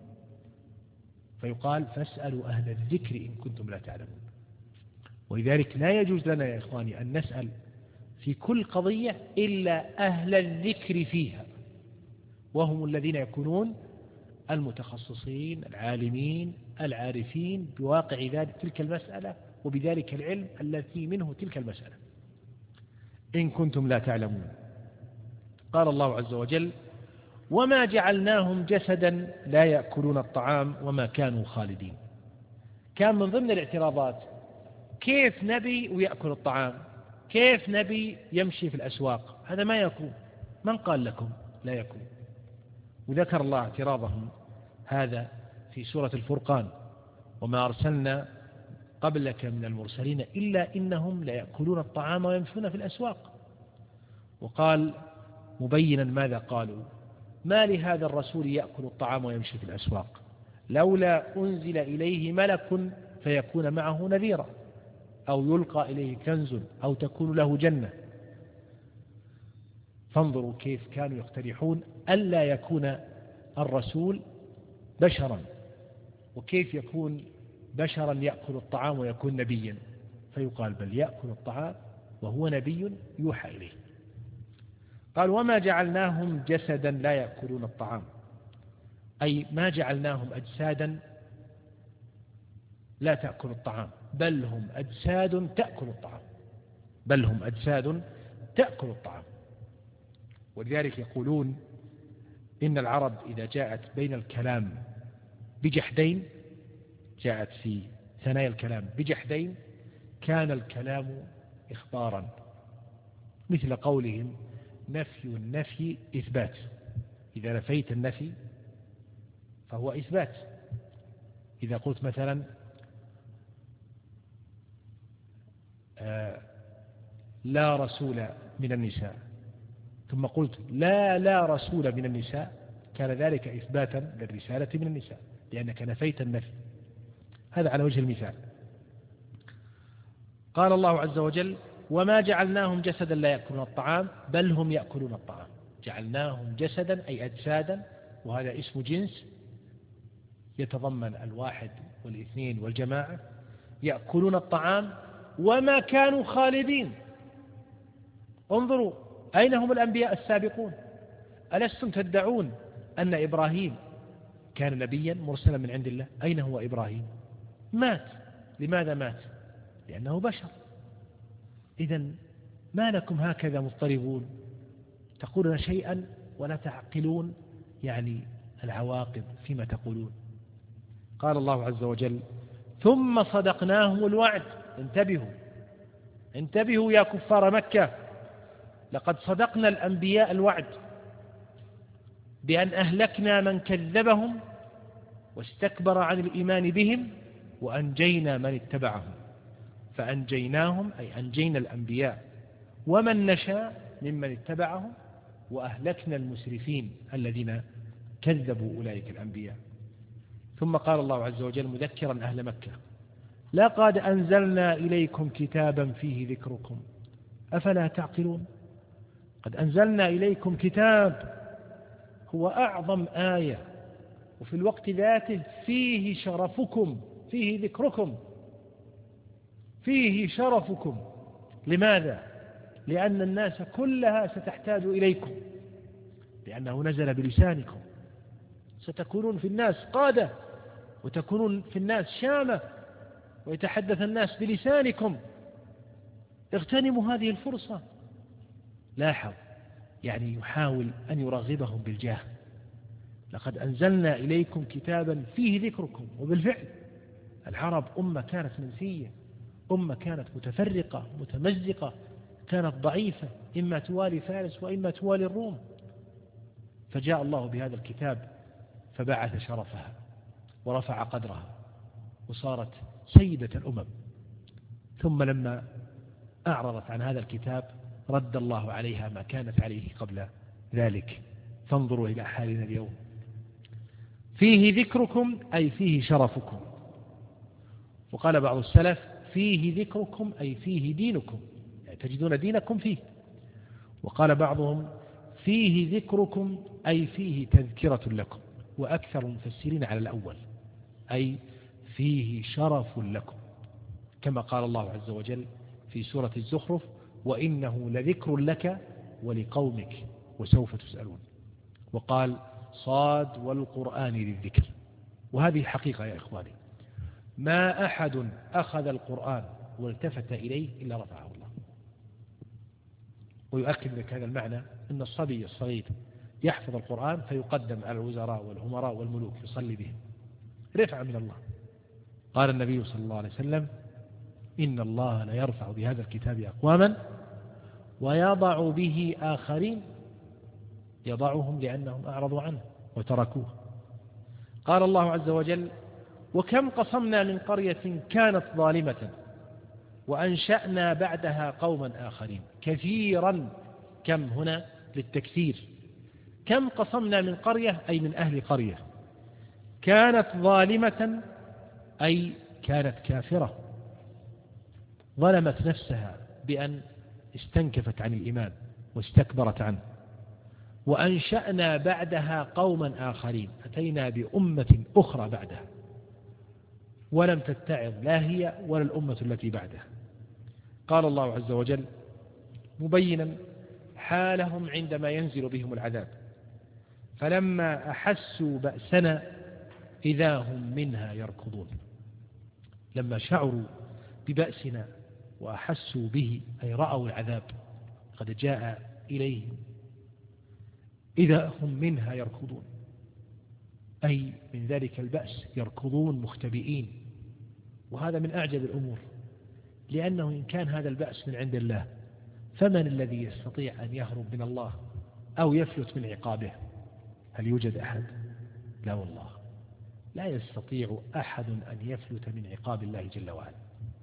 فيقال فاسألوا أهل الذكر إن كنتم لا تعلمون. ولذلك لا يجوز لنا يا إخواني أن نسأل في كل قضية إلا أهل الذكر فيها، وهم الذين يكونون المتخصصين العالمين العارفين بواقع ذلك تلك المسألة وبذلك العلم الذي منه تلك المسألة. إن كنتم لا تعلمون. قال الله عز وجل وما جعلناهم جسدا لا يأكلون الطعام وما كانوا خالدين. كان من ضمن الاعتراضات كيف نبي ويأكل الطعام؟ كيف نبي يمشي في الأسواق؟ هذا ما يكون. من قال لكم لا يكون؟ وذكر الله اعتراضهم هذا في سورة الفرقان وما أرسلنا قبلك من المرسلين إلا إنهم ليأكلون الطعام ويمشون في الأسواق. وقال مبينا ماذا قالوا ما لهذا الرسول يأكل الطعام ويمشي في الأسواق لولا أنزل إليه ملك فيكون معه نذيرا أو يلقى إليه كنز أو تكون له جنة. فانظروا كيف كانوا يقترحون ألا يكون الرسول بشرا، وكيف يكون بشرا يأكل الطعام ويكون نبيا. فيقال بل يأكل الطعام وهو نبي يوحى إليه. قال وما جعلناهم جسدا لا يأكلون الطعام، أي ما جعلناهم أجسادا لا تأكل الطعام، بل هم أجساد تأكل الطعام، بل هم أجساد تأكل الطعام. ولذلك يقولون إن العرب إذا جاءت بين الكلام بجحدين، جاءت في ثنايا الكلام بجحدين، كان الكلام إخبارا، مثل قولهم نفي النفي إثبات. إذا نفيت النفي فهو إثبات. إذا قلت مثلا لا رسول من النساء ثم قلت لا رسول من النساء، كان ذلك إثباتا للرسالة من النساء لأنك نفيت النفي. هذا على وجه المثال. قال الله عز وجل وما جعلناهم جسدا لا يأكلون الطعام بل هم يأكلون الطعام. جعلناهم جسدا أي أجسادا، وهذا اسم جنس يتضمن الواحد والاثنين والجماعة. يأكلون الطعام وما كانوا خالدين. انظروا أين هم الأنبياء السابقون؟ ألستم تدعون أن إبراهيم كان نبيا مرسلا من عند الله؟ أين هو إبراهيم؟ مات. لماذا مات؟ لأنه بشر. إذن ما لكم هكذا مضطربون تقولون شيئا ولا تعقلون يعني العواقب فيما تقولون. قال الله عز وجل ثم صدقناهم الوعد. انتبهوا يا كفار مكة، لقد صدقنا الأنبياء الوعد بأن أهلكنا من كذبهم واستكبر عن الإيمان بهم وأنجينا من اتبعهم. فأنجيناهم أي أنجينا الأنبياء ومن نشاء ممن اتبعهم، وأهلكنا المسرفين الذين كذبوا أولئك الأنبياء. ثم قال الله عز وجل مذكرا أهل مكة لقد أنزلنا إليكم كتابا فيه ذكركم أفلا تعقلون. قد أنزلنا إليكم كتاب هو أعظم آية، وفي الوقت ذاته فيه شرفكم، فيه ذكركم، فيه شرفكم. لماذا؟ لأن الناس كلها ستحتاج إليكم، لأنه نزل بلسانكم وستكونون في الناس قادة، وتكونون في الناس شامة، ويتحدث الناس بلسانكم. اغتنموا هذه الفرصة. لاحظ، يعني يحاول أن يرغبهم بالجاه. لقد أنزلنا إليكم كتابا فيه ذكركم. وبالفعل العرب أمة كانت منسية، أمة كانت متفرقة متمزقة، كانت ضعيفة، إما توالي فارس وإما توالي الروم. فجاء الله بهذا الكتاب فبعث شرفها ورفع قدرها وصارت سيدة الأمم. ثم لما أعرضت عن هذا الكتاب رد الله عليها ما كانت عليه قبل ذلك. فانظروا إلى حالنا اليوم، فيه ذكركم أي فيه شرفكم. وقال بعض السلف فيه ذكركم أي فيه دينكم، يعني تجدون دينكم فيه. وقال بعضهم فيه ذكركم أي فيه تذكرة لكم، وأكثر المفسرين على الأول، أي فيه شرف لكم، كما قال الله عز وجل في سورة الزخرف وإنه لذكر لك ولقومك وسوف تسألون. وقال صاد والقرآن للذكر. وهذه حقيقة يا إخواني، ما أحد أخذ القرآن والتفت إليه إلا رفعه الله. ويؤكد لك هذا المعنى أن الصبي الصغير يحفظ القرآن فيقدم على الوزراء والأمراء والملوك يصلي بهم رفعة من الله. قال النبي صلى الله عليه وسلم إن الله لا يرفع بهذا الكتاب أقواما ويضع به آخرين، يضعهم لأنهم أعرضوا عنه وتركوه. قال الله عز وجل وكم قصمنا من قرية كانت ظالمة وأنشأنا بعدها قوما آخرين. كثيرا، كم هنا للتكثير، كم قصمنا من قرية أي من أهل قرية، كانت ظالمة أي كانت كافرة، ظلمت نفسها بأن استنكفت عن الإيمان واستكبرت عنه. وأنشأنا بعدها قوما آخرين، أتينا بأمة أخرى بعدها ولم تتعظ لا هي ولا الأمة التي بعدها. قال الله عز وجل مبينا حالهم عندما ينزل بهم العذاب فلما أحسوا بأسنا إذا هم منها يركضون. لما شعروا ببأسنا وأحسوا به أي رأوا العذاب قد جاء إليهم إذا هم منها يركضون، أي من ذلك البأس يركضون مختبئين. وهذا من أعجب الأمور، لأنه إن كان هذا البأس من عند الله فمن الذي يستطيع أن يهرب من الله أو يفلت من عقابه؟ هل يوجد أحد؟ لا والله، لا يستطيع أحد أن يفلت من عقاب الله جل وعلا.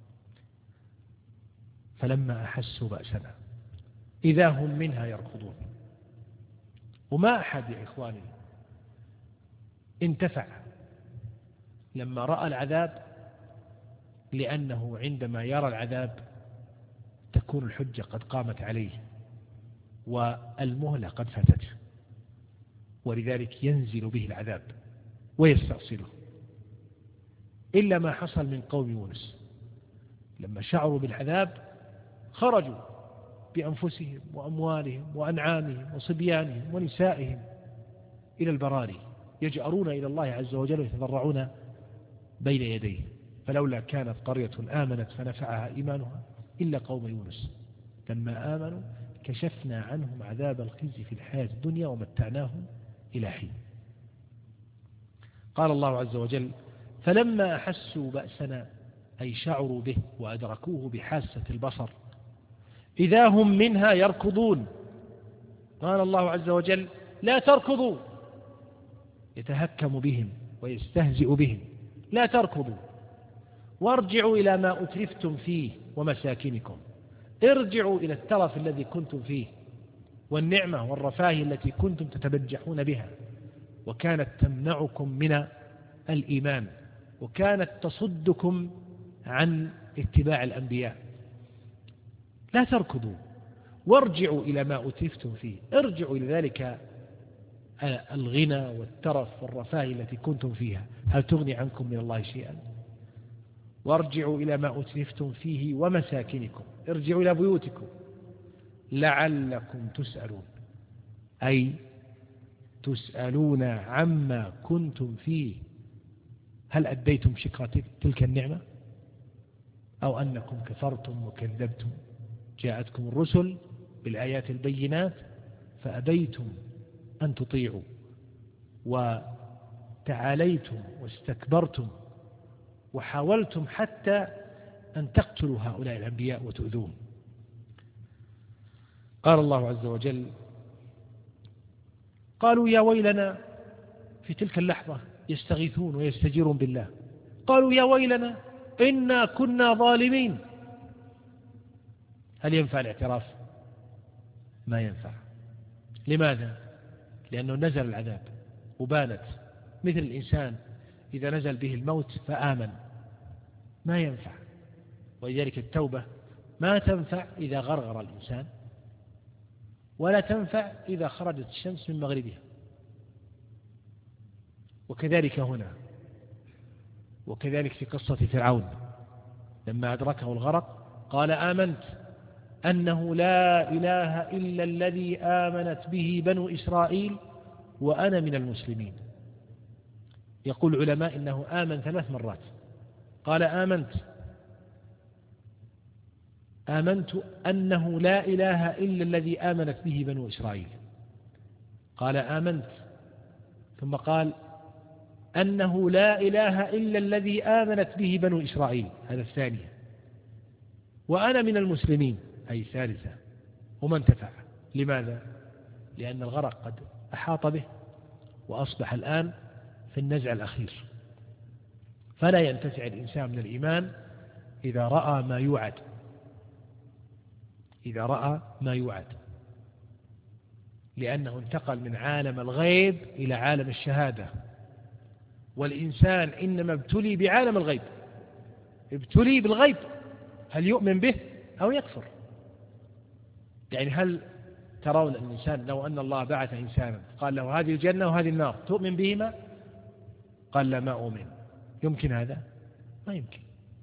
فلما أحسوا بأسنا إذا هم منها يركضون. وما أحد يا إخواني انتفع لما رأى العذاب، لأنه عندما يرى العذاب تكون الحجة قد قامت عليه والمهلة قد فاتته، ولذلك ينزل به العذاب ويستأصله. إلا ما حصل من قوم يونس، لما شعروا بالعذاب خرجوا بأنفسهم وأموالهم وأنعامهم وصبيانهم ونسائهم إلى البراري، يجأرون إلى الله عز وجل ويتضرعون بين يديه. فلولا كانت قرية آمنت فنفعها إيمانها إلا قوم يونس لما آمنوا كشفنا عنهم عذاب الخزي في الحياة الدنيا ومتعناهم إلى حين. قال الله عز وجل فلما أحسوا بأسنا أي شعروا به وأدركوه بحاسة البصر إذا هم منها يركضون. قال الله عز وجل لا تركضوا، يتهكم بهم ويستهزئ بهم، لا تركضوا وارجعوا إلى ما أترفتم فيه ومساكنكم. ارجعوا إلى الترف الذي كنتم فيه والنعمة والرفاه التي كنتم تتبجحون بها، وكانت تمنعكم من الإيمان، وكانت تصدكم عن اتباع الأنبياء. لا تركضوا وارجعوا إلى ما أترفتم فيه. ارجعوا إلى ذلك الغنى والترف والرفاه التي كنتم فيها، هل تغني عنكم من الله شيئا؟ وارجعوا إلى ما أترفتم فيه ومساكنكم، ارجعوا إلى بيوتكم لعلكم تسألون، أي تسألون عما كنتم فيه هل أديتم شكر تلك النعمة أو أنكم كفرتم وكذبتم؟ جاءتكم الرسل بالآيات البينات فأبيتم أن تطيعوا وتعاليتم واستكبرتم وحاولتم حتى أن تقتلوا هؤلاء الأنبياء وتؤذون. قال الله عز وجل: قالوا يا ويلنا، في تلك اللحظة يستغيثون ويستجيرون بالله، قالوا يا ويلنا إنا كنا ظالمين. هل ينفع الاعتراف؟ ما ينفع. لماذا؟ لأنه نزل العذاب وبانت، مثل الإنسان إذا نزل به الموت فآمن، ما ينفع. ولذلك التوبة ما تنفع إذا غرغر الإنسان، ولا تنفع إذا خرجت الشمس من مغربها. وكذلك هنا، وكذلك في قصة فرعون لما أدركه الغرق قال: آمنت أنه لا إله إلا الذي آمنت به بنو إسرائيل وأنا من المسلمين. يقول العلماء إنه آمن 3 مرات. قال: آمنت أنه لا إله إلا الذي آمنت به بنو إسرائيل. قال: آمنت، ثم قال: أنه لا إله إلا الذي آمنت به بنو إسرائيل، هذا الثانية، وأنا من المسلمين، أي ثالثة، وما انتفع. لماذا؟ لأن الغرق قد أحاط به وأصبح الآن في النزع الأخير. فلا ينتفع الإنسان من الإيمان إذا رأى ما يوعد، إذا رأى ما يوعد، لأنه انتقل من عالم الغيب إلى عالم الشهادة. والإنسان إنما ابتلي بعالم الغيب، ابتلي بالغيب، هل يؤمن به أو يكفر؟ يعني هل ترون الإنسان لو أن الله بعث إنسانا قال له هذه الجنة وهذه النار تؤمن بهما؟ قال: لا، ما أؤمن. يمكن هذا؟ ما يمكن.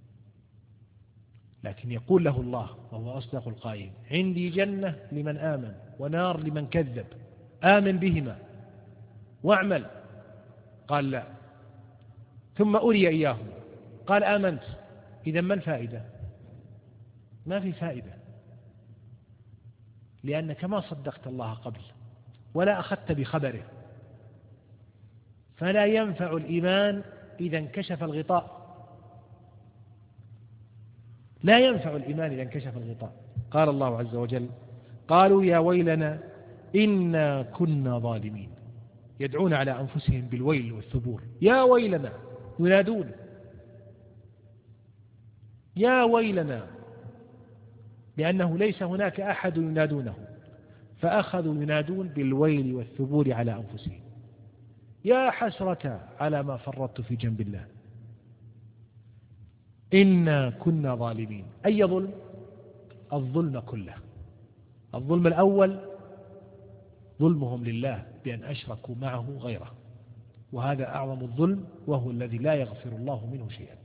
لكن يقول له الله وهو أصدق القائل: عندي جنة لمن آمن ونار لمن كذب، آمن بهما واعمل. قال: لا. ثم أري إياهم قال: آمنت. إذا ما الفائدة؟ ما في فائدة، لأنك ما صدقت الله قبل ولا أخذت بخبره. فلا ينفع الإيمان إذا انكشف الغطاء، لا ينفع الإيمان إذا انكشف الغطاء. قال الله عز وجل: قالوا يا ويلنا إنا كنا ظالمين. يدعون على أنفسهم بالويل والثبور، يا ويلنا، ينادون يا ويلنا، لأنه ليس هناك أحد ينادونه، فأخذوا ينادون بالويل والثبور على أنفسهم، يا حسرة على ما فرطت في جنب الله، إنا كنا ظالمين. أي ظلم؟ الظلم كله. الظلم الأول ظلمهم لله بأن أشركوا معه غيره، وهذا أعظم الظلم، وهو الذي لا يغفر الله منه شيئا.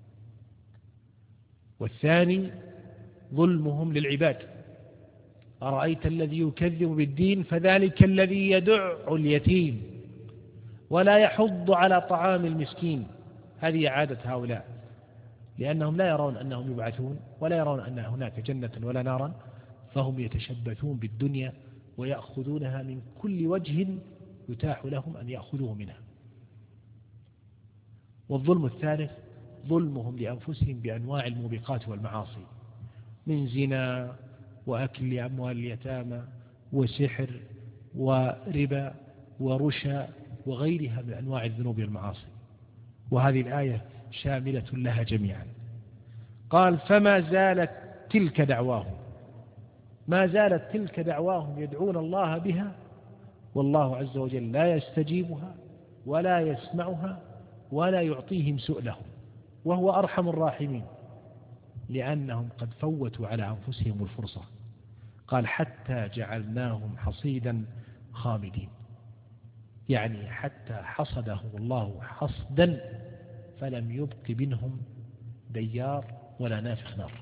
والثاني ظلمهم للعباد: أرأيت الذي يكذب بالدين فذلك الذي يدع اليتيم ولا يحض على طعام المسكين. هذه عادة هؤلاء، لأنهم لا يرون أنهم يبعثون ولا يرون أن هناك جنة ولا نارا، فهم يتشبثون بالدنيا ويأخذونها من كل وجه يتاح لهم أن يأخذوه منها. والظلم الثالث ظلمهم لأنفسهم بأنواع الموبقات والمعاصي، من زنا وأكل أموال اليتامى وسحر وربا ورشا وغيرها من أنواع الذنوب والمعاصي. وهذه الآية شاملة لها جميعا. قال: فما زالت تلك دعواهم، ما زالت تلك دعواهم يدعون الله بها والله عز وجل لا يستجيبها ولا يسمعها ولا يعطيهم سؤلهم، وهو أرحم الراحمين، لأنهم قد فوتوا على أنفسهم الفرصة. قال: حتى جعلناهم حصيدا خامدين، يعني حتى حصدهم الله حصدا فلم يبق منهم ديار ولا نافخ نار.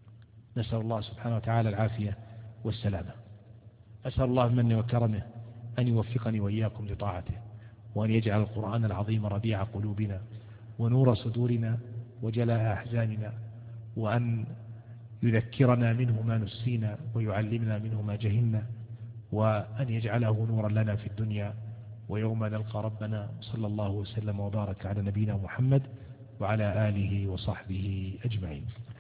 نسأل الله سبحانه وتعالى العافية والسلامة. أسأل الله بمنه وكرمه أن يوفقني وإياكم لطاعته، وأن يجعل القرآن العظيم ربيع قلوبنا ونور صدورنا وجلاء أحزاننا، وأن يذكرنا منه ما نسينا ويعلمنا منه ما جهلنا، وأن يجعله نورا لنا في الدنيا ويوم نلقى ربنا. صلى الله وسلم وبارك على نبينا محمد وعلى آله وصحبه أجمعين.